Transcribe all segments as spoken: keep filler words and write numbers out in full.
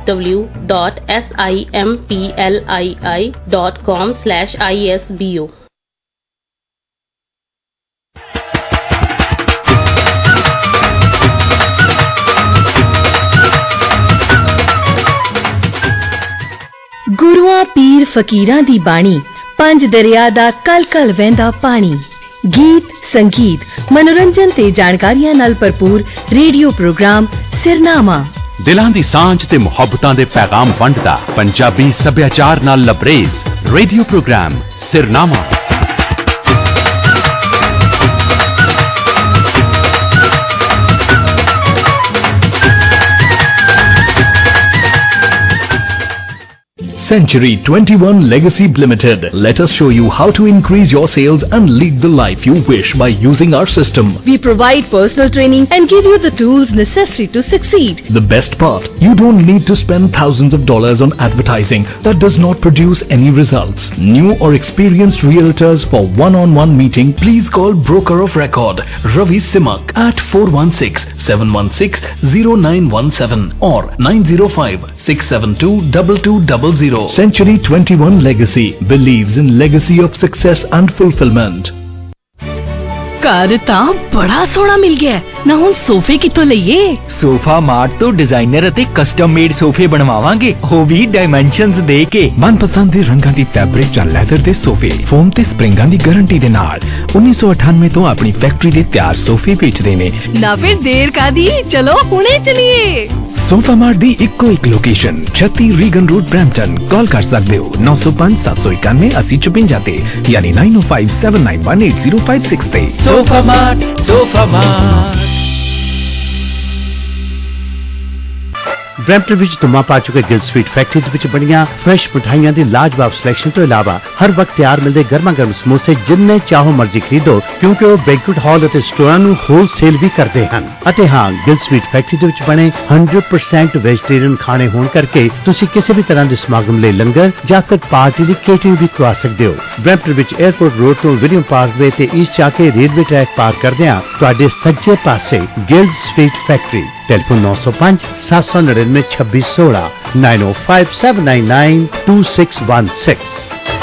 w dot simplii dot com slash isbo. ਗੁਰੂਆਂ ਪੀਰ ਫਕੀਰਾਂ ਦੀ ਬਾਣੀ, ਪੰਜ ਦਰਿਆ ਦਾ ਕਲ ਕਲ ਵਹਿੰਦਾ ਪਾਣੀ। ਗੀਤ, ਸੰਗੀਤ, ਮਨੋਰੰਜਨ ਤੇ ਜਾਣਕਾਰੀਆਂ ਨਾਲ ਭਰਪੂਰ ਰੇਡੀਓ ਪ੍ਰੋਗਰਾਮ ਸਿਰਨਾਮਾ। ਦਿਲਾਂ ਦੀ ਸਾਂਝ ਤੇ ਮੁਹੱਬਤਾਂ ਦੇ ਪੈਗਾਮ ਵੰਡਦਾ ਪੰਜਾਬੀ ਸੱਭਿਆਚਾਰ ਨਾਲ ਲਬਰੇਜ਼ ਰੇਡੀਓ ਪ੍ਰੋਗਰਾਮ ਸਿਰਨਾਮਾ। Century twenty-one Legacy Limited. Let us show you how to increase your sales and lead the life you wish by using our system. We provide personal training and give you the tools necessary to succeed. The best part, you don't need to spend thousands of dollars on advertising that does not produce any results. New or experienced realtors for one-on-one meeting, please call Broker of Record Ravi Simak at four one six, seven one six, zero nine one seven or nine zero five, six seven two, two two zero zero. Century twenty-one Legacy believes in legacy of success and fulfillment. ਘਰ ਤਾਂ ਬੜਾ ਸੋਹਣਾ ਮਿਲ ਗਿਆ ਨਾ, ਹੁਣ ਸੋਫੇ ਕਿੱਥੋਂ ਲਈਏ? ਸੋਫਾ ਮਾਰਟ ਤੋਂ ਡਿਜ਼ਾਈਨਰ ਅਤੇ ਕਸਟਮ ਮੇਡ ਸੋਫੇ ਬਣਵਾਵਾਂਗੇ, ਉਹ ਵੀ ਡਾਈਮੈਂਸ਼ਨਸ ਦੇ ਕੇ। ਮਨਪਸੰਦ ਦੇ ਰੰਗਾਂ ਦੀ ਫੈਬਰਿਕ ਜਾਂ ਲੈਦਰ ਦੇ ਸੋਫੇ ਫੋਮ ਤੇ ਸਪਰਿੰਗਾਂ ਦੀ ਗਾਰੰਟੀ ਦੇ ਨਾਲ ਉੱਨੀ ਸੌ ਅਠਾਨਵੇਂ ਤੋਂ ਆਪਣੀ ਫੈਕਟਰੀ ਦੇ ਤਿਆਰ ਸੋਫੇ ਵੇਚਦੇ ਨੇ। ਨਾ ਫਿਰ ਦੇਰ ਕਾਦੀ, ਚਲੋ ਹੁਣੇ ਚਲੀਏ। ਸੋਫਾ ਮਾਰਟ ਦੀ ਇੱਕੋ ਇੱਕ ਲੋਕੇਸ਼ਨ ਛੱਤੀ ਰੀਗਨ ਰੋਡ ਬ੍ਰੈਂਪਟਨ। ਕਾਲ ਕਰ ਸਕਦੇ ਹੋ ਨੌ ਸੌ ਪੰਜ ਸੱਤ ਸੌ ਇਕਾਨਵੇਂ ਅੱਸੀ ਚੁਪੰਜਾ ਤੇ ਯਾਨੀ ਨੌ ਨੌ ਪੰਜ ਸੱਤ ਨੌ ਇੱਕ ਅੱਠ ਜ਼ੀਰੋ ਪੰਜ ਛੇ ਤੇ। Sofa mart, sofa mart. Brampton ਵਿੱਚ ਧੁੰਮਾਂ ਪਾ ਚੁੱਕੇ ਗਿਲ ਸਵੀਟ ਫੈਕਟਰੀ ਦੇ ਵਿੱਚ ਬਣੀਆਂ ਫਰੈਸ਼ ਮਿਠਾਈਆਂ ਦੀ ਲਾਜਵਾਬ ਸਿਲੈਕਸ਼ਨ ਤੋਂ ਇਲਾਵਾ ਹਰ ਵਕਤ ਤਿਆਰ ਮਿਲਦੇ ਗਰਮਾ ਗਰਮ ਸਮੋਸੇ ਜਿੰਨੇ ਚਾਹੋ ਮਰਜ਼ੀ ਖਰੀਦੋ, ਕਿਉਂਕਿ ਉਹ ਬੈਂਕੁਏਟ ਹਾਲ ਅਤੇ ਸਟੋਰਾਂ ਨੂੰ ਹੋਲਸੇਲ ਵੀ ਕਰਦੇ ਹਨ। ਅਤੇ ਹਾਂ, ਗਿਲ ਸਵੀਟ ਫੈਕਟਰੀ ਦੇ ਵਿੱਚ ਬਣੇ ਸੌ ਪਰਸੈਂਟ ਵੈਜੀਟੇਰੀਅਨ ਖਾਣੇ ਹੋਣ ਕਰਕੇ ਤੁਸੀਂ ਕਿਸੇ ਵੀ ਤਰ੍ਹਾਂ ਦੇ ਸਮਾਗਮ ਲਈ ਲੰਗਰ ਜਾਂ ਫਿਰ ਪਾਰਟੀ ਦੀ ਕੇਟਰਿੰਗ ਵੀ ਕਰਵਾ ਸਕਦੇ ਹੋ। ਬਰੈਂਪਟਨ ਵਿੱਚ 에ਅਰਪੋਰਟ ਰੋਡ ਤੋਂ ਵਿਲੀਅਮ ਪਾਰਕਵੇ ਤੇ ਈਸਟ ਜਾ ਕੇ ਰੇਲਵੇ ਟਰੈਕ ਪਾਰ ਕਰਦਿਆਂ ਤੁਹਾਡੇ ਸੱਜੇ ਪਾਸੇ ਗਿਲ ਸਵੀਟ ਫੈਕਟਰੀ। ਟੈਲੀਫੋਨ ਨੌ ਸੌ ਪੰਜ ਸੱਤ ਸੌ ਨੜਿਨਵੇਂ ਛੱਬੀ ਸੋਲਾਂ nine zero five seven nine nine two six one six।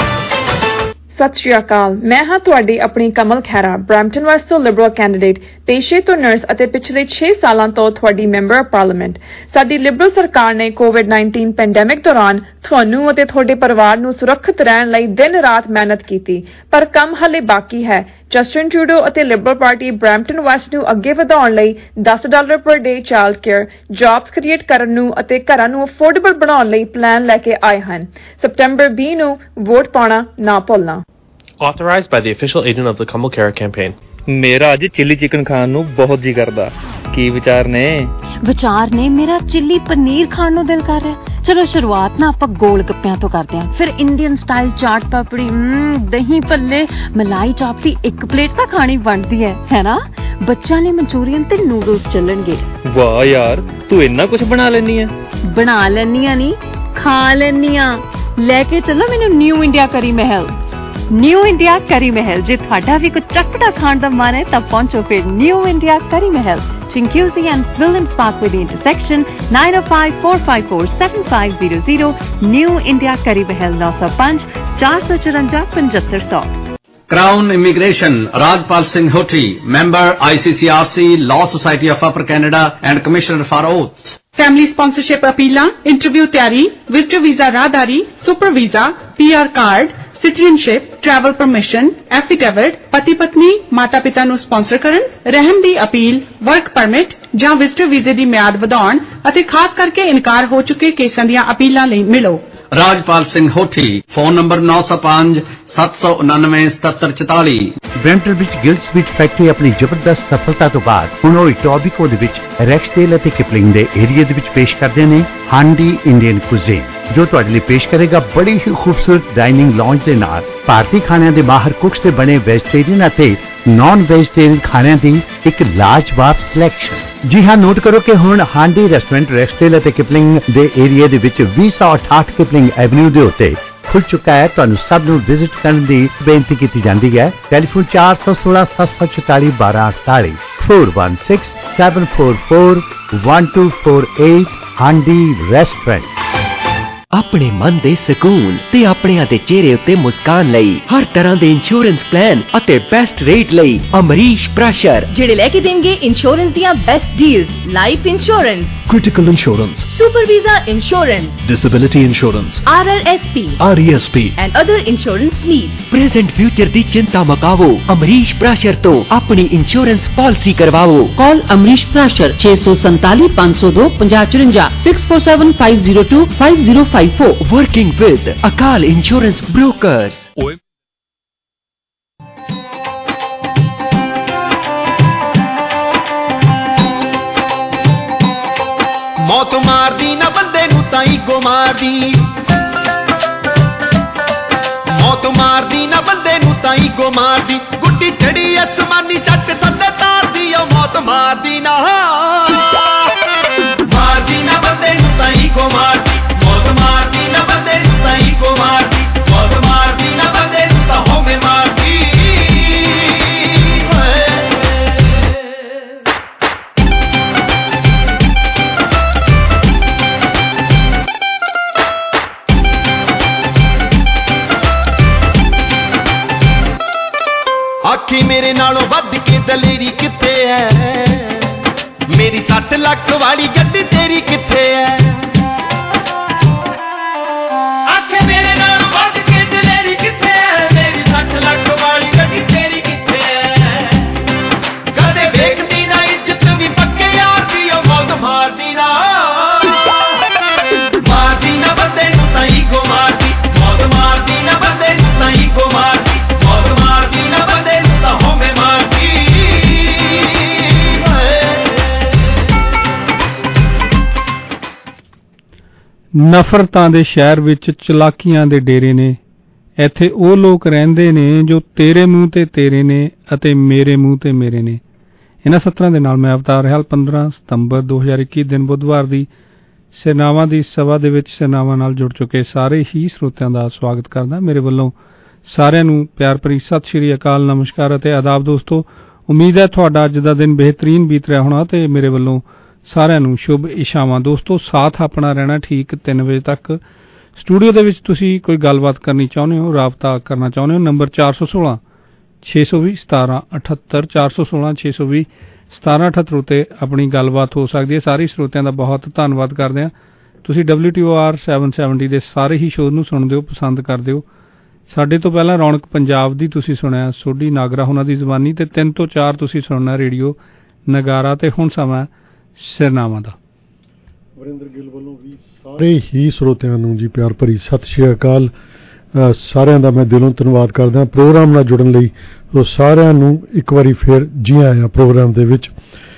ਸਤਿ ਸ਼੍ਰੀ ਅਕਾਲ, ਮੈਂ ਹਾਂ ਤੁਹਾਡੀ ਆਪਣੀ ਕਮਲ ਖਹਿਰਾ, ਬਰੈਂਪਟਨ ਵੈਸਟ ਤੋਂ ਲਿਬਰਲ ਕੈਂਡੀਡੇਟ, ਪੇਸ਼ੇ ਤੋਂ ਨਰਸ ਅਤੇ ਪਿਛਲੇ ਛੇ ਸਾਲਾਂ ਤੋਂ ਤੁਹਾਡੀ ਮੈਂਬਰ ਆਫ ਪਾਰਲੀਮੈਂਟ। ਸਾਡੀ ਲਿਬਰਲ ਸਰਕਾਰ ਨੇ ਕੋਵਿਡ ਨਾਈਨਟੀਨ ਪੈਂਡੈਮਿਕ ਦੌਰਾਨ ਤੁਹਾਨੂੰ ਅਤੇ ਤੁਹਾਡੇ ਪਰਿਵਾਰ ਨੂੰ ਸੁਰੱਖਿਅਤ ਰਹਿਣ ਲਈ ਦਿਨ ਰਾਤ ਮਿਹਨਤ ਕੀਤੀ, ਪਰ ਕੰਮ ਹਾਲੇ ਬਾਕੀ ਹੈ। ਜਸਟਿਨ ਟਰੂਡੋ ਅਤੇ ਲਿਬਰਲ ਪਾਰਟੀ ਬਰੈਂਪਟਨ ਵੈਸਟ ਨੂੰ ਅੱਗੇ ਵਧਾਉਣ ਲਈ ਦਸ dollar per day child care, jobs create ਕਰਨ ਨੂੰ ਅਤੇ ਘਰਾਂ ਨੂੰ ਅਫੋਰਡੇਬਲ ਬਣਾਉਣ ਲਈ ਪਲਾਨ ਲੈ ਕੇ ਆਏ ਹਨ। ਸਪਟੈਂਬਰ ਵੀਹ ਨੂੰ ਵੋਟ ਪਾਉਣਾ ਨਾ ਭੁੱਲਣਾ। Authorized by the official agent of the Kamal Khera campaign. ਮੇਰਾ ਅੱਜ ਚਿੱਲੀ ਚਿਕਨ ਖਾਣ ਨੂੰ ਬਹੁਤ ਜੀ ਕਰਦਾ। ਕੀ ਵਿਚਾਰ ਨੇ? ਵਿਚਾਰ ਨੇ ਮੇਰਾ ਚਿੱਲੀ ਪਨੀਰ ਖਾਣ ਨੂੰ ਦਿਲ ਕਰ ਰਿਹਾ। ਚਲੋ ਸ਼ੁਰੂਆਤ ਨਾ ਆਪਾਂ ਗੋਲ ਗੱਪਿਆਂ ਤੋਂ ਕਰਦੇ ਹਾਂ, ਫਿਰ ਇੰਡੀਅਨ ਸਟਾਈਲ ਚਾਟ ਪਾਪੜੀ, ਦਹੀਂ ਭੱਲੇ, ਮਲਾਈ ਚਾਪ ਦੀ ਇੱਕ ਪਲੇਟ ਤਾਂ ਖਾਣੀ ਬਣਦੀ ਹੈ, ਹੈ ਨਾ? ਬੱਚਿਆਂ ਲਈ ਮਨਚੂਰੀਅਨ ਤੇ ਨੂਡਲਸ ਚੱਲਣਗੇ। ਵਾਹ ਯਾਰ, ਤੂੰ ਇੰਨਾ ਕੁਝ ਬਣਾ ਲੈਨੀ ਆ। ਬਣਾ ਲੈਨੀ ਆ ਨਹੀਂ, ਖਾ ਲੈਨੀ ਆ। ਲੈ ਕੇ ਚੱਲੋ ਮੈਨੂੰ ਨਿਊ ਇੰਡੀਆ ਕਰੀ ਮਹਿਲ। ਨਿਊ ਇੰਡੀਆ ਕਰੀ ਮਹਿਲ, ਜੇ ਤੁਹਾਡਾ ਵੀ ਕੁਝ ਚਟਪਟਾ ਖਾਣ ਦਾ ਮਨ ਹੈ ਤਾਂ ਪਹੁੰਚੋ ਫਿਰ ਨਿਊ ਇੰਡੀਆ ਕਰੀ ਮਹਿਲ, Chinguzi and Williams Parkway the intersection, nine oh five, four five four, seven five zero zero, New India Kari Mahal nine oh five, four four four, five five zero zero. Crown Immigration, Rajpal Singh Hoti, member I C C R C, Law Society of Upper Canada and Commissioner for Oaths. Family sponsorship appeal, interview ਤਿਆਰੀ, visitor visa ਰਾਹਦਾਰੀ, super visa, P R card, citizenship, travel permission, affidavit, ਪਤੀ ਪਤਨੀ ਮਾਤਾ ਪਿਤਾ ਨੂੰ sponsor ਕਰਨ, ਰਹਿਣ ਦੀ appeal, work permit ਜਾਂ ਵਿਜ਼ਟਰ ਵੀਜ਼ੇ ਦੀ ਮਿਆਦ ਵਧਾਉਣ ਅਤੇ ਖਾਸ ਕਰਕੇ ਇਨਕਾਰ ਹੋ ਚੁੱਕੇ ਕੇਸਾਂ ਦੀਆਂ ਅਪੀਲਾਂ ਲਈ ਮਿਲੋ। ਰਾਜਪਾਲ ਸਿੰਘ ਹੋਠੀ, ਫੋਨ ਨੰਬਰ ਨੌ ਸੌ ਪੰਜ ਸੱਤ ਸੌ ਉਨਾਨਵੇਂ ਸਤੱਤਰ ਚੁਤਾਲੀ। ਬਰੈਂਪਟਨ ਵਿੱਚ ਗਿਲ ਸਵੀਟ ਫੈਕਟਰੀ ਆਪਣੀ ਜ਼ਬਰਦਸਤ ਸਫਲਤਾ ਤੋਂ ਬਾਅਦ ਹੁਣ ਉਹ ਟੋਬੀਕੋ ਦੇ ਵਿੱਚ ਰੈਕਸਡੇਲ ਅਤੇ ਕਿਪਲਿੰਗ ਦੇ ਏਰੀਆ ਦੇ ਵਿੱਚ ਪੇਸ਼ ਕਰਦੇ ਨੇ ਹਾਂਡੀ ਇੰਡੀਅਨ ਕੁਜ਼ੀਨ, ਜੋ ਤੁਹਾਡੇ ਲਈ ਪੇਸ਼ ਕਰੇਗਾ ਬੜੀ ਹੀ ਖੂਬਸੂਰਤ ਡਾਈਨਿੰਗ ਲੌਂਜ ਦੇ ਨਾਲ ਭਾਰਤੀ ਖਾਣਿਆਂ ਦੇ ਮਾਹਰ ਕੁਕਸ ਦੇ ਬਣੇ ਵੈਜੀਟੇਰੀਅਨ ਅਤੇ ਨਾਨ ਵੈਜੀਟੇਰੀਅਨ ਖਾਣਿਆਂ ਦੀ ਇੱਕ ਲਾਜਵਾਬ ਸਿਲੈਕਸ਼ਨ। ਜੀ ਹਾਂ, ਨੋਟ ਕਰੋ ਕਿ ਹੁਣ ਹਾਂਡੀ ਰੈਸਟੋਰੈਂਟ ਰੈਕਸਡੇਲ ਅਤੇ ਕਿਪਲਿੰਗ ਦੇ ਏਰੀਆ ਦੇ ਵਿੱਚ ਵੀਹ ਸੌ ਅਠਾਹਠ ਕਿਪਲਿੰਗ ਐਵਨਿਊ ਦੇ ਉੱਤੇ ਖੁੱਲ ਚੁੱਕਾ ਹੈ। ਤੁਹਾਨੂੰ ਸਭ ਨੂੰ ਵਿਜ਼ਿਟ ਕਰਨ ਦੀ ਬੇਨਤੀ ਕੀਤੀ ਜਾਂਦੀ ਹੈ। ਟੈਲੀਫੋਨ ਚਾਰ ਸੌ ਸੋਲਾਂ ਸੱਤ ਸੌ ਚੁਤਾਲੀ ਬਾਰਾਂ ਅਠਤਾਲੀ, four one six seven four four one two four eight Handi restaurant. ਆਪਣੇ ਮਨ ਦੇ ਸਕੂਨ ਤੇ ਆਪਣਿਆਂ ਦੇ ਚਿਹਰੇ ਉੱਤੇ ਮੁਸਕਾਨ ਲਈ ਹਰ ਤਰ੍ਹਾਂ ਦੇ ਇੰਸ਼ੋਰੈਂਸ ਪਲਾਨ ਅਤੇ ਬੈਸਟ ਰੇਟ ਲਈ ਅਮਰੀਸ਼ ਪ੍ਰੈਸ਼ਰ, ਜਿਹੜੇ ਲੈ ਕੇ ਦੇਣਗੇ ਇੰਸ਼ੋਰੈਂਸ ਦੀਆਂ best deals, life insurance, critical insurance, super visa insurance, disability insurance, R R S P, R E S P and other insurance needs. Present future ਦੀ ਚਿੰਤਾ ਮੁਕਾਵੋ, ਅਮਰੀਸ਼ ਪ੍ਰੈਸ਼ਰ ਤੋਂ ਆਪਣੀ ਇੰਸ਼ੋਰੈਂਸ ਪਾਲਿਸੀ ਕਰਵਾਓ। ਕਾਲ ਅਮਰੀਸ਼ ਪ੍ਰੈਸ਼ਰ ਛੇ ਸੌ ਸੰਤਾਲੀ ਪੰਜ ਸੌ ਦੋ ਪੰਜਾਹ ਚੁਰੰਜਾ six four seven five zero two five zero five four. Working with Akal Insurance Brokers. ਮੌਤ ਮਾਰਦੀ ਨਾ ਬੰਦੇ ਨੂੰ ਤਾਂ ਈਗੋ ਮਾਰਦੀ, ਮੌਤ ਮਾਰਦੀ ਨਾ ਬੰਦੇ ਨੂੰ ਤਾਂ ਈਗੋ ਮਾਰਦੀ, ਗੁੱਡੀ ਚੜੀ ਅਸਮਾਨੀ ਚੱਟ ਥੱਲੇ ਤਾਰਦੀ ਓ ਮੌਤ ਮਾਰਦੀ ਨਾ, ਮਾਰਦੀ ਨਾ ਬੰਦੇ ਨੂੰ ਤਾਂ ਈਗੋ ਮਾਰਦੀ, ਮੌਤ ਮਾਰਦੀ ਨਾ ਬੰਦੇ ਨੂੰ ਤਾਂ ਈਗੋ ਮਾਰਦੀ, ਮੌਤ ਮਾਰਦੀ ਨਾ ਬੰਦੇ ਨੂੰ ਤਾਂ ਹੋਵੇ ਮਾਰਦੀ। ਆਖੀ ਮੇਰੇ ਨਾਲੋਂ ਵੱਧ ਕੇ ਦਲੇਰੀ ਕਿੱਥੇ ਐ, ਮੇਰੀ ਸੱਠ ਲੱਖ ਵਾਲੀ ਗੱਡੀ ਤੇਰੀ ਕਿੱਥੇ ਐ, ਆਖੇ ਮੇਰੇ ਨਾਲੋਂ ਵੱਧ ਕੇ ਦਲੇਰੀ ਕਿੱਥੇ ਐ, ਮੇਰੀ ਸੱਠ ਲੱਖ ਵਾਲੀ ਗੱਡੀ ਤੇਰੀ ਕਿੱਥੇ ਐ, ਕਦੇ ਵੇਖਦੀ ਨਾ ਇੱਜ਼ਤ ਵੀ ਪੱਕੇ ਯਾਰ ਦੀ ਓ ਮੌਤ ਮਾਰਦੀ ਨਾ, ਮਾਰਦੀ ਨਾ ਬੰਦੇ ਨੂੰ ਤਾਂ ਈਗੋ ਮਾਰਦੀ, ਮੌਤ ਮਾਰਦੀ ਨਾ ਬੰਦੇ ਨੂੰ ਤਾਂ ਈਗੋ ਮਾਰਦੀ, ਮੌਤ ਮਾਰਦੀ ਨਾ ਬੰਦੇ ਨੂੰ ਤਾਂ ਹੋਵੇ ਮਾਰਦੀ। ਨਫ਼ਰਤਾਂ ਦੇ ਸ਼ਹਿਰ ਵਿੱਚ ਚਲਾਕੀਆਂ ਦੇ ਡੇਰੇ ਨੇ, ਇੱਥੇ ਉਹ ਲੋਕ ਰਹਿੰਦੇ ਨੇ ਜੋ ਤੇਰੇ ਮੂੰਹ ਤੇ ਤੇਰੇ ਨੇ ਅਤੇ ਮੇਰੇ ਮੂੰਹ ਤੇ ਮੇਰੇ ਨੇ। ਇਹਨਾਂ ਸਤਰਾਂ ਦੇ ਨਾਲ ਮੈਂ ਅਵਤਾਰ ਰਿਹਾਲ ਪੰਦਰਾਂ ਸਤੰਬਰ ਦੋ ਹਜ਼ਾਰ ਇੱਕੀ ਦਿਨ ਬੁੱਧਵਾਰ ਦੀ ਸੈਨਾਵਾਂ ਦੀ ਸਭਾ ਦੇ ਵਿੱਚ ਸੈਨਾਵਾਂ ਨਾਲ ਜੁੜ ਚੁੱਕੇ ਸਾਰੇ ਹੀ ਸਰੋਤਿਆਂ ਦਾ ਸਵਾਗਤ ਕਰਦਾ। ਮੇਰੇ ਵੱਲੋਂ ਸਾਰਿਆਂ ਨੂੰ ਪਿਆਰ ਭਰੀ ਸਤਿ ਸ਼੍ਰੀ ਅਕਾਲ, ਨਮਸਕਾਰ ਅਤੇ ਆਦਾਬ। ਦੋਸਤੋ, ਉਮੀਦ ਹੈ ਤੁਹਾਡਾ ਅੱਜ ਦਾ ਦਿਨ ਬਿਹਤਰੀਨ ਬੀਤ ਰਿਹਾ ਹੋਣਾ ਤੇ ਮੇਰੇ ਵੱਲੋਂ ਸਾਰਿਆਂ ਨੂੰ ਸ਼ੁਭ ਇਸ਼ਾਵਾਂ। ਦੋਸਤੋ, ਸਾਥ ਆਪਣਾ ਰਹਿਣਾ ਠੀਕ ਤਿੰਨ ਵਜੇ ਤੱਕ। ਸਟੂਡੀਓ ਦੇ ਵਿੱਚ ਤੁਸੀਂ ਕੋਈ ਗੱਲਬਾਤ ਕਰਨੀ ਚਾਹੁੰਦੇ ਹੋ, ਰਾਬਤਾ ਕਰਨਾ ਚਾਹੁੰਦੇ ਹੋ, ਨੰਬਰ ਚਾਰ ਸੌ ਸੋਲਾਂ ਛੇ ਸੌ ਵੀਹ ਸਤਾਰਾਂ ਅਠੱਤਰ ਚਾਰ ਸੌ ਸੋਲਾਂ ਛੇ ਸੌ ਵੀਹ ਸਤਾਰਾਂ ਅਠੱਤਰ ਉੱਤੇ ਆਪਣੀ ਗੱਲਬਾਤ ਹੋ ਸਕਦੀ ਹੈ। ਸਾਰੇ ਸਰੋਤਿਆਂ ਦਾ ਬਹੁਤ ਧੰਨਵਾਦ ਕਰਦੇ ਹਾਂ। ਤੁਸੀਂ W T O R seven seventy ਦੇ ਸਾਰੇ ਹੀ ਸ਼ੋਅ ਨੂੰ ਸੁਣਦੇ ਹੋ, ਪਸੰਦ ਕਰਦੇ ਹੋ। ਸਾਡੇ ਤੋਂ ਪਹਿਲਾਂ ਰੌਣਕ ਪੰਜਾਬ ਦੀ ਤੁਸੀਂ ਸੁਣਿਆ ਸੋਢੀ ਨਾਗਰਾ ਉਹਨਾਂ ਦੀ ਜ਼ਬਾਨੀ, ਤੇ ਤਿੰਨ ਤੋਂ ਚਾਰ ਤੁਸੀਂ ਸੁਣਨਾ ਰੇਡੀਓ ਨਗਾਰਾ, ਤੇ ਹੁਣ ਸਮਾਂ ਸਿਰਨਾਵਾਂ ਦਾ। ਵਰਿੰਦਰ ਗਿੱਲ ਵੱਲੋਂ ਵੀ ਸਾਰੇ ਹੀ ਸਰੋਤਿਆਂ ਨੂੰ ਜੀ ਪਿਆਰ ਭਰੀ ਸਤਿ ਸ਼੍ਰੀ ਅਕਾਲ। ਸਾਰਿਆਂ ਦਾ ਮੈਂ ਦਿਲੋਂ ਧੰਨਵਾਦ ਕਰਦਾ ਪ੍ਰੋਗਰਾਮ ਨਾਲ ਜੁੜਨ ਲਈ। ਸੋ ਸਾਰਿਆਂ ਨੂੰ ਇੱਕ ਵਾਰੀ ਫਿਰ ਜੀ ਆਇਆਂ ਪ੍ਰੋਗਰਾਮ ਦੇ ਵਿੱਚ।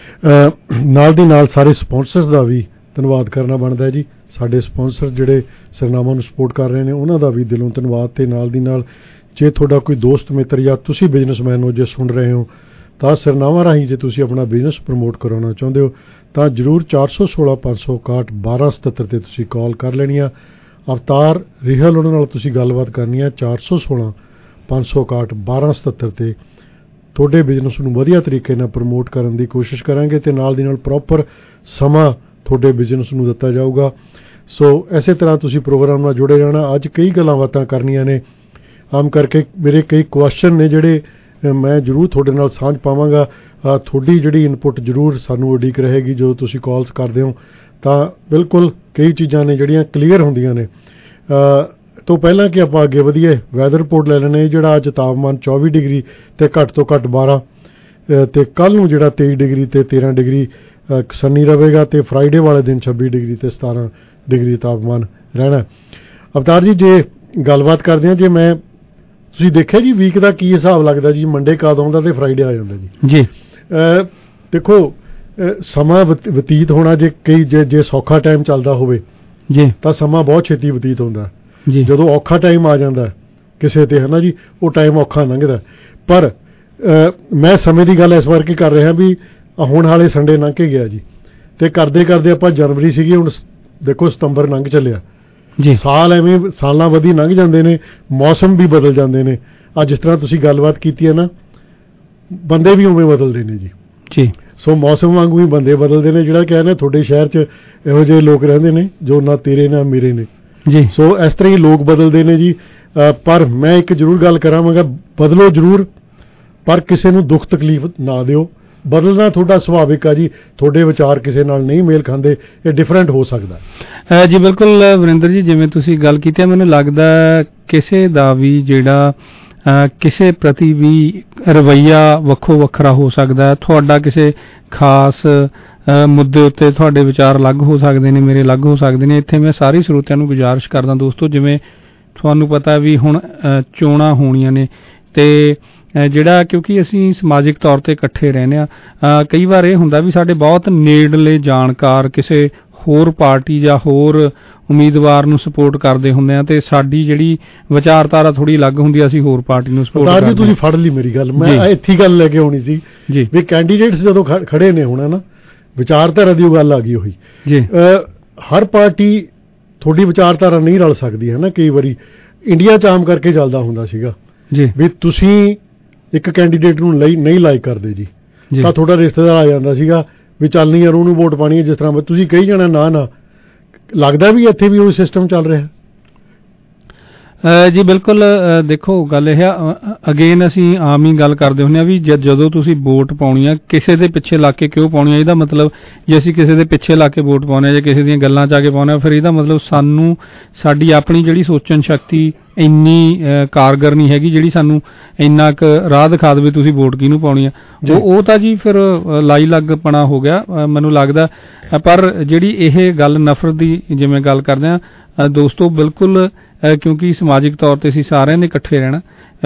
ਨਾਲ ਦੀ ਨਾਲ ਸਾਰੇ ਸਪਾਂਸਰਸ ਦਾ ਵੀ ਧੰਨਵਾਦ ਕਰਨਾ ਬਣਦਾ ਜੀ। ਸਾਡੇ ਸਪਾਂਸਰ ਜਿਹੜੇ ਸਿਰਨਾਵਾਂ ਨੂੰ ਸਪੋਰਟ ਕਰ ਰਹੇ ਨੇ ਉਹਨਾਂ ਦਾ ਵੀ ਦਿਲੋਂ ਧੰਨਵਾਦ। ਤੇ ਨਾਲ ਦੀ ਨਾਲ ਜੇ ਤੁਹਾਡਾ ਕੋਈ ਦੋਸਤ ਮਿੱਤਰ ਜਾਂ ਤੁਸੀਂ ਬਿਜ਼ਨਸਮੈਨ ਹੋ ਜੇ ਸੁਣ ਰਹੇ ਹੋ ਤਾਂ ਸਿਰਨਾਵਾਂ ਰਾਹੀਂ ਜੇ ਤੁਸੀਂ ਆਪਣਾ ਬਿਜ਼ਨਸ ਪ੍ਰਮੋਟ ਕਰਾਉਣਾ ਚਾਹੁੰਦੇ ਹੋ ਤਾਂ ਜ਼ਰੂਰ ਚਾਰ ਸੌ ਸੋਲਾਂ ਪੰਜ ਸੌ ਇਕਾਹਠ ਬਾਰਾਂ ਸਤੱਤਰ ਤੇ ਤੁਸੀਂ ਕਾਲ ਕਰ ਲੈਣੀ ਆ। ਅਵਤਾਰ ਰਿਹਲ ਉਹਨਾਂ ਨਾਲ ਤੁਸੀਂ ਗੱਲਬਾਤ ਕਰਨੀ ਆ ਚਾਰ ਸੌ ਸੋਲਾਂ ਪੰਜ ਸੌ ਇਕਾਹਠ ਬਾਰਾਂ ਸਤੱਤਰ ਤੇ। ਤੁਹਾਡੇ ਬਿਜ਼ਨਸ ਨੂੰ ਵਧੀਆ ਤਰੀਕੇ ਨਾਲ ਪ੍ਰਮੋਟ ਕਰਨ ਦੀ ਕੋਸ਼ਿਸ਼ ਕਰਾਂਗੇ ਤੇ ਨਾਲ ਦੀ ਨਾਲ ਪ੍ਰੋਪਰ ਸਮਾਂ ਤੁਹਾਡੇ ਬਿਜ਼ਨਸ ਨੂੰ ਦਿੱਤਾ ਜਾਊਗਾ। ਸੋ ਇਸੇ ਤਰ੍ਹਾਂ ਤੁਸੀਂ ਪ੍ਰੋਗਰਾਮ ਨਾਲ ਜੁੜੇ ਰਹਿਣਾ। ਅੱਜ ਕਈ ਗੱਲਾਂ ਬਾਤਾਂ ਕਰਨੀਆਂ ਨੇ, ਆਮ ਕਰਕੇ ਮੇਰੇ ਕਈ ਕੁਐਸਚਨ ਨੇ ਜਿਹੜੇ ਮੈਂ ਜ਼ਰੂਰ ਤੁਹਾਡੇ ਨਾਲ ਸਾਂਝ ਪਾਵਾਂਗਾ। ਤੁਹਾਡੀ ਜਿਹੜੀ ਇਨਪੁਟ ਜ਼ਰੂਰ ਸਾਨੂੰ ਉਡੀਕ ਰਹੇਗੀ। ਜਦੋਂ ਤੁਸੀਂ ਕਾਲਸ ਕਰਦੇ ਹੋ ਤਾਂ ਬਿਲਕੁਲ ਕਈ ਚੀਜ਼ਾਂ ਨੇ ਜਿਹੜੀਆਂ ਕਲੀਅਰ ਹੁੰਦੀਆਂ ਨੇ। ਤੋਂ ਪਹਿਲਾਂ ਕਿ ਆਪਾਂ ਅੱਗੇ ਵਧੀਏ, ਵੈਦਰ ਰਿਪੋਰਟ ਲੈ ਲੈਣੇ। ਜਿਹੜਾ ਅੱਜ ਤਾਪਮਾਨ ਚੌਵੀ ਡਿਗਰੀ ਤੇ ਘੱਟ ਤੋਂ ਘੱਟ ਬਾਰਾਂ, ਤੇ ਕੱਲ੍ਹ ਨੂੰ ਜਿਹੜਾ ਤੇਈ ਡਿਗਰੀ ਤੇ ਤੇਰਾਂ ਡਿਗਰੀ ਸੰਨੀ ਰਹੇਗਾ, ਤੇ ਫਰਾਈਡੇ ਵਾਲੇ ਦਿਨ ਛੱਬੀ ਡਿਗਰੀ ਤੇ ਸਤਾਰਾਂ ਡਿਗਰੀ ਤਾਪਮਾਨ ਰਹਿਣਾ। ਅਵਤਾਰ ਜੀ, ਜੇ ਗੱਲਬਾਤ ਕਰਦੇ ਹਾਂ, ਜੇ ਮੈਂ ਤੁਸੀਂ ਦੇਖਿਆ ਜੀ ਵੀਕ ਦਾ ਕੀ ਹਿਸਾਬ ਲੱਗਦਾ ਜੀ? ਮੰਡੇ ਕਦ ਆਉਂਦਾ ਤੇ ਫਰਾਈਡੇ ਆ ਜਾਂਦਾ ਜੀ। ਜੀ ਦੇਖੋ, ਸਮਾਂ ਬਤੀਤ ਹੋਣਾ ਜੇ ਕਈ ਜੇ ਜੇ ਸੌਖਾ ਟਾਈਮ ਚੱਲਦਾ ਹੋਵੇ ਜੀ ਤਾਂ ਸਮਾਂ ਬਹੁਤ ਛੇਤੀ ਬਤੀਤ ਹੁੰਦਾ ਜੀ। ਜਦੋਂ ਔਖਾ ਟਾਈਮ ਆ ਜਾਂਦਾ ਕਿਸੇ ਤੇ, ਹੈ ਨਾ ਜੀ, ਉਹ ਟਾਈਮ ਔਖਾ ਲੰਘਦਾ। ਪਰ ਮੈਂ ਸਮੇਂ ਦੀ ਗੱਲ ਇਸ ਵਾਰ ਕੀ ਕਰ ਰਿਹਾ ਵੀ ਹੁਣ ਹਾਲੇ ਸੰਡੇ ਲੰਘ ਕੇ ਗਿਆ ਜੀ, ਤੇ ਕਰਦੇ ਕਰਦੇ ਆਪਾਂ ਜਨਵਰੀ ਸੀਗੀ, ਹੁਣ ਦੇਖੋ ਸਤੰਬਰ ਲੰਘ ਚੱਲਿਆ ਜੀ। ਸਾਲ ਐਵੇਂ ਸਾਲਾਂ ਵਧੀ ਲੰਘ ਜਾਂਦੇ ਨੇ, ਮੌਸਮ ਵੀ ਬਦਲ ਜਾਂਦੇ ਨੇ। ਅੱਜ ਜਿਸ ਤਰ੍ਹਾਂ ਤੁਸੀਂ ਗੱਲਬਾਤ ਕੀਤੀ ਹੈ ਨਾ, ਬੰਦੇ ਵੀ ਉਵੇਂ ਬਦਲਦੇ ਨੇ ਜੀ ਜੀ। ਸੋ ਮੌਸਮ ਵਾਂਗੂ ਹੀ ਬੰਦੇ ਬਦਲਦੇ ਨੇ, ਜਿਹੜਾ ਕਿ ਨਾ ਤੁਹਾਡੇ ਸ਼ਹਿਰ 'ਚ ਇਹੋ ਜਿਹੇ ਲੋਕ ਰਹਿੰਦੇ ਨੇ ਜੋ ਨਾ ਤੇਰੇ ਨਾ ਮੇਰੇ ਨੇ ਜੀ। ਸੋ ਇਸ ਤਰ੍ਹਾਂ ਹੀ ਲੋਕ ਬਦਲਦੇ ਨੇ ਜੀ। ਪਰ ਮੈਂ ਇੱਕ ਜ਼ਰੂਰ ਗੱਲ ਕਰਾਂਗਾ, ਬਦਲੋ ਜ਼ਰੂਰ ਪਰ ਕਿਸੇ ਨੂੰ ਦੁੱਖ ਤਕਲੀਫ ਨਾ ਦਿਓ। ਬਦਲਣਾ ਤੁਹਾਡਾ ਸੁਭਾਵਿਕ ਆ ਜੀ, ਤੁਹਾਡੇ ਵਿਚਾਰ ਕਿਸੇ ਨਾਲ ਨਹੀਂ ਮੇਲ ਖਾਂਦੇ, ਇਹ ਡਿਫਰੈਂਟ ਹੋ ਸਕਦਾ ਜੀ। ਬਿਲਕੁਲ ਵਰਿੰਦਰ ਜੀ, ਜਿਵੇਂ ਤੁਸੀਂ ਗੱਲ ਕੀਤੀ, ਮੈਨੂੰ ਲੱਗਦਾ ਕਿਸੇ ਦਾ ਵੀ ਜਿਹੜਾ ਕਿਸੇ ਪ੍ਰਤੀ ਵੀ ਰਵੱਈਆ ਵੱਖੋ ਵੱਖਰਾ ਹੋ ਸਕਦਾ। ਤੁਹਾਡਾ ਕਿਸੇ ਖਾਸ ਮੁੱਦੇ ਉੱਤੇ ਤੁਹਾਡੇ ਵਿਚਾਰ ਅਲੱਗ ਹੋ ਸਕਦੇ ਨੇ, ਮੇਰੇ ਅਲੱਗ ਹੋ ਸਕਦੇ ਨੇ। ਇੱਥੇ ਮੈਂ ਸਾਰੇ ਸਰੋਤਿਆਂ ਨੂੰ ਗੁਜ਼ਾਰਿਸ਼ ਕਰਦਾ ਦੋਸਤੋ, ਜਿਵੇਂ ਤੁਹਾਨੂੰ ਪਤਾ ਵੀ ਹੁਣ ਚੋਣਾਂ ਹੋਣੀਆਂ ਨੇ ਤੇ ਜਿਹੜਾ ਕਿਉਂਕਿ ਅਸੀਂ ਸਮਾਜਿਕ ਤੌਰ ਤੇ ਇਕੱਠੇ ਰਹਿੰਦੇ ਹਾਂ, ਕਈ ਵਾਰ ਇਹ ਹੁੰਦਾ ਵੀ ਸਾਡੇ ਬਹੁਤ ਨੇੜਲੇ ਜਾਣਕਾਰ ਕਿਸੇ ਹੋਰ ਪਾਰਟੀ ਜਾਂ ਹੋਰ ਉਮੀਦਵਾਰ ਨੂੰ ਸਪੋਰਟ ਕਰਦੇ ਹੁੰਦੇ ਆ ਤੇ ਸਾਡੀ ਜਿਹੜੀ ਵਿਚਾਰਧਾਰਾ ਥੋੜੀ ਅਲੱਗ ਹੁੰਦੀ ਆ, ਅਸੀਂ ਹੋਰ ਪਾਰਟੀ ਨੂੰ ਸਪੋਰਟ ਕਰਦੇ ਹਾਂ। ਤੁਸੀਂ ਫੜ ਲਈ ਮੇਰੀ ਗੱਲ, ਮੈਂ ਇੱਥੇ ਗੱਲ ਲੈ ਕੇ ਆਉਣੀ ਸੀ ਜੀ ਵੀ ਕੈਂਡੀਡੇਟਸ ਜਦੋਂ ਖੜੇ ਨੇ ਹੁਣ ਨਾ, ਵਿਚਾਰਧਾਰਾ ਦੀ ਉਹ ਗੱਲ ਆ ਗਈ ਉਹੀ ਜੀ। ਹਰ ਪਾਰਟੀ ਤੁਹਾਡੀ ਵਿਚਾਰਧਾਰਾ ਨਹੀਂ ਰਲ ਸਕਦੀ ਹੈ ਨਾ। ਕਈ ਵਾਰੀ ਇੰਡੀਆ 'ਚ ਆਮ ਕਰਕੇ ਚੱਲਦਾ ਹੁੰਦਾ ਸੀਗਾ ਜੀ ਵੀ ਤੁਸੀਂ ਇੱਕ ਕੈਂਡੀਡੇਟ ਨੂੰ ਲਈ ਨਹੀਂ ਲਾਈਕ ਕਰਦੇ ਜੀ ਤਾਂ ਤੁਹਾਡਾ ਰਿਸ਼ਤੇਦਾਰ ਆ ਜਾਂਦਾ ਸੀਗਾ ਵੀ ਚੱਲ ਨਹੀਂ ਯਾਰ ਉਹਨੂੰ ਵੋਟ ਪਾਣੀ ਹੈ, ਜਿਸ ਤਰ੍ਹਾਂ ਤੁਸੀਂ ਕਹੀ ਜਾਣਾ ਨਾ ਨਾ। ਲੱਗਦਾ ਵੀ ਇੱਥੇ ਵੀ ਉਹ ਸਿਸਟਮ ਚੱਲ ਰਿਹਾ ਜੀ। ਬਿਲਕੁਲ ਦੇਖੋ ਗੱਲ ਇਹ ਆ, ਅਗੇਨ ਅਸੀਂ ਆਮ ਹੀ ਗੱਲ ਕਰਦੇ ਹੁੰਦੇ ਆ ਵੀ ਜਦੋਂ ਤੁਸੀਂ ਵੋਟ ਪਾਉਣੀ ਆ ਕਿਸੇ ਦੇ ਪਿੱਛੇ ਲਾ ਕੇ ਕਿਉਂ ਪਾਉਣੀ ਆ। ਇਹਦਾ ਮਤਲਬ ਜੇ ਅਸੀਂ ਕਿਸੇ ਦੇ ਪਿੱਛੇ ਲਾ ਕੇ ਵੋਟ ਪਾਉਂਦੇ ਆ ਜਾਂ ਕਿਸੇ ਦੀਆਂ ਗੱਲਾਂ 'ਚ ਆ ਕੇ ਪਾਉਂਦੇ ਆ, ਫਿਰ ਇਹਦਾ ਮਤਲਬ ਸਾਨੂੰ ਸਾਡੀ ਆਪਣੀ ਜਿਹੜੀ ਸੋਚਣ ਸ਼ਕਤੀ ਇੰਨੀ ਕਾਰਗਰ ਨਹੀਂ ਹੈਗੀ ਜਿਹੜੀ ਸਾਨੂੰ ਇੰਨਾ ਕੁ ਰਾਹ ਦਿਖਾ ਦੇਵੇ ਤੁਸੀਂ ਵੋਟ ਕਿਹਨੂੰ ਪਾਉਣੀ ਆ। ਉਹ ਉਹ ਤਾਂ ਜੀ ਫਿਰ ਲਾਈ ਲੱਗਪਣਾ ਹੋ ਗਿਆ ਮੈਨੂੰ ਲੱਗਦਾ। ਪਰ ਜਿਹੜੀ ਇਹ ਗੱਲ ਨਫ਼ਰਤ ਦੀ ਜਿਵੇਂ ਗੱਲ ਕਰਦੇ ਆ ਦੋਸਤੋ, ਬਿਲਕੁਲ ਕਿਉਂਕਿ ਸਮਾਜਿਕ ਤੌਰ ਤੇ ਅਸੀਂ ਸਾਰਿਆਂ ਨੇ ਇਕੱਠੇ ਰਹਿਣਾ,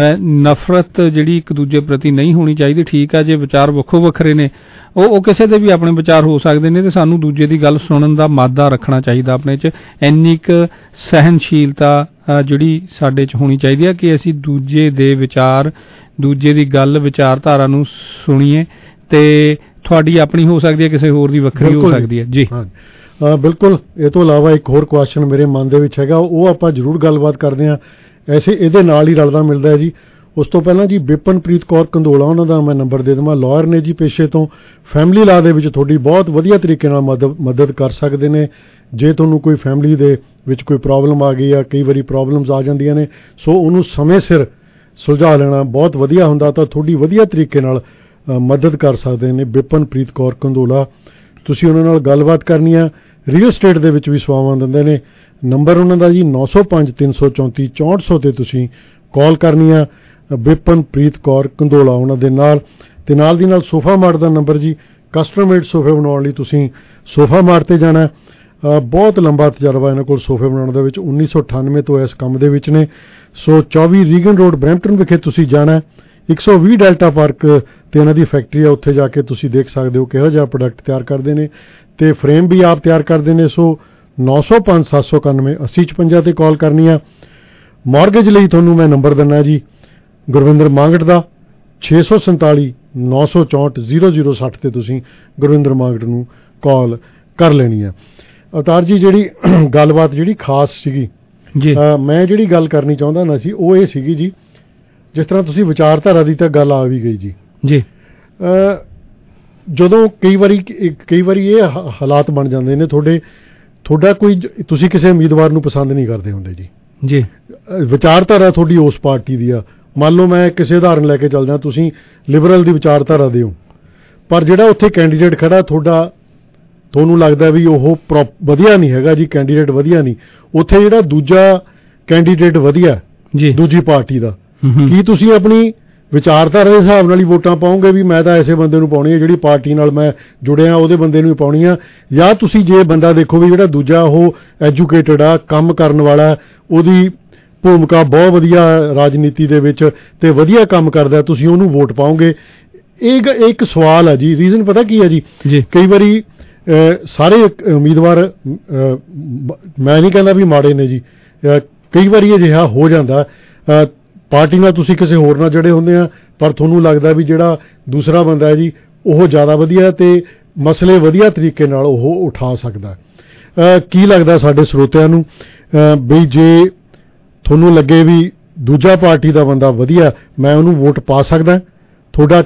ਨਫ਼ਰਤ ਜਿਹੜੀ ਇੱਕ ਦੂਜੇ ਪ੍ਰਤੀ ਨਹੀਂ ਹੋਣੀ ਚਾਹੀਦੀ। ਠੀਕ ਆ, ਜੇ ਵਿਚਾਰ ਵੱਖੋ ਵੱਖਰੇ ਨੇ ਉਹ ਉਹ ਕਿਸੇ ਦੇ ਵੀ ਆਪਣੇ ਵਿਚਾਰ ਹੋ ਸਕਦੇ ਨੇ ਤੇ ਸਾਨੂੰ ਦੂਜੇ ਦੀ ਗੱਲ ਸੁਣਨ ਦਾ ਮਾਦਾ ਰੱਖਣਾ ਚਾਹੀਦਾ ਆਪਣੇ 'ਚ। ਇੰਨੀ ਕੁ ਸਹਿਨਸ਼ੀਲਤਾ ਜਿਹੜੀ ਸਾਡੇ 'ਚ ਹੋਣੀ ਚਾਹੀਦੀ ਹੈ ਕਿ ਅਸੀਂ ਦੂਜੇ ਦੇ ਵਿਚਾਰ, ਦੂਜੇ ਦੀ ਗੱਲ, ਵਿਚਾਰਧਾਰਾ ਨੂੰ ਸੁਣੀਏ ਤੇ ਤੁਹਾਡੀ ਆਪਣੀ ਹੋ ਸਕਦੀ ਹੈ, ਕਿਸੇ ਹੋਰ ਦੀ ਵੱਖਰੀ ਹੋ ਸਕਦੀ ਹੈ ਜੀ। ਬਿਲਕੁਲ। ਇਹ ਤੋਂ ਇਲਾਵਾ ਇੱਕ ਹੋਰ ਕੁਐਸਚਨ ਮੇਰੇ ਮਨ ਦੇ ਵਿੱਚ ਹੈਗਾ, ਉਹ ਆਪਾਂ ਜ਼ਰੂਰ ਗੱਲਬਾਤ ਕਰਦੇ ਹਾਂ। ਐਸੇ ਇਹਦੇ ਨਾਲ ਹੀ ਰਲਦਾ ਮਿਲਦਾ ਹੈ ਜੀ। ਉਸ ਤੋਂ ਪਹਿਲਾਂ ਜੀ ਬਿਪਨਪ੍ਰੀਤ ਕੌਰ ਕੰਦੋਲਾ, ਉਹਨਾਂ ਦਾ ਮੈਂ ਨੰਬਰ ਦੇ ਦੇਵਾਂ, ਲਾਇਰ ਨੇ ਜੀ ਪੇਸ਼ੇ ਤੋਂ, ਫੈਮਿਲੀ ਲਾਅ ਦੇ ਵਿੱਚ ਤੁਹਾਡੀ ਬਹੁਤ ਵਧੀਆ ਤਰੀਕੇ ਨਾਲ ਮਦਦ ਮਦਦ ਕਰ ਸਕਦੇ ਨੇ। ਜੇ ਤੁਹਾਨੂੰ ਕੋਈ ਫੈਮਿਲੀ ਦੇ ਵਿੱਚ ਕੋਈ ਪ੍ਰੋਬਲਮ ਆ ਗਈ ਆ, ਕਈ ਵਾਰੀ ਪ੍ਰੋਬਲਮਸ ਆ ਜਾਂਦੀਆਂ ਨੇ, ਸੋ ਉਹਨੂੰ ਸਮੇਂ ਸਿਰ ਸੁਲਝਾ ਲੈਣਾ ਬਹੁਤ ਵਧੀਆ ਹੁੰਦਾ, ਤਾਂ ਤੁਹਾਡੀ ਵਧੀਆ ਤਰੀਕੇ ਨਾਲ ਮਦਦ ਕਰ ਸਕਦੇ ਨੇ ਬਿਪਨਪ੍ਰੀਤ ਕੌਰ ਕੰਦੋਲਾ। ਤੁਸੀਂ ਉਹਨਾਂ ਨਾਲ ਗੱਲਬਾਤ ਕਰਨੀ ਆ। ਰੀਅਲ ਸਟੇਟ ਦੇ ਵਿੱਚ ਵੀ ਸੇਵਾਵਾਂ ਦਿੰਦੇ ਨੇ। ਨੰਬਰ ਉਹਨਾਂ ਦਾ ਜੀ ਨੌ ਸੌ ਪੰਜ ਤਿੰਨ ਸੌ ਚੌਂਤੀ ਚੌਂਹਠ ਸੌ ਤੇ ਤੁਸੀਂ ਕਾਲ ਕਰਨੀ ਆ ਬਿਪਨਪ੍ਰੀਤ ਕੌਰ ਕੰਦੋਲਾ ਉਹਨਾਂ ਦੇ ਨਾਲ। ਤੇ ਨਾਲ ਦੀ ਨਾਲ ਸੋਫਾ ਮਾਰਟ ਦਾ ਨੰਬਰ ਜੀ, ਕਸਟਮ ਮੇਡ ਸੋਫੇ ਬਣਾਉਣ ਲਈ ਤੁਸੀਂ ਸੋਫਾ ਮਾਰਟ ਤੇ ਜਾਣਾ। ਬਹੁਤ ਲੰਬਾ ਤਜਰਬਾ ਇਹਨਾਂ ਕੋਲ ਸੋਫੇ ਬਣਾਉਣ ਦੇ ਵਿੱਚ, ਉੱਨੀ ਸੌ ਅਠਾਨਵੇਂ ਤੋਂ ਇਸ ਕੰਮ ਦੇ ਵਿੱਚ ਨੇ। ਸੋ ਚੌਵੀ ਰੀਗਨ ਰੋਡ ਬਰੈਂਪਟਨ ਵਿਖੇ ਤੁਸੀਂ ਜਾਣਾ। ਇੱਕ ਸੌ ਵੀਹ ਡੈਲਟਾ ਪਾਰਕ ਤੇ ਇਹਨਾਂ ਦੀ ਫੈਕਟਰੀ ਆ, ਉੱਥੇ ਜਾ ਕੇ ਤੁਸੀਂ ਦੇਖ ਸਕਦੇ ਹੋ ਕਿਹੋ ਜਿਹਾ ਪ੍ਰੋਡਕਟ ਤਿਆਰ ਕਰਦੇ ਨੇ ਤੇ ਫਰੇਮ ਵੀ ਆਪ ਤਿਆਰ ਕਰਦੇ ਨੇ। ਸੋ ਨੌ ਸੌ ਪੰਜ ਸੱਤ ਸੌ ਇਕਾਨਵੇਂ ਅੱਸੀ ਛਪੰਜਾ ਤੇ ਕਾਲ ਕਰਨੀ ਆ। ਮਾਰਗੇਜ ਲਈ ਤੁਹਾਨੂੰ ਮੈਂ ਨੰਬਰ ਦਿੰਦਾ ਜੀ ਗੁਰਵਿੰਦਰ ਮਾਂਗਟ ਦਾ, ਛੇ ਸੌ ਸੰਤਾਲੀ ਨੌ ਸੌ ਚੌਂਹਠ ਜ਼ੀਰੋ ਜ਼ੀਰੋ ਸੱਠ ਤੇ ਤੁਸੀਂ ਗੁਰਵਿੰਦਰ ਮਾਂਗਟ ਨੂੰ ਕਾਲ ਕਰ ਲੈਣੀ ਆ। ਅਵਤਾਰ ਜੀ, ਜਿਹੜੀ ਗੱਲਬਾਤ ਜਿਹੜੀ ਖਾਸ ਸੀਗੀ ਜੀ, ਮੈਂ ਜਿਹੜੀ ਗੱਲ ਕਰਨੀ ਚਾਹੁੰਦਾ ਨਾ ਸੀ ਉਹ ਇਹ ਸੀਗੀ ਜੀ, ਜਿਸ ਤਰ੍ਹਾਂ ਤੁਸੀਂ ਵਿਚਾਰਧਾਰਾ ਦੀ ਤਾਂ ਗੱਲ ਆ ਵੀ ਗਈ ਜੀ ਜੀ। ਜਦੋਂ ਕਈ ਵਾਰੀ ਕਈ ਵਾਰੀ ਇਹ ਹਾਲਾਤ ਬਣ ਜਾਂਦੇ ਨੇ, ਤੁਹਾਡੇ ਤੁਹਾਡਾ ਕੋਈ ਤੁਸੀਂ ਕਿਸੇ ਉਮੀਦਵਾਰ ਨੂੰ ਪਸੰਦ ਨਹੀਂ ਕਰਦੇ ਹੁੰਦੇ ਜੀ ਜੀ। ਵਿਚਾਰਧਾਰਾ ਤੁਹਾਡੀ ਉਸ ਪਾਰਟੀ ਦੀ ਆ। ਮੰਨ ਲਓ ਮੈਂ ਕਿਸੇ ਉਦਾਹਰਨ ਲੈ ਕੇ ਚੱਲਦਾ, ਤੁਸੀਂ ਲਿਬਰਲ ਦੀ ਵਿਚਾਰਧਾਰਾ ਦੇ ਹੋ, ਪਰ ਜਿਹੜਾ ਉੱਥੇ ਕੈਂਡੀਡੇਟ ਖੜਾ ਤੁਹਾਡਾ ਤੁਹਾਨੂੰ ਲੱਗਦਾ ਵੀ ਉਹ ਪ੍ਰੋ ਵਧੀਆ ਨਹੀਂ ਹੈਗਾ ਜੀ, ਕੈਂਡੀਡੇਟ ਵਧੀਆ ਨਹੀਂ। ਉੱਥੇ ਜਿਹੜਾ ਦੂਜਾ ਕੈਂਡੀਡੇਟ ਵਧੀਆ ਜੀ ਦੂਜੀ ਪਾਰਟੀ ਦਾ, ਕੀ ਤੁਸੀਂ ਆਪਣੀ ਵਿਚਾਰਧਾਰਾ ਦੇ ਹਿਸਾਬ ਨਾਲ ਹੀ ਵੋਟਾਂ ਪਾਓਗੇ ਵੀ ਮੈਂ ਤਾਂ ਐਸੇ ਬੰਦੇ ਨੂੰ ਪਾਉਣੀ ਹੈ, ਜਿਹੜੀ ਪਾਰਟੀ ਨਾਲ ਮੈਂ ਜੁੜਿਆ ਉਹਦੇ ਬੰਦੇ ਨੂੰ ਹੀ ਪਾਉਣੀ ਆ? ਜਾਂ ਤੁਸੀਂ ਜੇ ਬੰਦਾ ਦੇਖੋ ਵੀ ਜਿਹੜਾ ਦੂਜਾ ਉਹ ਐਜੂਕੇਟਡ ਆ, ਕੰਮ ਕਰਨ ਵਾਲਾ, ਉਹਦੀ ਭੂਮਿਕਾ ਬਹੁਤ ਵਧੀਆ ਰਾਜਨੀਤੀ ਦੇ ਵਿੱਚ ਤੇ ਵਧੀਆ ਕੰਮ ਕਰਦਾ, ਤੁਸੀਂ ਉਹਨੂੰ ਵੋਟ ਪਾਓਗੇ? ਇਹ ਇੱਕ ਸਵਾਲ ਹੈ ਜੀ। ਰੀਜ਼ਨ ਪਤਾ ਕੀ ਹੈ ਜੀ, ਕਈ ਵਾਰੀ ਸਾਰੇ ਉਮੀਦਵਾਰ, ਮੈਂ ਨਹੀਂ ਕਹਿੰਦਾ ਵੀ ਮਾੜੇ ਨੇ ਜੀ, ਕਈ ਵਾਰੀ ਅਜਿਹਾ ਹੋ ਜਾਂਦਾ ਪਾਰਟੀ ਨਾਲ ਤੁਸੀਂ ਕਿਸੇ ਹੋਰ ਨਾਲ ਜੜੇ ਹੁੰਦੇ ਆ, ਪਰ ਤੁਹਾਨੂੰ ਲੱਗਦਾ ਵੀ ਜਿਹੜਾ ਦੂਸਰਾ ਬੰਦਾ ਹੈ ਜੀ ਉਹ ਜ਼ਿਆਦਾ ਵਧੀਆ ਤੇ ਮਸਲੇ ਵਧੀਆ ਤਰੀਕੇ ਨਾਲ ਉਹ ਉਠਾ ਸਕਦਾ। ਕੀ ਲੱਗਦਾ ਸਾਡੇ ਸਰੋਤਿਆਂ ਨੂੰ ਵੀ ਜੇ ਤੁਹਾਨੂੰ ਲੱਗੇ ਵੀ ਦੂਜਾ ਪਾਰਟੀ ਦਾ ਬੰਦਾ ਵਧੀਆ, ਮੈਂ ਉਹਨੂੰ ਵੋਟ ਪਾ ਸਕਦਾ, ਤੁਹਾਡਾ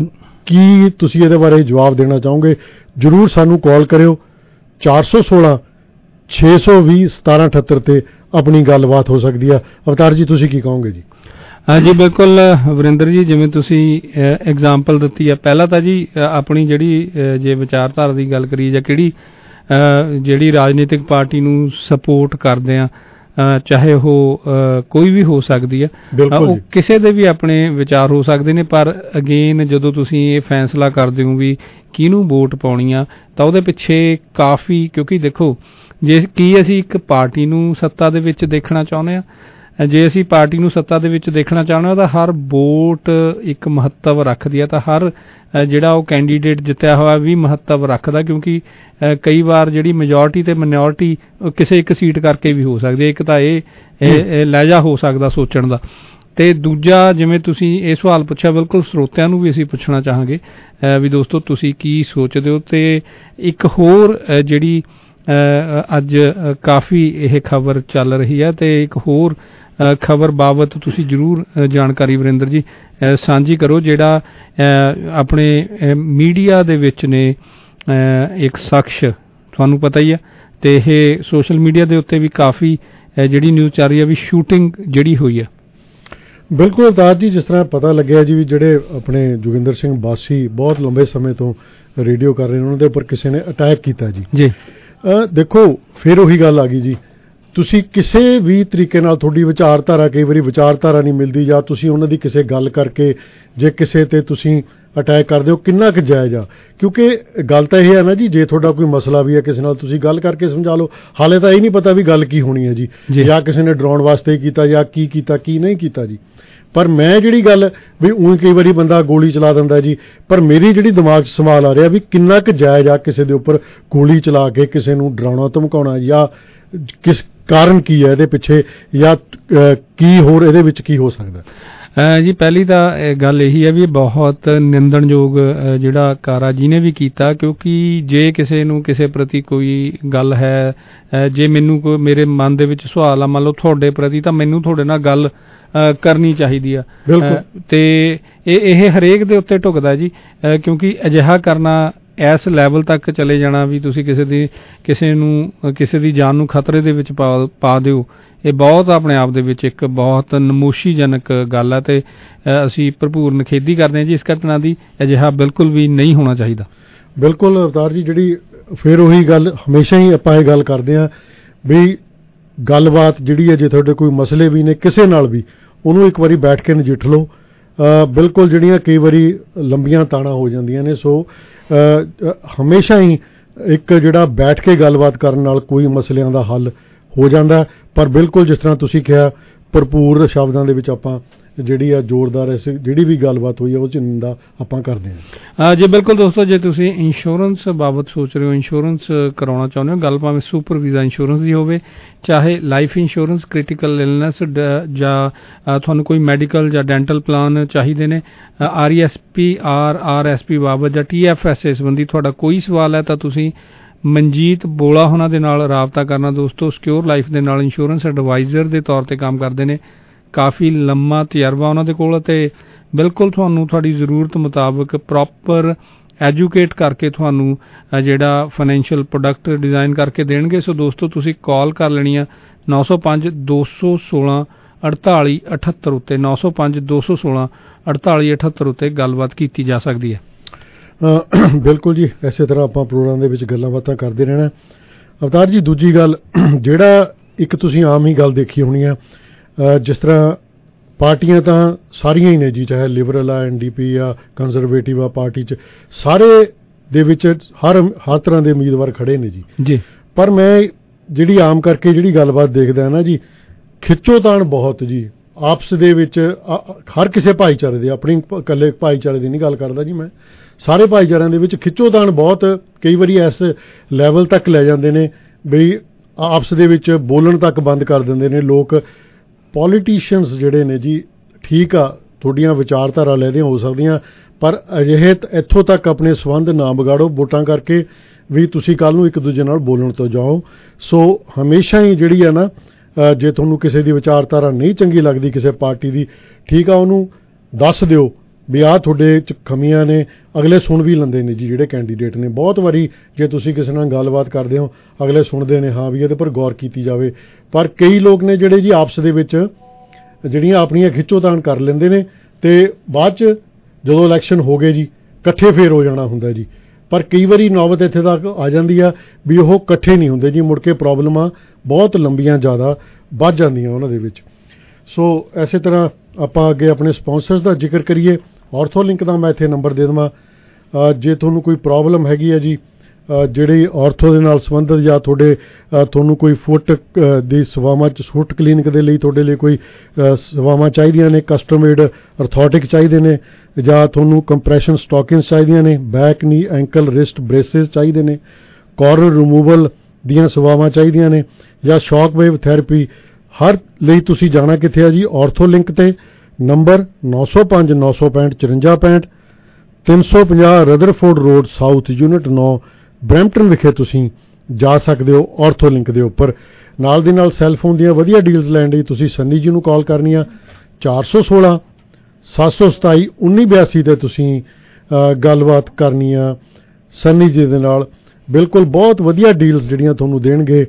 ਕੀ ਤੁਸੀਂ ਇਹਦੇ ਬਾਰੇ ਜਵਾਬ ਦੇਣਾ ਚਾਹੋਗੇ? ਜ਼ਰੂਰ ਸਾਨੂੰ ਕਾਲ ਕਰਿਓ ਚਾਰ ਸੌ ਸੋਲਾਂ ਛੇ ਸੌ ਵੀਹ ਸਤਾਰਾਂ ਅਠੱਤਰ ਤੇ ਆਪਣੀ ਗੱਲਬਾਤ ਹੋ ਸਕਦੀ ਆ। ਅਵਤਾਰ ਜੀ ਤੁਸੀਂ ਕੀ ਕਹੋਗੇ ਜੀ? ਹਾਂਜੀ ਬਿਲਕੁਲ ਵਰਿੰਦਰ ਜੀ, ਜਿਵੇਂ ਤੁਸੀਂ ਐਗਜ਼ਾਮਪਲ ਦਿੱਤੀ ਆ, ਪਹਿਲਾਂ ਤਾਂ ਜੀ ਆਪਣੀ ਜਿਹੜੀ ਜੇ ਵਿਚਾਰਧਾਰਾ ਦੀ ਗੱਲ ਕਰੀਏ ਜਾਂ ਕਿਹੜੀ ਜਿਹੜੀ ਰਾਜਨੀਤਿਕ ਪਾਰਟੀ ਨੂੰ ਸਪੋਰਟ ਕਰਦੇ ਆ, ਚਾਹੇ ਉਹ ਕੋਈ ਵੀ ਹੋ ਸਕਦੀ ਆ, ਉਹ ਕਿਸੇ ਦੇ ਵੀ ਆਪਣੇ ਵਿਚਾਰ ਹੋ ਸਕਦੇ ਨੇ, ਪਰ ਅਗੇਨ ਜਦੋਂ ਤੁਸੀਂ ਇਹ ਫੈਸਲਾ ਕਰਦੇ ਹੋ ਵੀ ਕਿਹਨੂੰ ਵੋਟ ਪਾਉਣੀ ਆ ਤਾਂ ਉਹਦੇ ਪਿੱਛੇ ਕਾਫੀ, ਕਿਉਂਕਿ ਦੇਖੋ ਜੇ ਕੀ ਅਸੀਂ ਇੱਕ ਪਾਰਟੀ ਨੂੰ ਸੱਤਾ ਦੇ ਵਿੱਚ ਦੇਖਣਾ ਚਾਹੁੰਦੇ ਆ, ਜੇ ਅਸੀਂ ਪਾਰਟੀ ਨੂੰ ਸੱਤਾ ਦੇ ਵਿੱਚ ਦੇਖਣਾ ਚਾਹੁੰਦੇ ਹਾਂ ਤਾਂ ਹਰ ਵੋਟ ਇੱਕ ਮਹੱਤਵ ਰੱਖਦੀ ਹੈ, ਤਾਂ ਹਰ ਜਿਹੜਾ ਉਹ ਕੈਂਡੀਡੇਟ ਜਿੱਤਿਆ ਹੋਇਆ ਵੀ ਮਹੱਤਵ ਰੱਖਦਾ, ਕਿਉਂਕਿ ਕਈ ਵਾਰ ਜਿਹੜੀ ਮੈਜੋਰਟੀ ਤੇ ਮਾਈਨੋਰਟੀ ਕਿਸੇ ਇੱਕ ਸੀਟ ਕਰਕੇ ਵੀ ਹੋ ਸਕਦੀ ਹੈ। ਇੱਕ ਤਾਂ ਇਹ ਲਹਿਜਾ ਹੋ ਸਕਦਾ ਸੋਚਣ ਦਾ, ਤੇ ਦੂਜਾ ਜਿਵੇਂ ਤੁਸੀਂ ਇਹ ਸਵਾਲ ਪੁੱਛਿਆ, ਬਿਲਕੁਲ ਸਰੋਤਿਆਂ ਨੂੰ ਵੀ ਅਸੀਂ ਪੁੱਛਣਾ ਚਾਹਾਂਗੇ ਵੀ ਦੋਸਤੋ ਤੁਸੀਂ ਕੀ ਸੋਚਦੇ ਹੋ। ਤੇ ਇੱਕ ਹੋਰ ਜਿਹੜੀ ਅੱਜ ਕਾਫੀ ਇਹ ਖਬਰ ਚੱਲ ਰਹੀ ਹੈ, ਤੇ ਇੱਕ ਹੋਰ ਖਬਰ ਬਾਬਤ ਤੁਸੀਂ ਜ਼ਰੂਰ ਜਾਣਕਾਰੀ ਵਰਿੰਦਰ ਜੀ ਸਾਂਝੀ ਕਰੋ, ਜਿਹੜਾ ਆਪਣੇ ਮੀਡੀਆ ਦੇ ਵਿੱਚ ਨੇ ਇੱਕ ਸ਼ਖਸ, ਤੁਹਾਨੂੰ ਪਤਾ ਹੀ ਹੈ, ਤੇ ਇਹ ਸੋਸ਼ਲ ਮੀਡੀਆ ਦੇ ਉੱਤੇ ਵੀ ਕਾਫੀ ਜਿਹੜੀ ਨਿਊਜ਼ ਚੱਲ ਰਹੀ ਹੈ ਵੀ ਸ਼ੂਟਿੰਗ ਜਿਹੜੀ ਹੋਈ ਹੈ। ਬਿਲਕੁਲ ਅਵਤਾਰ ਜੀ, ਜਿਸ ਤਰ੍ਹਾਂ ਪਤਾ ਲੱਗਿਆ ਜੀ ਵੀ ਜਿਹੜੇ ਆਪਣੇ ਜੋਗਿੰਦਰ ਸਿੰਘ ਬਾਸੀ ਬਹੁਤ ਲੰਬੇ ਸਮੇਂ ਤੋਂ ਰੇਡੀਓ ਕਰ ਰਹੇ ਨੇ, ਉਹਨਾਂ ਦੇ ਉੱਪਰ ਕਿਸੇ ਨੇ ਅਟੈਕ ਕੀਤਾ ਜੀ। ਜੀ ਦੇਖੋ ਫਿਰ ਉਹੀ ਗੱਲ ਆ ਗਈ ਜੀ, ਤੁਸੀਂ ਕਿਸੇ ਵੀ ਤਰੀਕੇ ਨਾਲ ਤੁਹਾਡੀ ਵਿਚਾਰਧਾਰਾ, ਕਈ ਵਾਰੀ ਵਿਚਾਰਧਾਰਾ ਨਹੀਂ ਮਿਲਦੀ, ਜਾਂ ਤੁਸੀਂ ਉਹਨਾਂ ਦੀ ਕਿਸੇ ਗੱਲ ਕਰਕੇ ਜੇ ਕਿਸੇ ਤੇ ਤੁਸੀਂ ਅਟੈਕ ਕਰਦੇ ਹੋ, ਕਿੰਨਾ ਕੁ ਜਾਇਜ਼ ਆ? ਕਿਉਂਕਿ ਗੱਲ ਤਾਂ ਇਹ ਹੈ ਨਾ ਜੀ, ਜੇ ਤੁਹਾਡਾ ਕੋਈ ਮਸਲਾ ਵੀ ਹੈ ਕਿਸੇ ਨਾਲ, ਤੁਸੀਂ ਗੱਲ ਕਰਕੇ ਸਮਝਾ ਲਓ। ਹਾਲੇ ਤਾਂ ਇਹ ਨਹੀਂ ਪਤਾ ਵੀ ਗੱਲ ਕੀ ਹੋਣੀ ਹੈ ਜੀ, ਜਾਂ ਕਿਸੇ ਨੇ ਡਰਾਉਣ ਵਾਸਤੇ ਕੀਤਾ ਜਾਂ ਕੀ ਕੀਤਾ ਕੀ ਨਹੀਂ ਕੀਤਾ ਜੀ। ਪਰ ਮੈਂ ਜਿਹੜੀ ਗੱਲ ਵੀ ਊਂ ਕਈ ਵਾਰੀ ਬੰਦਾ ਗੋਲੀ ਚਲਾ ਦਿੰਦਾ ਜੀ, ਪਰ ਮੇਰੀ ਜਿਹੜੀ ਦਿਮਾਗ 'ਚ ਸਵਾਲ ਆ ਰਿਹਾ ਵੀ ਕਿੰਨਾ ਕੁ ਜਾਇਜ਼ ਆ ਕਿਸੇ ਦੇ ਉੱਪਰ ਗੋਲੀ ਚਲਾ ਕੇ ਕਿਸੇ ਨੂੰ ਡਰਾਉਣਾ ਧਮਕਾਉਣਾ, ਜਾਂ ਕਿਸ ਕਾਰਨ ਕੀ ਹੈ ਇਹਦੇ ਪਿੱਛੇ, ਜਾਂ ਕੀ ਹੋਰ ਇਹਦੇ ਵਿੱਚ ਕੀ ਹੋ ਸਕਦਾ? ਜੀ ਪਹਿਲੀ ਤਾਂ ਗੱਲ ਇਹੀ ਹੈ ਵੀ ਇਹ ਬਹੁਤ ਨਿੰਦਣਯੋਗ ਜਿਹੜਾ ਕਾਰਾ ਜਿਹਨੇ ਵੀ ਕੀਤਾ, ਕਿਉਂਕਿ ਜੇ ਕਿਸੇ ਨੂੰ ਕਿਸੇ ਪ੍ਰਤੀ ਕੋਈ ਗੱਲ ਹੈ, ਜੇ ਮੈਨੂੰ ਕੋਈ ਮੇਰੇ ਮਨ ਦੇ ਵਿੱਚ ਸਵਾਲ ਆ ਮੰਨ ਲਓ ਤੁਹਾਡੇ ਪ੍ਰਤੀ, ਤਾਂ ਮੈਨੂੰ ਤੁਹਾਡੇ ਨਾਲ ਗੱਲ ਕਰਨੀ ਚਾਹੀਦੀ ਆ, ਤੇ ਇਹ ਇਹ ਹਰੇਕ ਦੇ ਉੱਤੇ ਢੁਕਦਾ ਜੀ, ਕਿਉਂਕਿ ਅਜਿਹਾ ਕਰਨਾ, ਇਸ ਲੈਵਲ ਤੱਕ ਚਲੇ ਜਾਣਾ ਵੀ ਤੁਸੀਂ ਕਿਸੇ ਦੀ ਕਿਸੇ ਨੂੰ ਕਿਸੇ ਦੀ ਜਾਨ ਨੂੰ ਖਤਰੇ ਦੇ ਵਿੱਚ ਪਾ ਪਾ ਦਿਓ, ਇਹ ਬਹੁਤ ਆਪਣੇ ਆਪ ਦੇ ਵਿੱਚ ਇੱਕ ਬਹੁਤ ਨਮੋਸ਼ੀਜਨਕ ਗੱਲ ਹੈ, ਤੇ ਅਸੀਂ ਭਰਪੂਰ ਨਿਖੇਧੀ ਕਰਦੇ ਹਾਂ ਜੀ ਇਸ ਘਟਨਾ ਦੀ। ਅਜਿਹਾ ਬਿਲਕੁਲ ਵੀ ਨਹੀਂ ਹੋਣਾ ਚਾਹੀਦਾ। ਬਿਲਕੁਲ ਅਵਤਾਰ ਜੀ, ਜਿਹੜੀ ਫਿਰ ਉਹੀ ਗੱਲ ਹਮੇਸ਼ਾ ਹੀ ਆਪਾਂ ਇਹ ਗੱਲ ਕਰਦੇ ਹਾਂ ਵੀ ਗੱਲਬਾਤ ਜਿਹੜੀ ਹੈ, ਜੇ ਤੁਹਾਡੇ ਕੋਈ ਮਸਲੇ ਵੀ ਨੇ ਕਿਸੇ ਨਾਲ ਵੀ, ਉਹਨੂੰ ਇੱਕ ਵਾਰੀ ਬੈਠ ਕੇ ਨਜਿੱਠ ਲਓ। ਬਿਲਕੁਲ ਜਿਹੜੀਆਂ ਕਈ ਵਾਰੀ ਲੰਬੀਆਂ ਤਾਣਾ ਹੋ ਜਾਂਦੀਆਂ ਨੇ, ਸੋ ਹਮੇਸ਼ਾ ਹੀ ਇੱਕ ਜਿਹੜਾ ਬੈਠ ਕੇ ਗੱਲਬਾਤ ਕਰਨ ਨਾਲ ਕੋਈ ਮਸਲਿਆਂ ਦਾ ਹੱਲ ਹੋ ਜਾਂਦਾ। ਪਰ ਬਿਲਕੁਲ ਜਿਸ ਤਰ੍ਹਾਂ ਤੁਸੀਂ ਕਿਹਾ, ਭਰਪੂਰ ਸ਼ਬਦਾਂ ਦੇ ਵਿੱਚ ਆਪਾਂ ਜਿਹੜੀ ਆ ਜ਼ੋਰਦਾਰ ਐਸੇ ਜਿਹੜੀ ਵੀ ਗੱਲਬਾਤ ਹੋਈ ਹੈ ਉਹ 'ਚ ਨਿੰਦਾ ਆਪਾਂ ਕਰਦੇ ਹਾਂ। ਜੀ ਬਿਲਕੁਲ ਦੋਸਤੋ, ਜੇ ਤੁਸੀਂ ਇੰਸ਼ੋਰੈਂਸ ਬਾਬਤ ਸੋਚ ਰਹੇ ਹੋ, ਇੰਸ਼ੋਰੈਂਸ ਕਰਾਉਣਾ ਚਾਹੁੰਦੇ ਹੋ, ਗੱਲ ਭਾਵੇਂ ਸੁਪਰ ਵੀਜ਼ਾ ਇੰਸ਼ੋਰੈਂਸ ਦੀ ਹੋਵੇ, ਚਾਹੇ ਲਾਈਫ ਇੰਸ਼ੋਰੈਂਸ, ਕ੍ਰਿਟੀਕਲ ਇਲਨੈਸ, ਜਾਂ ਤੁਹਾਨੂੰ ਕੋਈ ਮੈਡੀਕਲ ਜਾਂ ਡੈਂਟਲ ਪਲਾਨ ਚਾਹੀਦੇ ਨੇ, R E S P, R R S P ਬਾਬਤ ਜਾਂ ਟੀ ਐਫ ਐਸ ਏ ਸੰਬੰਧੀ ਤੁਹਾਡਾ ਕੋਈ ਸਵਾਲ ਹੈ ਤਾਂ ਤੁਸੀਂ ਮਨਜੀਤ ਬੋਲਾ ਉਹਨਾਂ ਦੇ ਨਾਲ ਰਾਬਤਾ ਕਰਨਾ। ਦੋਸਤੋ ਸਿਕਿਉਰ ਲਾਈਫ ਦੇ ਨਾਲ ਇੰਸ਼ੋਰੈਂਸ ਐਡਵਾਈਜ਼ਰ ਦੇ ਤੌਰ ਤੇ ਕੰਮ ਕਰਦੇ ਨੇ, ਕਾਫੀ ਲੰਮਾ ਤਜਰਬਾ ਉਹਨਾਂ ਦੇ ਕੋਲ, ਅਤੇ ਬਿਲਕੁਲ ਤੁਹਾਨੂੰ ਤੁਹਾਡੀ ਜ਼ਰੂਰਤ ਮੁਤਾਬਕ ਪ੍ਰੋਪਰ ਐਜੂਕੇਟ ਕਰਕੇ ਤੁਹਾਨੂੰ ਜਿਹੜਾ ਫਾਈਨੈਂਸ਼ੀਅਲ ਪ੍ਰੋਡਕਟ ਡਿਜ਼ਾਈਨ ਕਰਕੇ ਦੇਣਗੇ। ਸੋ ਦੋਸਤੋ ਤੁਸੀਂ ਕਾਲ ਕਰ ਲੈਣੀ ਆ ਨੌ ਸੌ ਪੰਜ ਦੋ ਸੌ ਸੋਲਾਂ ਅੜਤਾਲੀ ਅਠੱਤਰ ਉੱਤੇ, ਨੌ ਸੌ ਪੰਜ ਦੋ ਸੌ ਸੋਲਾਂ ਅੜਤਾਲੀ ਅਠੱਤਰ ਉੱਤੇ ਗੱਲਬਾਤ ਕੀਤੀ ਜਾ ਸਕਦੀ ਹੈ। ਬਿਲਕੁਲ ਜੀ, ਇਸੇ ਤਰ੍ਹਾਂ ਆਪਾਂ ਪ੍ਰੋਗਰਾਮ ਦੇ ਵਿੱਚ ਗੱਲਾਂ ਬਾਤਾਂ ਕਰਦੇ ਰਹਿਣਾ। ਅਵਤਾਰ ਜੀ, ਦੂਜੀ ਗੱਲ ਜਿਹੜਾ ਇੱਕ ਤੁਸੀਂ ਆਮ ਹੀ ਗੱਲ ਦੇਖੀ ਹੋਣੀ ਆ, ਜਿਸ ਤਰ੍ਹਾਂ ਪਾਰਟੀਆਂ ਤਾਂ ਸਾਰੀਆਂ ਹੀ ਨੇ ਜੀ, ਚਾਹੇ ਲਿਬਰਲ ਆ, ਐਨ ਡੀ ਪੀ ਆ, ਕੰਜ਼ਰਵੇਟਿਵ ਆ, ਪਾਰਟੀ 'ਚ ਸਾਰੇ ਦੇ ਵਿੱਚ ਹਰ ਹਰ ਤਰ੍ਹਾਂ ਦੇ ਉਮੀਦਵਾਰ ਖੜੇ ਨੇ ਜੀ ਜੀ ਪਰ ਮੈਂ ਜਿਹੜੀ ਆਮ ਕਰਕੇ ਜਿਹੜੀ ਗੱਲਬਾਤ ਦੇਖਦਾ ਨਾ ਜੀ, ਖਿੱਚੋਤਾਣ ਬਹੁਤ ਜੀ ਆਪਸ ਦੇ ਵਿੱਚ, ਹਰ ਕਿਸੇ ਭਾਈਚਾਰੇ ਦੇ, ਆਪਣੀ ਇਕੱਲੇ ਭਾਈਚਾਰੇ ਦੀ ਨਹੀਂ ਗੱਲ ਕਰਦਾ ਜੀ ਮੈਂ, ਸਾਰੇ ਭਾਈਚਾਰਿਆਂ ਦੇ ਵਿੱਚ ਖਿੱਚੋਤਾਣ ਬਹੁਤ ਕਈ ਵਾਰੀ ਇਸ ਲੈਵਲ ਤੱਕ ਲੈ ਜਾਂਦੇ ਨੇ ਬਈ ਆਪਸ ਦੇ ਵਿੱਚ ਬੋਲਣ ਤੱਕ ਬੰਦ ਕਰ ਦਿੰਦੇ ਨੇ ਲੋਕ। ਪੋਲੀਟੀਸ਼ੀਅਨਸ ਜਿਹੜੇ ਨੇ ਜੀ, ਠੀਕ ਆ ਤੁਹਾਡੀਆਂ ਵਿਚਾਰਧਾਰਾ ਲੈਦੀਆਂ ਹੋ ਸਕਦੀਆਂ, ਪਰ ਅਜਿਹੇ ਇੱਥੋਂ ਤੱਕ ਆਪਣੇ ਸੰਬੰਧ ਨਾ ਵਿਗਾੜੋ ਵੋਟਾਂ ਕਰਕੇ ਵੀ ਤੁਸੀਂ ਕੱਲ੍ਹ ਨੂੰ ਇੱਕ ਦੂਜੇ ਨਾਲ ਬੋਲਣ ਤੋਂ ਜਾਓ। ਸੋ ਹਮੇਸ਼ਾ ਹੀ ਜਿਹੜੀ ਆ ਨਾ, ਜੇ ਤੁਹਾਨੂੰ ਕਿਸੇ ਦੀ ਵਿਚਾਰਧਾਰਾ ਨਹੀਂ ਚੰਗੀ ਲੱਗਦੀ ਕਿਸੇ ਪਾਰਟੀ ਦੀ, ਠੀਕ ਆ ਉਹਨੂੰ ਦੱਸ ਦਿਓ ਵੀ ਆਹ ਤੁਹਾਡੇ 'ਚ ਕਮੀਆਂ ਨੇ, ਅਗਲੇ ਸੁਣ ਵੀ ਲੈਂਦੇ ਨੇ ਜੀ ਜਿਹੜੇ ਕੈਂਡੀਡੇਟ ਨੇ। ਬਹੁਤ ਵਾਰੀ ਜੇ ਤੁਸੀਂ ਕਿਸੇ ਨਾਲ ਗੱਲਬਾਤ ਕਰਦੇ ਹੋ ਅਗਲੇ ਸੁਣਦੇ ਨੇ ਹਾਂ ਵੀ ਇਹਦੇ ਪਰ ਗੌਰ ਕੀਤੀ ਜਾਵੇ, ਪਰ ਕਈ ਲੋਕ ਨੇ ਜਿਹੜੇ ਜੀ ਆਪਸ ਦੇ ਵਿੱਚ ਜਿਹੜੀਆਂ ਆਪਣੀਆਂ ਖਿੱਚੋਤਾਣ ਕਰ ਲੈਂਦੇ ਨੇ ਅਤੇ ਬਾਅਦ 'ਚ ਜਦੋਂ ਇਲੈਕਸ਼ਨ ਹੋ ਗਏ ਜੀ ਇਕੱਠੇ ਫੇਰ ਹੋ ਜਾਣਾ ਹੁੰਦਾ ਜੀ। ਪਰ ਕਈ ਵਾਰੀ ਨੌਬਤ ਇੱਥੇ ਤੱਕ ਆ ਜਾਂਦੀ ਆ ਵੀ ਉਹ ਇਕੱਠੇ ਨਹੀਂ ਹੁੰਦੇ ਜੀ, ਮੁੜ ਕੇ ਪ੍ਰੋਬਲਮਾਂ ਬਹੁਤ ਲੰਬੀਆਂ ਜ਼ਿਆਦਾ ਵੱਧ ਜਾਂਦੀਆਂ ਉਹਨਾਂ ਦੇ ਵਿੱਚ। ਸੋ ਇਸੇ ਤਰ੍ਹਾਂ ਆਪਾਂ ਅੱਗੇ ਆਪਣੇ ਸਪਾਂਸਰਸ ਦਾ ਜ਼ਿਕਰ ਕਰੀਏ। ਆਰਥੋਲਿੰਕ ਦਾ ਮੈਂ ਇੱਥੇ ਨੰਬਰ ਦੇ ਦੇਵਾਂ, ਜੇ ਤੁਹਾਨੂੰ ਕੋਈ ਪ੍ਰੋਬਲਮ ਹੈਗੀ ਹੈ ਜੀ ਜਿਹੜੀ ਆਰਥੋ ਦੇ ਨਾਲ ਸੰਬੰਧਿਤ, ਜਾਂ ਤੁਹਾਡੇ ਤੁਹਾਨੂੰ ਕੋਈ ਫੁੱਟ ਦੀ ਸੇਵਾਵਾਂ 'ਚ ਫੁੱਟ ਕਲੀਨਿਕ ਦੇ ਲਈ ਤੁਹਾਡੇ ਲਈ ਕੋਈ ਸੇਵਾਵਾਂ ਚਾਹੀਦੀਆਂ ਨੇ, ਕਸਟਮ ਮੇਡ ਅਰਥੋਟਿਕ ਚਾਹੀਦੇ ਨੇ, ਜਾਂ ਤੁਹਾਨੂੰ ਕੰਪਰੈਸ਼ਨ ਸਟਾਕਿੰਗਸ ਚਾਹੀਦੀਆਂ ਨੇ, ਬੈਕ ਨੀ ਐਂਕਲ ਰਿਸਟ ਬ੍ਰੇਸਿਸ ਚਾਹੀਦੇ ਨੇ, ਕਾਰਨਰ ਰਿਮੂਵਲ ਦੀਆਂ ਸੇਵਾਵਾਂ ਚਾਹੀਦੀਆਂ ਨੇ, ਜਾਂ ਸ਼ੌਕ ਵੇਵ ਥੈਰੇਪੀ, ਹਰ ਲਈ ਤੁਸੀਂ ਜਾਣਾ ਕਿੱਥੇ ਆ ਜੀ? ਆਰਥੋਲਿੰਕ ਤੇ ਨੰਬਰ ਨੌ ਸੌ ਪੰਜ ਨੌ ਸੌ ਪੈਂਹਠ ਚੁਰੰਜਾ ਪੈਂਹਠ, ਤਿੰਨ ਸੌ ਪੰਜਾਹ ਰਦਰਫੋਰਡ ਰੋਡ ਸਾਊਥ ਯੂਨਿਟ ਨੌ ਬਰੈਂਪਟਨ ਵਿਖੇ ਤੁਸੀਂ ਜਾ ਸਕਦੇ ਹੋ ਆਰਥੋਲਿੰਕ ਦੇ ਉੱਪਰ। ਨਾਲ ਦੀ ਨਾਲ ਸੈੱਲਫੋਨ ਦੀਆਂ ਵਧੀਆ ਡੀਲਸ ਲੈਣ ਲਈ ਤੁਸੀਂ ਸੰਨੀ ਜੀ ਨੂੰ ਕਾਲ ਕਰਨੀ ਆ ਚਾਰ ਸੌ ਸੋਲਾਂ ਸੱਤ ਸੌ ਸਤਾਈ ਉੱਨੀ ਬਿਆਸੀ 'ਤੇ ਤੁਸੀਂ ਗੱਲਬਾਤ ਕਰਨੀ ਆ ਸੰਨੀ ਜੀ ਦੇ ਨਾਲ। ਬਿਲਕੁਲ ਬਹੁਤ ਵਧੀਆ ਡੀਲਸ ਜਿਹੜੀਆਂ ਤੁਹਾਨੂੰ ਦੇਣਗੇ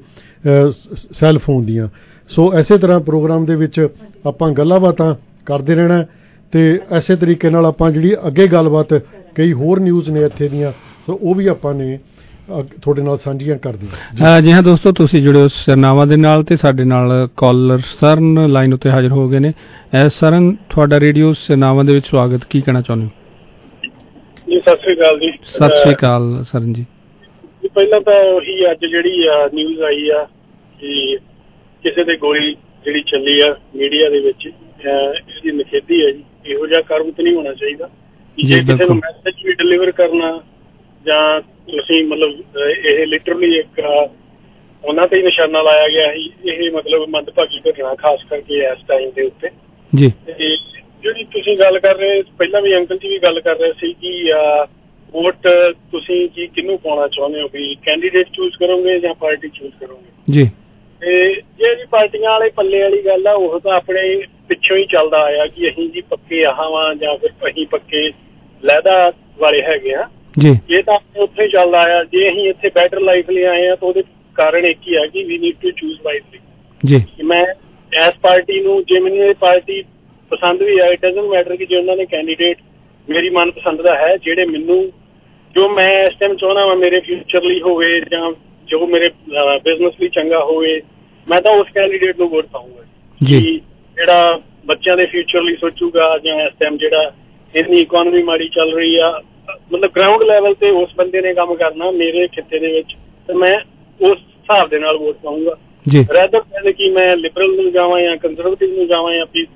ਸੈੱਲਫੋਨ ਦੀਆਂ। ਸੋ ਇਸੇ ਤਰ੍ਹਾਂ ਪ੍ਰੋਗਰਾਮ ਦੇ ਵਿੱਚ ਆਪਾਂ ਗੱਲਾਂ ਬਾਤਾਂ ਕਰਦੇ ਰਹਿਣਾ ਅਤੇ ਇਸੇ ਤਰੀਕੇ ਨਾਲ ਆਪਾਂ ਜਿਹੜੀ ਅੱਗੇ ਗੱਲਬਾਤ ਕਈ ਹੋਰ ਨਿਊਜ਼ ਨੇ ਇੱਥੇ ਦੀਆਂ, ਸੋ ਉਹ ਵੀ ਆਪਾਂ ਨੇ ਤੁਹਾਡੇ ਨਾਲ ਸਾਂਝੀਆਂ ਕਰਦੇ ਹਾਂ। ਜੀ ਹਾਂ ਦੋਸਤੋ, ਤੁਸੀਂ ਜੁੜੇ ਹੋ ਸਰਨਾਵਾਂ ਦੇ ਨਾਲ ਅਤੇ ਸਾਡੇ ਨਾਲ ਕਾਲਰ ਸਰਨ ਲਾਈਨ ਉੱਤੇ ਹਾਜ਼ਰ ਹੋ ਗਏ ਨੇ। ਸਰਨ, ਤੁਹਾਡਾ ਰੇਡੀਓ ਸਰਨਾਵਾਂ ਦੇ ਵਿੱਚ ਸਵਾਗਤ, ਕੀ ਕਹਿਣਾ ਚਾਹੁੰਦੇ ਹੋ? ਜੀ ਸਤਿ ਸ੍ਰੀ ਅਕਾਲ ਜੀ। ਸਤਿ ਸ੍ਰੀ ਅਕਾਲ ਸਰਨ ਜੀ। ਪਹਿਲਾਂ ਤਾਂ ਉਹੀ ਅੱਜ ਜਿਹੜੀ ਆ ਨਿਊਜ਼ ਆਈ ਆ ਕਿ ਕਿਸੇ ਦੇ ਗੋਲੀ ਜਿਹੜੀ ਚੱਲੀ ਆ ਮੀਡੀਆ ਦੇ ਵਿੱਚ, ਇਹਦੀ ਨਿਖੇਧੀ ਹੈ ਜੀ। ਇਹੋ ਜਿਹਾ ਕਰਮ ਤਾਂ ਨਹੀਂ ਹੋਣਾ ਚਾਹੀਦਾ। ਜੇ ਕਿਸੇ ਨੂੰ ਮੈਸੇਜ ਵੀ ਡਿਲੀਵਰ ਕਰਨਾ ਜਾਂ ਤੁਸੀਂ ਮਤਲਬ ਇਹ ਲਿਟਰਲੀ ਇੱਕ ਉਹਨਾਂ ਤੇ ਹੀ ਨਿਸ਼ਾਨਾ ਲਾਇਆ ਗਿਆ ਸੀ, ਇਹ ਮਤਲਬ ਮੰਦਭਾਗੀ ਘਟਨਾ ਖਾਸ ਕਰਕੇ ਇਸ ਟਾਈਮ ਦੇ ਉੱਤੇ ਜੀ। ਤੇ ਜਿਹੜੀ ਤੁਸੀਂ ਗੱਲ ਕਰ ਰਹੇ, ਪਹਿਲਾਂ ਵੀ ਅੰਕਲ ਜੀ ਵੀ ਗੱਲ ਕਰ ਰਹੇ ਸੀ ਕਿ ਵੋਟ ਤੁਸੀਂ ਕੀ ਕਿਹਨੂੰ ਪਾਉਣਾ ਚਾਹੁੰਦੇ ਹੋ, ਵੀ ਕੈਂਡੀਡੇਟ ਚੂਜ਼ ਕਰੋਗੇ ਜਾਂ ਪਾਰਟੀ ਚੂਜ਼ ਕਰੋਗੇ ਜੀ। ਤੇ ਜੇ ਜੀ ਪਾਰਟੀਆਂ ਵਾਲੇ ਪੱਲੇ ਵਾਲੀ ਗੱਲ ਆ, ਉਹ ਤਾਂ ਆਪਣੇ ਪਿੱਛੋਂ ਹੀ ਚੱਲਦਾ ਆਇਆ ਕਿ ਅਸੀਂ ਜੀ ਪੱਕੇ ਆਹਾਂ ਵਾਂ ਜਾਂ ਫਿਰ ਅਸੀਂ ਪੱਕੇ ਲਹਿਦਾ ਵਾਲੇ ਹੈਗੇ ਆ ਜੀ। ਇਹ ਤਾਂ ਉੱਥੇ ਹੀ ਚੱਲਦਾ ਆਇਆ। ਜੇ ਅਸੀਂ ਇੱਥੇ ਬੈਟਰ ਲਾਈਫ ਲਈ ਆਏ ਆ ਤਾਂ ਉਹਦੇ ਕਾਰਨ ਇੱਕ ਹੀ ਹੈ ਕਿ we need to choose wisely ਜੀ। ਮੈਂ ਇਸ ਪਾਰਟੀ ਨੂੰ, ਜੇ ਮੈਨੂੰ ਇਹ ਪਾਰਟੀ ਪਸੰਦ ਵੀ ਹੈ, ਇਟ ਡਜ਼ਨਟ ਮੈਟਰ ਕਿ ਜੇ ਉਹਨਾਂ ਨੇ ਕੈਂਡੀਡੇਟ ਮੇਰੀ ਮਨਪਸੰਦ ਦਾ ਹੈ, ਜਿਹੜੇ ਮੈਨੂੰ ਜੋ ਮੈਂ ਇਸ ਟਾਈਮ ਚਾਹੁੰਦਾ ਵਾ ਮੇਰੇ ਫਿਊਚਰ ਲਈ ਹੋਵੇ ਜਾਂ ਜੋ ਮੇਰੇ ਬਿਜ਼ਨਸ ਲਈ ਚੰਗਾ ਹੋਵੇ, ਮੈਂ ਤਾਂ ਉਸ ਕੈਂਡੀਡੇਟ ਨੂੰ ਵੋਟ ਪਾਊਂਗਾ ਜੀ, ਜਿਹੜਾ ਬੱਚਿਆਂ ਦੇ ਫਿਊਚਰ ਲਈ ਸੋਚੂਗਾ। ਜਾਂ ਇਸ ਟਾਈਮ ਜਿਹੜਾ ਇੰਨੀ ਇਕੋਨਮੀ ਮਾੜੀ ਚੱਲ ਰਹੀ ਆ, ਮਤਲਬ ਗਰਾਊਂਡ ਲੈਵਲ ਤੇ ਉਸ ਬੰਦੇ ਨੇ ਕੰਮ ਕਰਨਾ ਮੇਰੇ ਖਿੱਤੇ ਦੇ ਵਿੱਚ, ਤੇ ਮੈਂ ਉਸ ਹਿਸਾਬ ਦੇ ਨਾਲ ਵੋਟ ਪਾਊਂਗਾ ਰੈਦਰ ਦੈਨ ਕਿ ਮੈਂ ਲਿਬਰਲ ਨੂੰ ਜਾਵਾਂ ਜਾਂ ਕੰਜ਼ਰਵੇਟਿਵ ਨੂੰ ਜਾਵਾਂ ਜਾਂ ਪੀ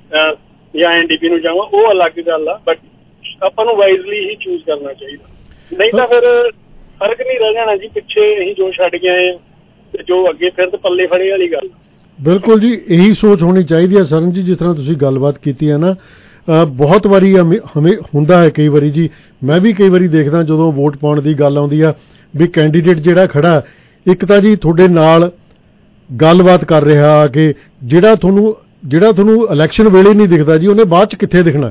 ਜਾਂ ਐਨ ਡੀ ਪੀ ਨੂੰ ਜਾਵਾਂ। ਉਹ ਅਲੱਗ ਗੱਲ ਆ, ਬਟ ਆਪਾਂ ਨੂੰ ਵਾਈਜ਼ਲੀ ਹੀ ਚੂਜ਼ ਕਰਨਾ ਚਾਹੀਦਾ। ਨਹੀਂ ਤਾਂ ਫਿਰ ਫਰਕ ਨਹੀਂ ਰਹਿ ਜਾਣਾ ਜੀ, ਪਿੱਛੇ ਅਸੀਂ ਜੋ ਛੱਡ ਕੇ ਆਏ ਤੇ ਜੋ ਅੱਗੇ ਫਿਰ ਤਾਂ ਪੱਲੇ ਫੜੇ ਵਾਲੀ ਗੱਲ। ਬਿਲਕੁਲ ਜੀ, ਇਹੀ ਸੋਚ ਹੋਣੀ ਚਾਹੀਦੀ ਹੈ ਸਰਨ ਜੀ। ਜਿਸ ਤਰ੍ਹਾਂ ਤੁਸੀਂ ਗੱਲਬਾਤ ਕੀਤੀ ਹੈ ਨਾ, ਬਹੁਤ ਵਾਰੀ ਹਮੇ ਹੁੰਦਾ ਹੈ, ਕਈ ਵਾਰੀ ਜੀ ਮੈਂ ਵੀ ਕਈ ਵਾਰੀ ਦੇਖਦਾ ਜਦੋਂ ਵੋਟ ਪਾਉਣ ਦੀ ਗੱਲ ਆਉਂਦੀ ਆ ਵੀ ਕੈਂਡੀਡੇਟ ਜਿਹੜਾ ਖੜਾ, ਇੱਕ ਤਾਂ ਜੀ ਤੁਹਾਡੇ ਨਾਲ ਗੱਲਬਾਤ ਕਰ ਰਿਹਾ ਕਿ ਜਿਹੜਾ ਤੁਹਾਨੂੰ ਜਿਹੜਾ ਤੁਹਾਨੂੰ ਇਲੈਕਸ਼ਨ ਵੇਲੇ ਨਹੀਂ ਦਿਖਦਾ ਜੀ, ਉਹਨੇ ਬਾਅਦ 'ਚ ਕਿੱਥੇ ਦਿਖਣਾ।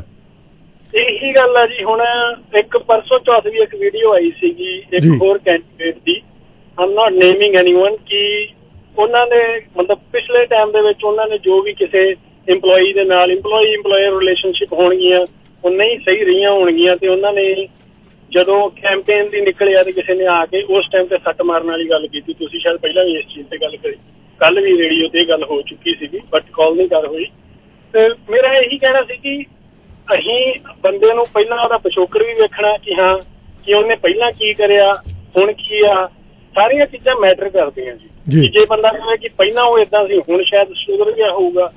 ਇਹੀ ਗੱਲ ਆ ਜੀ। ਹੁਣ ਇੱਕ ਪਰਸੋਂ ਚੌਥ ਵੀ ਇੱਕ ਵੀਡੀਓ ਆਈ ਸੀਗੀ ਇੱਕ ਹੋਰ ਕੈਂਡੀਡੇਟ ਦੀ, ਆਮ ਨਾਟ ਨੇਮਿੰਗ ਐਨੀਵਨ, ਕਿ ਉਹਨਾਂ ਨੇ ਮਤਲਬ ਪਿਛਲੇ ਟਾਈਮ ਦੇ ਵਿੱਚ ਉਹਨਾਂ ਨੇ ਜੋ ਵੀ ਕਿਸੇ ਇੰਪਲੋਈ ਦੇ ਨਾਲ ਇੰਪਲੋਈ ਇੰਪਲੋਇਰ ਰਿਲੇਸ਼ਨਸ਼ਿਪ ਹੋਣਗੀਆਂ ਉਹ ਨਹੀਂ ਸਹੀ ਰਹੀਆਂ ਹੋਣਗੀਆਂ, ਤੇ ਉਹਨਾਂ ਨੇ ਜਦੋਂ ਕੈਂਪੇਨ ਦੀ ਨਿਕਲਿਆ ਤੇ ਕਿਸੇ ਨੇ ਆ ਕੇ ਉਸ ਟਾਈਮ ਤੇ ਸੱਟ ਮਾਰਨ ਵਾਲੀ ਗੱਲ ਕੀਤੀ। ਤੁਸੀਂ ਸ਼ਾਇਦ ਪਹਿਲਾਂ ਵੀ ਇਸ ਚੀਜ਼ ਤੇ ਗੱਲ ਕਰੀ, ਕੱਲ ਵੀ ਰੇਡੀਓ ਤੇ ਗੱਲ ਹੋ ਚੁੱਕੀ ਸੀਗੀ, ਬਟ ਕਾਲ ਨਹੀਂ ਕਰ ਹੋਈ। ਤੇ ਮੇਰਾ ਇਹੀ ਕਹਿਣਾ ਸੀ ਕਿ ਅਸੀਂ ਬੰਦੇ ਨੂੰ ਪਹਿਲਾਂ ਉਹਦਾ ਪਿਛੋਕੜ ਵੀ ਵੇਖਣਾ ਕਿ ਹਾਂ ਕਿ ਉਹਨੇ ਪਹਿਲਾਂ ਕੀ ਕਰਿਆ, ਹੁਣ ਕੀ ਆ, ਸਾਰੀਆਂ ਚੀਜ਼ਾਂ ਮੈਟਰ ਕਰਦੀਆਂ ਜੀ। ਜੇ ਬੰਦਾ ਕਹੇ ਕਿ ਪਹਿਲਾਂ ਉਹ ਏਦਾਂ ਸੀ ਹੁਣ ਸ਼ਾਇਦ ਸੁਧਰ ਗਿਆ ਹੋਊਗਾ,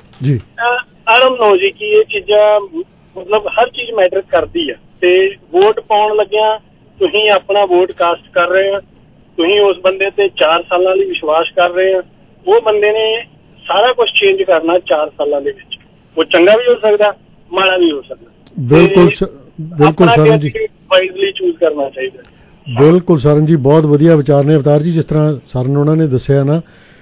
ਆਈ ਡੋਨਟ ਨੋ ਜੀ, ਕਿ ਇਹ ਚੀਜ਼ਾਂ ਮਤਲਬ ਹਰ ਚੀਜ਼ ਮੈਟਰ ਕਰਦੀ ਆ। ਤੇ ਵੋਟ ਪਾਉਣ ਲੱਗਿਆ ਤੁਸੀਂ ਆਪਣਾ ਵੋਟ ਕਾਸਟ ਕਰ ਰਹੇ ਆ, ਤੁਸੀਂ ਉਸ ਬੰਦੇ ਤੇ ਚਾਰ ਸਾਲਾਂ ਲਈ ਵਿਸ਼ਵਾਸ ਕਰ ਰਹੇ ਆ। ਉਹ ਬੰਦੇ ਨੇ ਸਾਰਾ ਕੁਝ ਚੇਂਜ ਕਰਨਾ ਚਾਰ ਸਾਲਾਂ ਦੇ ਵਿੱਚ। ਉਹ ਚੰਗਾ ਵੀ ਹੋ ਸਕਦਾ, ਮਾੜਾ ਵੀ ਹੋ ਸਕਦਾ। ਬਿਲਕੁਲ ਬਿਲਕੁਲ ਸਰਨ ਜੀ, ਵਾਈਜ਼ਲੀ ਚੂਜ਼ ਕਰਨਾ ਚਾਹੀਦਾ। ਬਿਲਕੁਲ ਸਰਨ ਜੀ, ਬਹੁਤ ਵਧੀਆ ਵਿਚਾਰ ਨੇ ਅਵਤਾਰ ਜੀ। ਜਿਸ ਤਰ੍ਹਾਂ ਸਰਨ ਉਹਨਾਂ ਨੇ ਦੱਸਿਆ ਨਾ,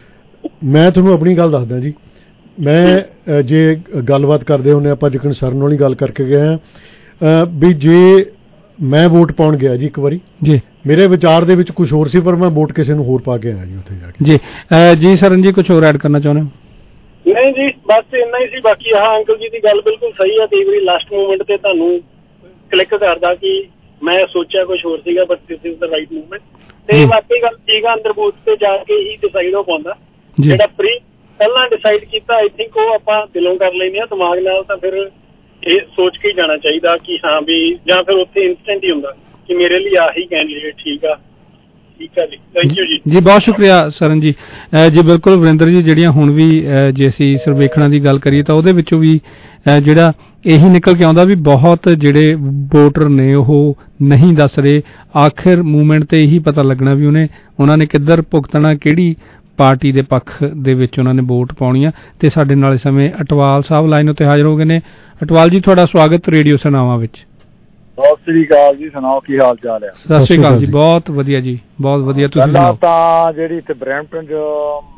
ਮੈਂ ਤੁਹਾਨੂੰ ਆਪਣੀ ਗੱਲ ਦੱਸਦਾ ਜੀ। ਮੈਂ ਜੇ ਗੱਲਬਾਤ ਕਰਦੇ ਹੁੰਦੇ ਆਪਾਂ ਜਿਕਣ ਸਰਨ ਵਾਲੀ ਗੱਲ ਕਰਕੇ ਗਏ ਹਾਂ, ਵੀ ਜੇ ਮੈਂ ਵੋਟ ਪਾਉਣ ਗਿਆ ਜੀ ਇੱਕ ਵਾਰੀ ਜੀ, ਮੇਰੇ ਵਿਚਾਰ ਦੇ ਵਿੱਚ ਕੁਝ ਹੋਰ ਸੀ ਪਰ ਮੈਂ ਵੋਟ ਕਿਸੇ ਨੂੰ ਹੋਰ ਪਾ ਕੇ ਆਇਆ ਜੀ ਉੱਥੇ ਜਾ ਕੇ। ਜੀ ਜੀ ਸਰਨ ਜੀ ਕੁਝ ਹੋਰ ਐਡ ਕਰਨਾ ਚਾਹੁੰਦੇ ਹੋ? ਨਹੀਂ ਜੀ, ਬਸ ਇੰਨਾ ਹੀ ਸੀ। ਬਾਕੀ ਆਹ ਅੰਕਲ ਜੀ ਦੀ ਗੱਲ ਬਿਲਕੁਲ ਸਹੀ ਆ। ਕਈ ਵਾਰੀ ਲਾਸਟ ਮੂਵਮੈਂਟ ਤੇ ਤੁਹਾਨੂੰ ਕਲਿੱਕ ਕਰਦਾ ਕਿ ਮੈਂ ਸੋਚਿਆ ਕੁਝ ਹੋਰ ਸੀਗਾ but this is the right movement. ਤੇ ਬਾਕੀ ਗੱਲ ਠੀਕ ਆ, ਅੰਦਰ ਬੂਥ ਤੇ ਜਾ ਕੇ ਹੀ ਡਿਸਾਈਡ ਹੋ ਪਾਉਂਦਾ। ਜਿਹੜਾ ਪ੍ਰੀ ਪਹਿਲਾਂ ਡਿਸਾਈਡ ਕੀਤਾ ਆਈ ਥਿੰਕ ਉਹ ਆਪਾਂ ਦਿਲੋਂ ਕਰ ਲੈਂਦੇ ਹਾਂ ਦਿਮਾਗ ਨਾਲ, ਤਾਂ ਫਿਰ ਇਹ ਸੋਚ ਕੇ ਹੀ ਜਾਣਾ ਚਾਹੀਦਾ ਕਿ ਹਾਂ ਵੀ, ਜਾਂ ਫਿਰ ਉੱਥੇ ਇੰਸਟੈਂਟ ਹੀ ਹੁੰਦਾ ਕਿ ਮੇਰੇ ਲਈ ਆਹੀ ਕੈਂਡੀਡੇਟ ਠੀਕ ਆ। ਠੀਕ ਆ ਜੀ, ਥੈਂਕ ਯੂ ਜੀ। ਜੀ ਬਹੁਤ ਸ਼ੁਕਰੀਆ ਸਰਨ ਜੀ। ਜੀ ਬਿਲਕੁਲ ਵਰਿੰਦਰ ਜੀ, ਜਿਹੜੀਆਂ ਹੁਣ ਵੀ ਜੇ ਅਸੀਂ ਸਰਵੇਖਣਾਂ ਦੀ ਗੱਲ ਕਰੀਏ ਤਾਂ ਉਹਦੇ ਵਿੱਚੋਂ ਵੀ ਜਿਹੜਾ ਇਹੀ ਨਿਕਲ ਕੇ ਆਉਂਦਾ ਵੀ ਬਹੁਤ ਜਿਹੜੇ ਵੋਟਰ ਨੇ ਉਹ ਨਹੀਂ ਦੱਸ ਰਹੇ। ਆਖਿਰ ਮੂਵਮੈਂਟ ਤੇ ਇਹੀ ਪਤਾ ਲੱਗਣਾ ਵੀ ਉਹਨੇ ਉਹਨਾਂ ਨੇ ਕਿੱਧਰ ਭੁਗਤਣਾ, ਕਿਹੜੀ ਪਾਰਟੀ ਦੇ ਪੱਖ ਦੇ ਵਿੱਚ ਉਹਨਾਂ ਨੇ ਵੋਟ ਪਾਉਣੀ ਆ। ਤੇ ਸਾਡੇ ਨਾਲ ਇਸ ਸਮੇਂ ਅਟਵਾਲ ਸਾਹਿਬ ਲਾਈਨ ਉੱਤੇ ਹਾਜ਼ਰ ਹੋ ਗਏ ਨੇ। ਅਟਵਾਲ ਜੀ, ਤੁਹਾਡਾ ਸਵਾਗਤ ਰੇਡੀਓ ਸਨਾਵਾਂ ਵਿੱਚ। ਸਤਿ ਸ੍ਰੀ ਅਕਾਲ ਜੀ, ਸੁਣਾਓ ਕੀ ਹਾਲ ਚਾਲ ਹੈ? ਸਤਿ ਸ੍ਰੀ ਅਕਾਲ ਜੀ, ਬਹੁਤ ਵਧੀਆ ਜੀ, ਬਹੁਤ ਵਧੀਆ। ਤੁਸੀਂ ਸੁਣਾਓ? ਤਾਂ ਜਿਹੜੀ ਇੱਥੇ ਬਰੈਂਪਟਨ ਚ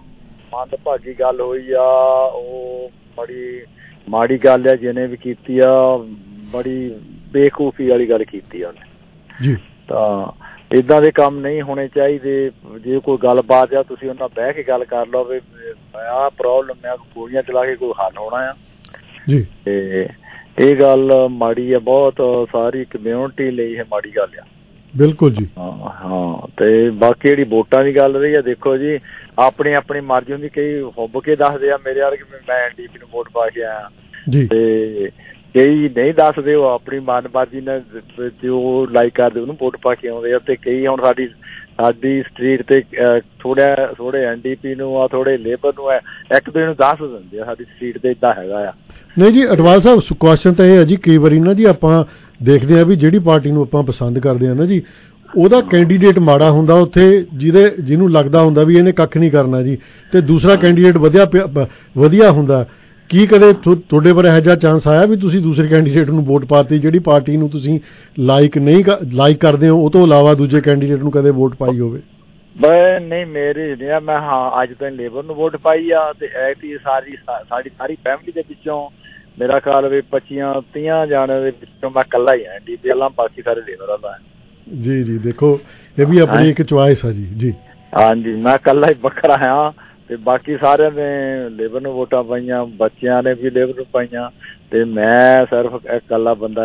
ਮੰਦਭਾਗੀ ਗੱਲ ਹੋਈ ਆ ਉਹ ਬੜੀ ਮਾੜੀ ਗੱਲ ਆ। ਜਿਹਨੇ ਵੀ ਕੀਤੀ ਆ ਬੜੀ ਬੇਵਕੂਫੀ ਵਾਲੀ ਗੱਲ ਕੀਤੀ ਆ ਉਹਨੇ ਜੀ। ਤਾਂ ਏਦਾਂ ਦੇ ਕੰਮ ਨਹੀਂ ਹੋਣੇ ਚਾਹੀਦੇ। ਜੇ ਕੋਈ ਗੱਲਬਾਤ ਆ ਤੁਸੀਂ ਉਹਨਾਂ ਬਹਿ ਕੇ ਗੱਲ ਕਰ ਲਓ ਵੀ ਆਹ ਪ੍ਰੋਬਲਮ ਆ, ਗੋਲੀਆਂ ਚਲਾ ਕੇ ਕੋਈ ਹੱਲ ਹੋਣਾ ਆ ਜੀ। ਤੇ ਇਹ ਗੱਲ ਮਾੜੀ ਆ ਬਹੁਤ, ਸਾਰੀ ਕਮਿਊਨਿਟੀ ਲਈ ਇਹ ਮਾੜੀ ਗੱਲ ਆ। ਬਿਲਕੁਲ ਜੀ। ਹਾਂ ਹਾਂ ਤੇ ਬਾਕੀ ਜਿਹੜੀ ਵੋਟਾਂ ਦੀ ਗੱਲ ਰਹੀ ਆ, ਦੇਖੋ ਜੀ ਆਪਣੀ ਆਪਣੀ ਮਰਜ਼ੀ ਹੁੰਦੀ। ਕਈ ਹੁੱਬ ਕੇ ਦੱਸਦੇ ਆ ਮੇਰੇ ਵਰਗੇ ਮੈਂ ਐਨ ਡੀ ਪੀ ਨੂੰ ਵੋਟ ਪਾ ਕੇ ਆਇਆ ਜੀ, ਤੇ ਕਈ ਨਹੀਂ ਦੱਸਦੇ, ਉਹ ਆਪਣੀ ਮਨਮਰਜ਼ੀ ਨਾਲ ਜੋ ਲਾਈਕ ਕਰਦੇ ਉਹਨੂੰ ਵੋਟ ਪਾ ਕੇ ਆਉਂਦੇ ਆ। ਤੇ ਕਈ ਹੁਣ ਸਾਡੀ ਸਾਡੀ ਸਟਰੀਟ ਤੇ ਥੋੜਾ ਥੋੜੇ ਐਨ ਡੀ ਪੀ ਨੂੰ ਆ, ਥੋੜੇ ਲੇਬਰ ਨੂੰ ਹੈ, ਇੱਕ ਦੂਜੇ ਨੂੰ ਦੱਸ ਦਿੰਦੇ ਆ ਸਾਡੀ ਸਟਰੀਟ ਤੇ ਏਦਾਂ ਹੈਗਾ ਆ। ਨਹੀਂ ਜੀ ਅਟਵਾਲ ਸਾਹਿਬ, ਕੁਐਸਚਨ ਤਾਂ ਇਹ ਹੈ ਜੀ, ਕਈ ਵਾਰੀ ਨਾ ਜੀ ਆਪਾਂ ਦੇਖਦੇ ਆ ਵੀ ਜਿਹੜੀ ਪਾਰਟੀ ਨੂੰ ਆਪਾਂ ਪਸੰਦ ਕਰਦੇ ਆ ਨਾ ਜੀ, ਉਹਦਾ ਕੈਂਡੀਡੇਟ ਮਾੜਾ ਹੁੰਦਾ ਉੱਥੇ, ਜਿਹਦੇ ਜਿਹਨੂੰ ਲੱਗਦਾ ਹੁੰਦਾ ਵੀ ਇਹਨੇ ਕੱਖ ਨਹੀਂ ਕਰਨਾ ਜੀ, ਤੇ ਦੂਸਰਾ ਕੈਂਡੀਡੇਟ ਵਧੀਆ ਵਧੀਆ ਹੁੰਦਾ। ਕੀ ਕਦੇ ਤੁਹਾਡੇ ਪਰ ਇਹੋ ਜਿਹਾ ਚਾਂਸ ਆਇਆ ਵੀ ਤੁਸੀਂ ਦੂਸਰੇ ਕੈਂਡੀਡੇਟ ਨੂੰ ਵੋਟ ਪਾਤੀ ਜਿਹੜੀ ਪਾਰਟੀ ਨੂੰ ਤੁਸੀਂ ਲਾਈਕ ਨਹੀਂ ਲਾਈਕ ਕਰਦੇ ਹੋ, ਉਹ ਤੋਂ ਇਲਾਵਾ ਦੂਜੇ ਕੈਂਡੀਡੇਟ ਨੂੰ ਕਦੇ ਵੋਟ ਪਾਈ ਹੋਵੇ? ਬਈ ਨਹੀਂ, ਮੇਰੇ ਨਹੀਂ। ਮੈਂ ਹਾਂ ਅੱਜ ਤਾਂ ਲੇਬਰ ਨੂੰ ਵੋਟ ਪਾਈ ਆ। ਤੇ ਐਤੀ ਸਾਰੀ ਸਾਡੀ ਸਾਰੀ ਫੈਮਿਲੀ ਦੇ ਵਿੱਚੋਂ ਮੇਰਾ ਖਿਆਲ ਵੀ ਪੱਚੀਆਂ ਤੀਹਾਂ ਜਾਣੇ ਦੇ ਵਿੱਚੋਂ ਮੈਂ ਇਕੱਲਾ ਹੀ ਹਾਂ ਡੀ ਪੀ ਵਾਲਾ, ਬਾਕੀ ਸਾਰੇ ਲੇਬਰ ਵਾਲਾ ਹੈ ਜੀ। ਜੀ ਦੇਖੋ, ਇਹ ਵੀ ਆਪਣੀ ਇੱਕ ਚੁਆਇਸ ਆ ਜੀ। ਜੀ ਹਾਂਜੀ, ਮੈਂ ਇਕੱਲਾ ਹੀ ਵੱਖਰਾ ਹਾਂ ਤੇ ਬਾਕੀ ਸਾਰਿਆਂ ਨੇ ਲੇਬਰ ਨੂੰ ਵੋਟਾਂ ਪਾਈਆਂ, ਬੱਚਿਆਂ ਨੇ ਵੀ ਲੇਬਰ ਨੂੰ ਪਾਈਆਂ, ਤੇ ਮੈਂ ਸਿਰਫ ਇਕੱਲਾ ਬੰਦਾ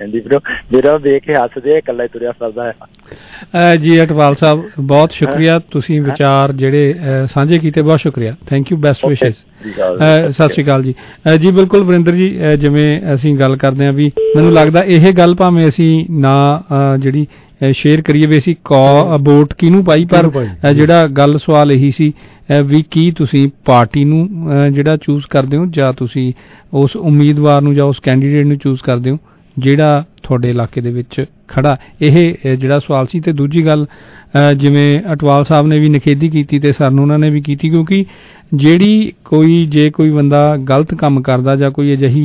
ਮੇਰਾ ਦੇਖ ਕੇ ਹੱਸਦੇ ਇਕੱਲਾ ਹੀ ਤੁਰਿਆ ਫਿਰਦਾ ਹੈ। ਜੀ ਅਟਵਾਲ ਸਾਹਿਬ, ਬਹੁਤ ਸ਼ੁਕਰੀਆ, ਤੁਸੀਂ ਵਿਚਾਰ ਜਿਹੜੇ ਸਾਂਝੇ ਕੀਤੇ, ਬਹੁਤ ਸ਼ੁਕਰੀਆ। ਥੈਂਕ ਯੂ, ਬੈਸਟ ਵਿਸ਼ੇਸ। ਸਤਿ ਸ਼੍ਰੀ ਅਕਾਲ ਜੀ। ਜੀ ਬਿਲਕੁਲ ਵਰਿੰਦਰ ਜੀ, ਜਿਵੇਂ ਅਸੀਂ ਗੱਲ ਕਰਦੇ ਹਾਂ ਵੀ ਮੈਨੂੰ ਲੱਗਦਾ ਇਹ ਗੱਲ ਭਾਵੇਂ ਅਸੀਂ ਨਾ ਜਿਹੜੀ ਸ਼ੇਅਰ ਕਰੀਏ ਵੀ ਅਸੀਂ ਕੋ ਵੋਟ ਕਿਹਨੂੰ ਪਾਈ, ਪਰ ਜਿਹੜਾ ਗੱਲ ਸਵਾਲ ਇਹੀ ਸੀ ਵੀ ਕੀ ਤੁਸੀਂ ਪਾਰਟੀ ਨੂੰ ਜਿਹੜਾ ਚੂਜ਼ ਕਰਦੇ ਹੋ ਜਾਂ ਤੁਸੀਂ ਉਸ ਉਮੀਦਵਾਰ ਨੂੰ ਜਾਂ ਉਸ ਕੈਂਡੀਡੇਟ ਨੂੰ ਚੂਜ਼ ਕਰਦੇ ਹੋ ਜਿਹੜਾ ਤੁਹਾਡੇ ਇਲਾਕੇ ਦੇ ਵਿੱਚ ਖੜਾ। ਇਹ ਜਿਹੜਾ ਸਵਾਲ ਸੀ। ਤੇ ਦੂਜੀ ਗੱਲ, ਜਿਵੇਂ ਅਟਵਾਲ ਸਾਹਿਬ ਨੇ ਵੀ ਨਿਖੇਧੀ ਕੀਤੀ ਤੇ ਸਰ ਨੂੰ ਉਹਨਾਂ ਨੇ ਵੀ ਕੀਤੀ, ਕਿਉਂਕਿ ਜਿਹੜੀ ਕੋਈ ਜੇ ਕੋਈ ਬੰਦਾ ਗਲਤ ਕੰਮ ਕਰਦਾ ਜਾਂ ਕੋਈ ਅਜਿਹੀ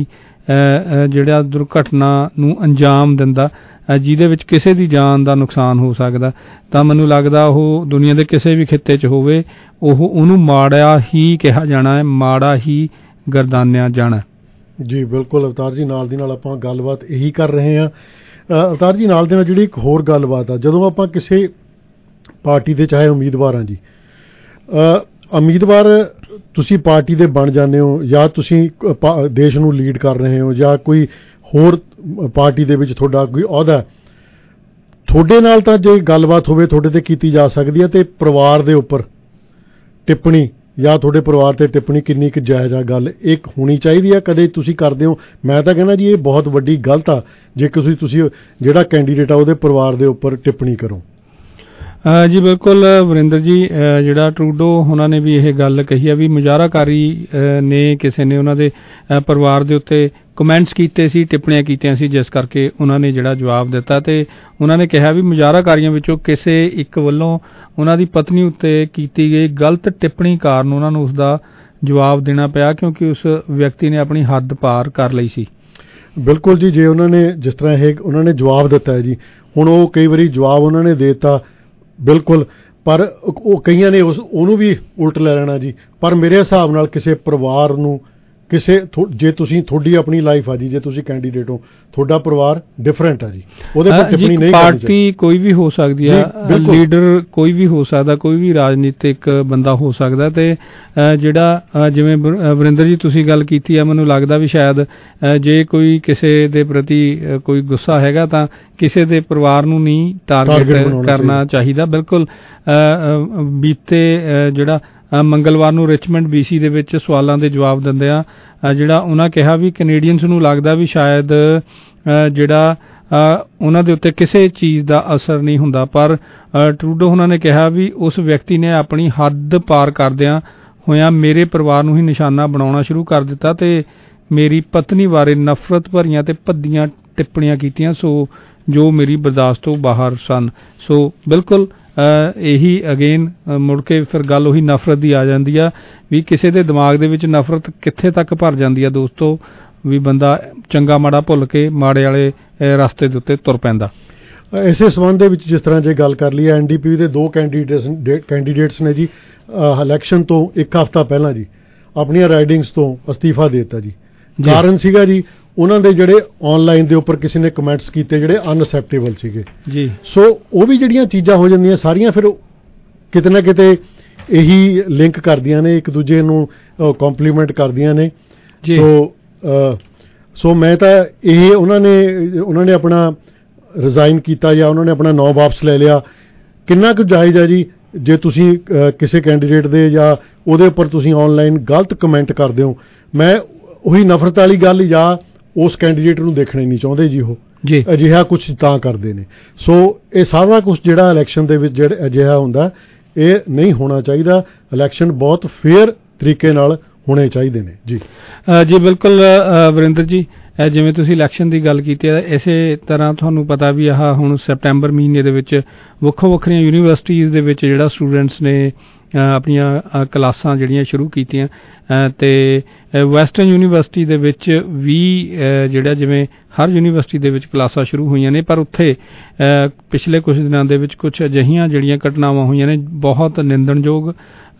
ਜਿਹੜਾ ਦੁਰਘਟਨਾ ਨੂੰ ਅੰਜਾਮ ਦਿੰਦਾ ਜਿਹਦੇ ਵਿੱਚ ਕਿਸੇ ਦੀ ਜਾਨ ਦਾ ਨੁਕਸਾਨ ਹੋ ਸਕਦਾ, ਤਾਂ ਮੈਨੂੰ ਲੱਗਦਾ ਉਹ ਦੁਨੀਆ ਦੇ ਕਿਸੇ ਵੀ ਖਿੱਤੇ 'ਚ ਹੋਵੇ, ਉਹ ਉਹਨੂੰ ਮਾੜਾ ਹੀ ਕਿਹਾ ਜਾਣਾ ਹੈ, ਮਾੜਾ ਹੀ ਗਰਦਾਨਿਆ ਜਾਣਾ। ਜੀ ਬਿਲਕੁਲ ਅਵਤਾਰ ਜੀ, ਨਾਲ ਦੀ ਨਾਲ ਆਪਾਂ ਗੱਲਬਾਤ ਇਹੀ ਕਰ ਰਹੇ ਹਾਂ। ਅਵਤਾਰ ਜੀ, ਨਾਲ ਦੇ ਨਾਲ ਜਿਹੜੀ ਇੱਕ ਹੋਰ ਗੱਲਬਾਤ ਆ, ਜਦੋਂ ਆਪਾਂ ਕਿਸੇ ਪਾਰਟੀ ਦੇ ਚਾਹੇ ਉਮੀਦਵਾਰ ਹਾਂ ਜੀ, ਉਮੀਦਵਾਰ ਤੁਸੀਂ ਪਾਰਟੀ ਦੇ ਬਣ ਜਾਂਦੇ ਹੋ ਜਾਂ ਤੁਸੀਂ ਦੇਸ਼ ਨੂੰ ਲੀਡ ਕਰ ਰਹੇ ਹੋ ਜਾਂ ਕੋਈ ਹੋਰ ਪਾਰਟੀ ਦੇ ਵਿੱਚ ਤੁਹਾਡਾ ਕੋਈ ਅਹੁਦਾ, ਤੁਹਾਡੇ ਨਾਲ ਤਾਂ ਜੇ ਗੱਲਬਾਤ ਹੋਵੇ ਤੁਹਾਡੇ ਤੇ ਕੀਤੀ ਜਾ ਸਕਦੀ ਹੈ, ਤੇ ਪਰਿਵਾਰ ਦੇ ਉੱਪਰ ਟਿੱਪਣੀ ਜਾਂ ਤੁਹਾਡੇ ਪਰਿਵਾਰ ਤੇ ਟਿੱਪਣੀ ਕਿੰਨੀ ਕੁ ਜਾਇਜ਼ ਆ ਗੱਲ, ਇਹ ਹੋਣੀ ਚਾਹੀਦੀ ਆ? ਕਦੇ ਤੁਸੀਂ ਕਰਦੇ ਹੋ? ਮੈਂ ਤਾਂ ਕਹਿੰਦਾ ਜੀ ਇਹ ਬਹੁਤ ਵੱਡੀ ਗਲਤ ਆ ਜੇ ਤੁਸੀਂ ਤੁਸੀਂ ਜਿਹੜਾ ਕੈਂਡੀਡੇਟ ਆ ਉਹਦੇ ਪਰਿਵਾਰ ਦੇ ਉੱਪਰ ਟਿੱਪਣੀ ਕਰੋ। ਜੀ ਬਿਲਕੁਲ ਵਰਿੰਦਰ ਜੀ, ਜਿਹੜਾ ਟਰੂਡੋ ਉਹਨਾਂ ਨੇ ਵੀ ਇਹ ਗੱਲ ਕਹੀ ਆ ਵੀ ਮੁਜ਼ਾਹਰਾਕਾਰੀ ਨੇ ਕਿਸੇ ਨੇ ਉਹਨਾਂ ਦੇ ਪਰਿਵਾਰ ਦੇ ਉੱਤੇ ਕਮੈਂਟਸ ਕੀਤੇ ਸੀ, ਟਿੱਪਣੀਆਂ ਕੀਤੀਆਂ ਸੀ, ਜਿਸ ਕਰਕੇ ਉਹਨਾਂ ਨੇ ਜਿਹੜਾ ਜਵਾਬ ਦਿੱਤਾ। ਤੇ ਉਹਨਾਂ ਨੇ ਕਿਹਾ ਵੀ ਮੁਜ਼ਾਹਰਾਕਾਰੀਆਂ ਵਿੱਚੋਂ ਕਿਸੇ ਇੱਕ ਵੱਲੋਂ ਉਹਨਾਂ ਦੀ ਪਤਨੀ ਉੱਤੇ ਕੀਤੀ ਗਈ ਗਲਤ ਟਿੱਪਣੀ ਕਾਰਨ ਉਹਨਾਂ ਨੂੰ ਉਸਦਾ ਜਵਾਬ ਦੇਣਾ ਪਿਆ, ਕਿਉਂਕਿ ਉਸ ਵਿਅਕਤੀ ਨੇ ਆਪਣੀ ਹੱਦ ਪਾਰ ਕਰ ਲਈ ਸੀ। ਬਿਲਕੁਲ ਜੀ, ਜੇ ਉਹਨਾਂ ਨੇ ਜਿਸ ਤਰ੍ਹਾਂ ਇਹ ਉਹਨਾਂ ਨੇ ਜਵਾਬ ਦਿੱਤਾ ਹੈ ਜੀ, ਹੁਣ ਉਹ ਕਈ ਵਾਰੀ ਜਵਾਬ ਉਹਨਾਂ ਨੇ ਦੇ ਦਿੱਤਾ ਬਿਲਕੁਲ, ਪਰ ਉਹ ਕਈਆਂ ਨੇ ਉਸ ਉਹਨੂੰ ਵੀ ਉਲਟ ਲੈ ਲੈਣਾ ਜੀ। ਪਰ ਮੇਰੇ ਹਿਸਾਬ ਨਾਲ ਕਿਸੇ ਪਰਿਵਾਰ ਨੂੰ ਕਿਸੇ ਜੇ ਤੁਸੀਂ ਤੁਹਾਡੀ ਆਪਣੀ ਲਾਈਫ ਆ ਜੀ, ਜੇ ਤੁਸੀਂ ਕੈਂਡੀਡੇਟ ਹੋ, ਤੁਹਾਡਾ ਪਰਿਵਾਰ ਡਿਫਰੈਂਟ ਆ ਜੀ, ਉਹਦੇ ਪਰ ਟਿੱਪਣੀ ਨਹੀਂ ਕਰਨੀ ਚਾਹੀਦੀ। ਪਾਰਟੀ ਕੋਈ ਵੀ ਹੋ ਸਕਦੀ ਆ, ਲੀਡਰ ਕੋਈ ਵੀ ਹੋ ਸਕਦਾ, ਕੋਈ ਵੀ ਰਾਜਨੀਤਿਕ ਬੰਦਾ ਹੋ ਸਕਦਾ, ਤੇ ਜਿਹੜਾ ਜਿਵੇਂ ਵਰਿੰਦਰ ਜੀ ਤੁਸੀਂ ਗੱਲ ਕੀਤੀ ਆ, ਮੈਨੂੰ ਲੱਗਦਾ ਵੀ ਸ਼ਾਇਦ ਜੇ ਕੋਈ ਕਿਸੇ ਦੇ ਪ੍ਰਤੀ ਕੋਈ ਗੁੱਸਾ ਹੈਗਾ ਤਾਂ ਕਿਸੇ ਦੇ ਪਰਿਵਾਰ ਨੂੰ ਨਹੀਂ ਟਾਰਗੇਟ ਕਰਨਾ ਚਾਹੀਦਾ। ਬਿਲਕੁਲ ਬੀਤੇ ਜਿਹੜਾ ਮੰਗਲਵਾਰ ਨੂੰ ਰਿਚਮੰਡ ਬੀਸੀ ਦੇ ਵਿੱਚ ਸਵਾਲਾਂ ਦੇ ਜਵਾਬ ਦਿੰਦਿਆਂ ਜਿਹੜਾ ਉਹਨਾਂ ਕਿਹਾ ਵੀ ਕੈਨੇਡੀਅਨਸ ਨੂੰ ਲੱਗਦਾ ਵੀ ਸ਼ਾਇਦ ਜਿਹੜਾ ਉਹਨਾਂ ਦੇ ਉੱਤੇ ਕਿਸੇ ਚੀਜ਼ ਦਾ ਅਸਰ ਨਹੀਂ ਹੁੰਦਾ, ਪਰ ਟਰੂਡੋ ਉਹਨਾਂ ਨੇ ਕਿਹਾ ਵੀ ਉਸ ਵਿਅਕਤੀ ਨੇ ਆਪਣੀ ਹੱਦ ਪਾਰ ਕਰਦਿਆਂ ਹੋਇਆਂ ਮੇਰੇ ਪਰਿਵਾਰ ਨੂੰ ਹੀ ਨਿਸ਼ਾਨਾ ਬਣਾਉਣਾ ਸ਼ੁਰੂ ਕਰ ਦਿੱਤਾ ਤੇ ਮੇਰੀ ਪਤਨੀ ਬਾਰੇ ਨਫ਼ਰਤ ਭਰੀਆਂ ਤੇ ਭੱਦੀਆਂ ਟਿੱਪਣੀਆਂ ਕੀਤੀਆਂ, ਸੋ ਜੋ ਮੇਰੀ ਬਰਦਾਸ਼ਤ ਤੋਂ ਬਾਹਰ ਸਨ। ਸੋ ਬਿਲਕੁਲ ਇਹੀ ਅਗੇਨ ਮੁੜ ਕੇ ਫਿਰ ਗੱਲ ਉਹੀ ਨਫ਼ਰਤ ਦੀ ਆ ਜਾਂਦੀ ਆ ਵੀ ਕਿਸੇ ਦੇ ਦਿਮਾਗ ਦੇ ਵਿੱਚ ਨਫ਼ਰਤ ਕਿੱਥੇ ਤੱਕ ਭਰ ਜਾਂਦੀ ਆ ਦੋਸਤੋ, ਵੀ ਬੰਦਾ ਚੰਗਾ ਮਾੜਾ ਭੁੱਲ ਕੇ ਮਾੜੇ ਵਾਲੇ ਰਸਤੇ ਦੇ ਉੱਤੇ ਤੁਰ ਪੈਂਦਾ। ਇਸੇ ਸੰਬੰਧ ਦੇ ਵਿੱਚ ਜਿਸ ਤਰ੍ਹਾਂ ਜੇ ਗੱਲ ਕਰ ਲਈ, ਐਨ ਡੀ ਪੀ ਦੇ ਦੋ ਕੈਂਡੀਡੇਟਸ ਕੈਂਡੀਡੇਟਸ ਨੇ ਜੀ ਇਲੈਕਸ਼ਨ ਤੋਂ ਇੱਕ ਹਫ਼ਤਾ ਪਹਿਲਾਂ ਜੀ ਆਪਣੀਆਂ ਰਾਈਡਿੰਗਸ ਤੋਂ ਅਸਤੀਫਾ ਦੇ ਦਿੱਤਾ ਜੀ। ਕਾਰਨ ਸੀਗਾ ਜੀ ਉਹਨਾਂ ਦੇ ਜਿਹੜੇ ਆਨਲਾਈਨ ਦੇ ਉੱਪਰ ਕਿਸੇ ਨੇ ਕਮੈਂਟਸ ਕੀਤੇ ਜਿਹੜੇ ਅਨਅਸੈਪਟੇਬਲ ਸੀਗੇ ਜੀ। ਸੋ ਉਹ ਵੀ ਜਿਹੜੀਆਂ ਚੀਜ਼ਾਂ ਹੋ ਜਾਂਦੀਆਂ ਸਾਰੀਆਂ ਫਿਰ ਕਿਤੇ ਨਾ ਕਿਤੇ ਇਹੀ ਲਿੰਕ ਕਰਦੀਆਂ ਨੇ, ਇੱਕ ਦੂਜੇ ਨੂੰ ਕੰਪਲੀਮੈਂਟ ਕਰਦੀਆਂ ਨੇ। ਸੋ ਸੋ ਮੈਂ ਤਾਂ ਇਹ ਉਹਨਾਂ ਨੇ ਉਹਨਾਂ ਨੇ ਆਪਣਾ ਰਿਜ਼ਾਈਨ ਕੀਤਾ ਜਾਂ ਉਹਨਾਂ ਨੇ ਆਪਣਾ ਨਾਂ ਵਾਪਸ ਲੈ ਲਿਆ, ਕਿੰਨਾ ਕੁ ਜਾਇਜ਼ ਹੈ ਜੀ? ਜੇ ਤੁਸੀਂ ਕਿਸੇ ਕੈਂਡੀਡੇਟ ਦੇ ਜਾਂ ਉਹਦੇ ਉੱਪਰ ਤੁਸੀਂ ਆਨਲਾਈਨ ਗਲਤ ਕਮੈਂਟ ਕਰਦੇ ਹੋ, ਮੈਂ ਉਹੀ ਨਫ਼ਰਤ ਵਾਲੀ ਗੱਲ ਜਾਂ ਉਸ ਕੈਂਡੀਡੇਟ ਨੂੰ ਦੇਖਣਾ ਹੀ ਨਹੀਂ ਚਾਹੁੰਦੇ ਜੀ, ਉਹ ਅਜਿਹਾ ਕੁਛ ਤਾਂ ਕਰਦੇ ਨੇ। ਸੋ ਇਹ ਸਾਰਾ ਕੁਛ ਜਿਹੜਾ ਇਲੈਕਸ਼ਨ ਦੇ ਵਿੱਚ ਜਿਹੜਾ ਅਜਿਹਾ ਹੁੰਦਾ ਇਹ ਨਹੀਂ ਹੋਣਾ ਚਾਹੀਦਾ। ਇਲੈਕਸ਼ਨ ਬਹੁਤ ਫੇਅਰ ਤਰੀਕੇ ਨਾਲ ਹੋਣੇ ਚਾਹੀਦੇ ਨੇ ਜੀ। ਜੀ ਬਿਲਕੁਲ ਵਰਿੰਦਰ ਜੀ, ਜਿਵੇਂ ਤੁਸੀਂ ਇਲੈਕਸ਼ਨ ਦੀ ਗੱਲ ਕੀਤੀ ਹੈ, ਇਸੇ ਤਰ੍ਹਾਂ ਤੁਹਾਨੂੰ ਪਤਾ ਵੀ ਆਹ ਹੁਣ ਸੈਪਟੈਂਬਰ ਮਹੀਨੇ ਦੇ ਵਿੱਚ ਵੱਖੋ ਵੱਖਰੀਆਂ ਯੂਨੀਵਰਸਿਟੀਜ਼ ਦੇ ਵਿੱਚ ਜਿਹੜਾ ਸਟੂਡੈਂਟਸ ਨੇ ਆਪਣੀਆਂ ਕਲਾਸਾਂ ਜਿਹੜੀਆਂ ਸ਼ੁਰੂ ਕੀਤੀਆਂ ਤੇ ਵੈਸਟਰਨ ਯੂਨੀਵਰਸਿਟੀ ਦੇ ਵਿੱਚ ਵੀ ਜਿਹੜਾ ਜਿਵੇਂ ਹਰ ਯੂਨੀਵਰਸਿਟੀ ਦੇ ਵਿੱਚ ਕਲਾਸਾਂ ਸ਼ੁਰੂ ਹੋਈਆਂ ਨੇ, ਪਰ ਉੱਥੇ ਪਿਛਲੇ ਕੁਝ ਦਿਨਾਂ ਦੇ ਵਿੱਚ ਕੁਝ ਅਜਿਹੀਆਂ ਜਿਹੜੀਆਂ ਘਟਨਾਵਾਂ ਹੋਈਆਂ ਨੇ ਬਹੁਤ ਨਿੰਦਣਯੋਗ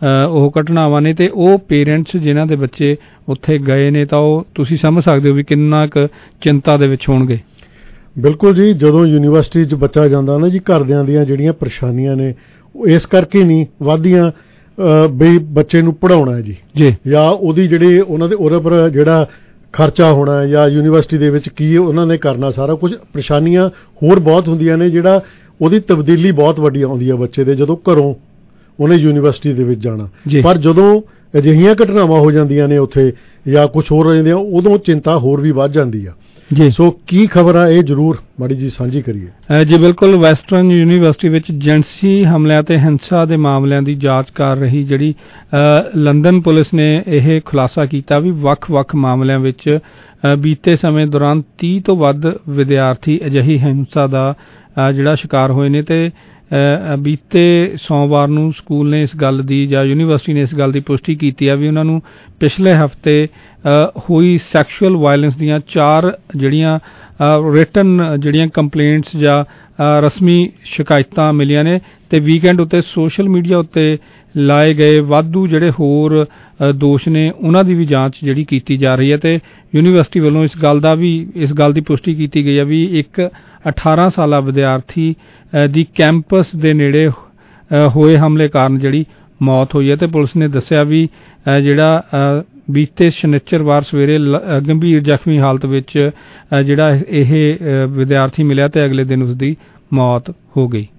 ਉਹ ਘਟਨਾਵਾਂ ਨੇ, ਤੇ ਉਹ ਪੇਰੈਂਟਸ ਜਿਨ੍ਹਾਂ ਦੇ ਬੱਚੇ ਉੱਥੇ ਗਏ ਨੇ ਤਾਂ ਉਹ ਤੁਸੀਂ ਸਮਝ ਸਕਦੇ ਹੋ ਵੀ ਕਿੰਨਾ ਕੁ ਚਿੰਤਾ ਦੇ ਵਿੱਚ ਹੋਣਗੇ। ਬਿਲਕੁਲ ਜੀ, ਜਦੋਂ ਯੂਨੀਵਰਸਿਟੀ 'ਚ ਬੱਚਾ ਜਾਂਦਾ ਨਾ ਜੀ, ਘਰਦਿਆਂ ਦੀਆਂ ਜਿਹੜੀਆਂ ਪਰੇਸ਼ਾਨੀਆਂ ਨੇ ਉਹ ਇਸ ਕਰਕੇ ਨਹੀਂ ਵੱਧਦੀਆਂ ਬਈ ਬੱਚੇ ਨੂੰ ਪੜ੍ਹਾਉਣਾ ਹੈ ਜੀ ਜੀ ਜਾਂ ਉਹਦੀ ਜਿਹੜੀ ਉਹਨਾਂ ਦੇ ਉਹਦੇ ਪਰ ਜਿਹੜਾ ਖਰਚਾ ਹੋਣਾ ਜਾਂ ਯੂਨੀਵਰਸਿਟੀ ਦੇ ਵਿੱਚ ਕੀ ਉਹਨਾਂ ਨੇ ਕਰਨਾ, ਸਾਰਾ ਕੁਝ ਪਰੇਸ਼ਾਨੀਆਂ ਹੋਰ ਬਹੁਤ ਹੁੰਦੀਆਂ ਨੇ, ਜਿਹੜਾ ਉਹਦੀ ਤਬਦੀਲੀ ਬਹੁਤ ਵੱਡੀ ਆਉਂਦੀ ਹੈ ਬੱਚੇ ਦੇ ਜਦੋਂ ਘਰੋਂ ਉਹਨੇ ਯੂਨੀਵਰਸਿਟੀ ਦੇ ਵਿੱਚ ਜਾਣਾ। ਪਰ ਜਦੋਂ ਅਜਿਹੀਆਂ ਘਟਨਾਵਾਂ ਹੋ ਜਾਂਦੀਆਂ ਨੇ ਉੱਥੇ ਜਾਂ ਕੁਝ ਹੋਰ ਹੋ ਜਾਂਦੀਆਂ, ਉਦੋਂ ਚਿੰਤਾ ਹੋਰ ਵੀ ਵੱਧ ਜਾਂਦੀ ਆ ਜੀ। ਸੋ ਕੀ ਖਬਰ ਆ, ਇਹ ਜ਼ਰੂਰ ਮਾੜੀ ਜੀ ਸਾਂਝੀ ਕਰੀਏ ਜੀ। ਬਿਲਕੁਲ, ਵੈਸਟਰਨ ਯੂਨੀਵਰਸਿਟੀ ਵਿੱਚ ਜਿਨਸੀ ਹਮਲਿਆਂ ਤੇ ਹਿੰਸਾ ਦੇ ਮਾਮਲਿਆਂ ਦੀ ਜਾਂਚ ਕਰ ਰਹੀ ਜਿਹੜੀ ਲੰਡਨ ਪੁਲਿਸ ਨੇ ਇਹ ਖੁਲਾਸਾ ਕੀਤਾ ਵੀ ਵੱਖ-ਵੱਖ ਮਾਮਲਿਆਂ ਵਿੱਚ ਬੀਤੇ ਸਮੇਂ ਦੌਰਾਨ ਤੀਹ ਤੋਂ ਵੱਧ ਵਿਦਿਆਰਥੀ ਅਜਿਹੀ ਹਿੰਸਾ ਦਾ ਜਿਹੜਾ ਸ਼ਿਕਾਰ ਹੋਏ ਨੇ, ਤੇ ਬੀਤੇ ਸੋਮਵਾਰ ਨੂੰ ਸਕੂਲ ਨੇ ਇਸ ਗੱਲ ਦੀ ਜਾਂ ਯੂਨੀਵਰਸਿਟੀ ਨੇ ਇਸ ਗੱਲ ਦੀ ਪੁਸ਼ਟੀ ਕੀਤੀ ਆ ਵੀ ਉਹਨਾਂ ਨੂੰ ਪਿਛਲੇ ਹਫ਼ਤੇ ਹੋਈ ਸੈਕਸ਼ੂਅਲ ਵਾਇਲੈਂਸ ਦੀਆਂ ਚਾਰ ਜਿਹੜੀਆਂ ਰਿਟਨ ਜਿਹੜੀਆਂ ਕੰਪਲੇਂਟਸ ਜਾਂ ਰਸਮੀ ਸ਼ਿਕਾਇਤਾਂ ਮਿਲੀਆਂ ਨੇ, ਤੇ ਵੀਕਐਂਡ ਉੱਤੇ ਸੋਸ਼ਲ ਮੀਡੀਆ ਉੱਤੇ ਲਾਏ ਗਏ ਵਾਧੂ ਜਿਹੜੇ ਹੋਰ ਦੋਸ਼ ਨੇ ਉਹਨਾਂ ਦੀ ਵੀ ਜਾਂਚ ਜਿਹੜੀ ਕੀਤੀ ਜਾ ਰਹੀ ਹੈ। ਤੇ ਯੂਨੀਵਰਸਿਟੀ ਵੱਲੋਂ ਇਸ ਗੱਲ ਦਾ ਵੀ ਇਸ ਗੱਲ ਦੀ ਪੁਸ਼ਟੀ ਕੀਤੀ ਗਈ ਹੈ ਵੀ ਇੱਕ ਅਠਾਰਾਂ ਸਾਲਾ ਵਿਦਿਆਰਥੀ ਦੀ ਕੈਂਪਸ ਦੇ ਨੇੜੇ ਹੋਏ ਹਮਲੇ ਕਾਰਨ ਜਿਹੜੀ ਮੌਤ ਹੋਈ ਹੈ, ਤੇ ਪੁਲਿਸ ਨੇ ਦੱਸਿਆ ਵੀ ਜਿਹੜਾ ਬੀਤੇ ਸ਼ਨੀਚਰਵਾਰ ਸਵੇਰੇ ਗੰਭੀਰ ਜ਼ਖਮੀ ਹਾਲਤ ਵਿੱਚ ਜਿਹੜਾ ਇਹ ਵਿਦਿਆਰਥੀ ਮਿਲਿਆ ਤੇ ਅਗਲੇ ਦਿਨ ਉਸਦੀ ਮੌਤ ਹੋ ਗਈ।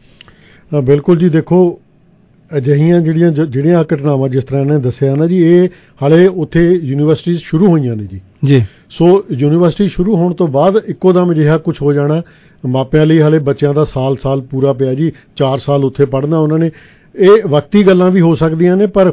ਬਿਲਕੁਲ ਜੀ, ਦੇਖੋ ਅਜਿਹੀਆਂ ਜਿਹੜੀਆਂ ਜਿਹੜੀਆਂ ਘਟਨਾਵਾਂ ਜਿਸ ਤਰ੍ਹਾਂ ਇਹਨੇ ਦੱਸਿਆ ਨਾ ਜੀ, ਇਹ ਹਾਲੇ ਉੱਥੇ ਯੂਨੀਵਰਸਿਟੀ ਸ਼ੁਰੂ ਹੋਈਆਂ ਨੇ ਜੀ ਜੀ ਸੋ ਯੂਨੀਵਰਸਿਟੀ ਸ਼ੁਰੂ ਹੋਣ ਤੋਂ ਬਾਅਦ ਇੱਕੋ ਦਮ ਅਜਿਹਾ ਕੁਝ ਹੋ ਜਾਣਾ ਮਾਪਿਆਂ ਲਈ ਹਾਲੇ ਬੱਚਿਆਂ ਦਾ ਸਾਲ ਸਾਲ ਪੂਰਾ ਪਿਆ ਜੀ, ਚਾਰ ਸਾਲ ਉੱਥੇ ਪੜ੍ਹਨਾ ਉਹਨਾਂ ਨੇ। ਇਹ ਵਕਤੀ ਗੱਲਾਂ ਵੀ ਹੋ ਸਕਦੀਆਂ ਨੇ, ਪਰ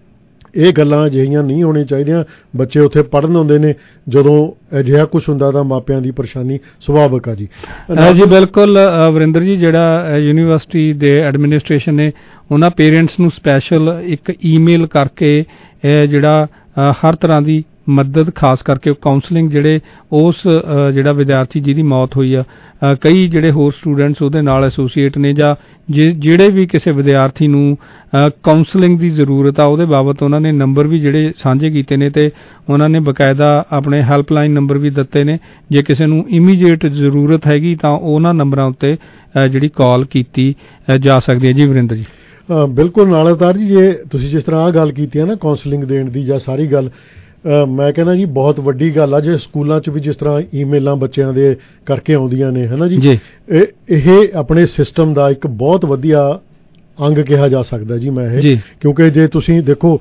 ਇਹ ਗੱਲਾਂ ਅਜਿਹੀਆਂ ਨਹੀਂ ਹੋਣੀਆਂ ਚਾਹੀਦੀਆਂ। ਬੱਚੇ ਉੱਥੇ ਪੜ੍ਹਨ ਆਉਂਦੇ ਨੇ, ਜਦੋਂ ਅਜਿਹਾ ਕੁਝ ਹੁੰਦਾ ਤਾਂ ਮਾਪਿਆਂ ਦੀ ਪਰੇਸ਼ਾਨੀ ਸੁਭਾਵਿਕ ਆ ਜੀ। ਜੀ ਬਿਲਕੁਲ ਵਰਿੰਦਰ ਜੀ, ਜਿਹੜਾ ਯੂਨੀਵਰਸਿਟੀ ਦੇ ਐਡਮਿਨਿਸਟ੍ਰੇਸ਼ਨ ਨੇ ਉਹਨਾਂ ਪੇਰੈਂਟਸ ਨੂੰ ਸਪੈਸ਼ਲ ਇੱਕ ਈਮੇਲ ਕਰਕੇ ਜਿਹੜਾ ਹਰ ਤਰ੍ਹਾਂ ਦੀ ਮਦਦ, ਖਾਸ ਕਰਕੇ ਕਾਉਂਸਲਿੰਗ ਜਿਹੜੇ ਉਸ ਜਿਹੜਾ ਵਿਦਿਆਰਥੀ ਜਿਹਦੀ ਮੌਤ ਹੋਈ ਆ, ਕਈ ਜਿਹੜੇ ਹੋਰ ਸਟੂਡੈਂਟਸ ਉਹਦੇ ਨਾਲ ਐਸੋਸੀਏਟ ਨੇ, ਜਾਂ ਜਿਹੜੇ ਵੀ ਕਿਸੇ ਵਿਦਿਆਰਥੀ ਨੂੰ ਕਾਉਂਸਲਿੰਗ ਦੀ ਜ਼ਰੂਰਤ ਆ ਉਹਦੇ ਬਾਬਤ ਉਹਨਾਂ ਨੇ ਨੰਬਰ ਵੀ ਜਿਹੜੇ ਸਾਂਝੇ ਕੀਤੇ ਨੇ, ਤੇ ਉਹਨਾਂ ਨੇ ਬਕਾਇਦਾ ਆਪਣੇ ਹੈਲਪਲਾਈਨ ਨੰਬਰ ਵੀ ਦਿੱਤੇ ਨੇ। ਜੇ ਕਿਸੇ ਨੂੰ ਇਮੀਡੀਏਟ ਜ਼ਰੂਰਤ ਹੈਗੀ ਤਾਂ ਉਹਨਾਂ ਨੰਬਰਾਂ ਉੱਤੇ ਜਿਹੜੀ ਕਾਲ ਕੀਤੀ ਜਾ ਸਕਦੀ ਹੈ। ਜੀ ਵਰਿੰਦਰ ਜੀ। ਬਿਲਕੁਲ ਨਾਲ ਅਵਤਾਰ ਜੀ, ਜੇ ਤੁਸੀਂ ਜਿਸ ਤਰ੍ਹਾਂ ਆਹ ਗੱਲ ਕੀਤੀ ਹੈ ਨਾ ਕਾਉਂਸਲਿੰਗ ਦੇਣ ਦੀ ਜਾਂ ਸਾਰੀ ਗੱਲ, ਮੈਂ ਕਹਿੰਦਾ ਜੀ ਬਹੁਤ ਵੱਡੀ ਗੱਲ ਆ। ਜੇ ਸਕੂਲਾਂ 'ਚ ਵੀ ਜਿਸ ਤਰ੍ਹਾਂ ਈਮੇਲਾਂ ਬੱਚਿਆਂ ਦੇ ਕਰਕੇ ਆਉਂਦੀਆਂ ਨੇ, ਹੈ ਨਾ ਜੀ, ਇਹ ਆਪਣੇ ਸਿਸਟਮ ਦਾ ਇੱਕ ਬਹੁਤ ਵਧੀਆ ਅੰਗ ਕਿਹਾ ਜਾ ਸਕਦਾ ਜੀ ਮੈਂ ਇਹ, ਕਿਉਂਕਿ ਜੇ ਤੁਸੀਂ ਦੇਖੋ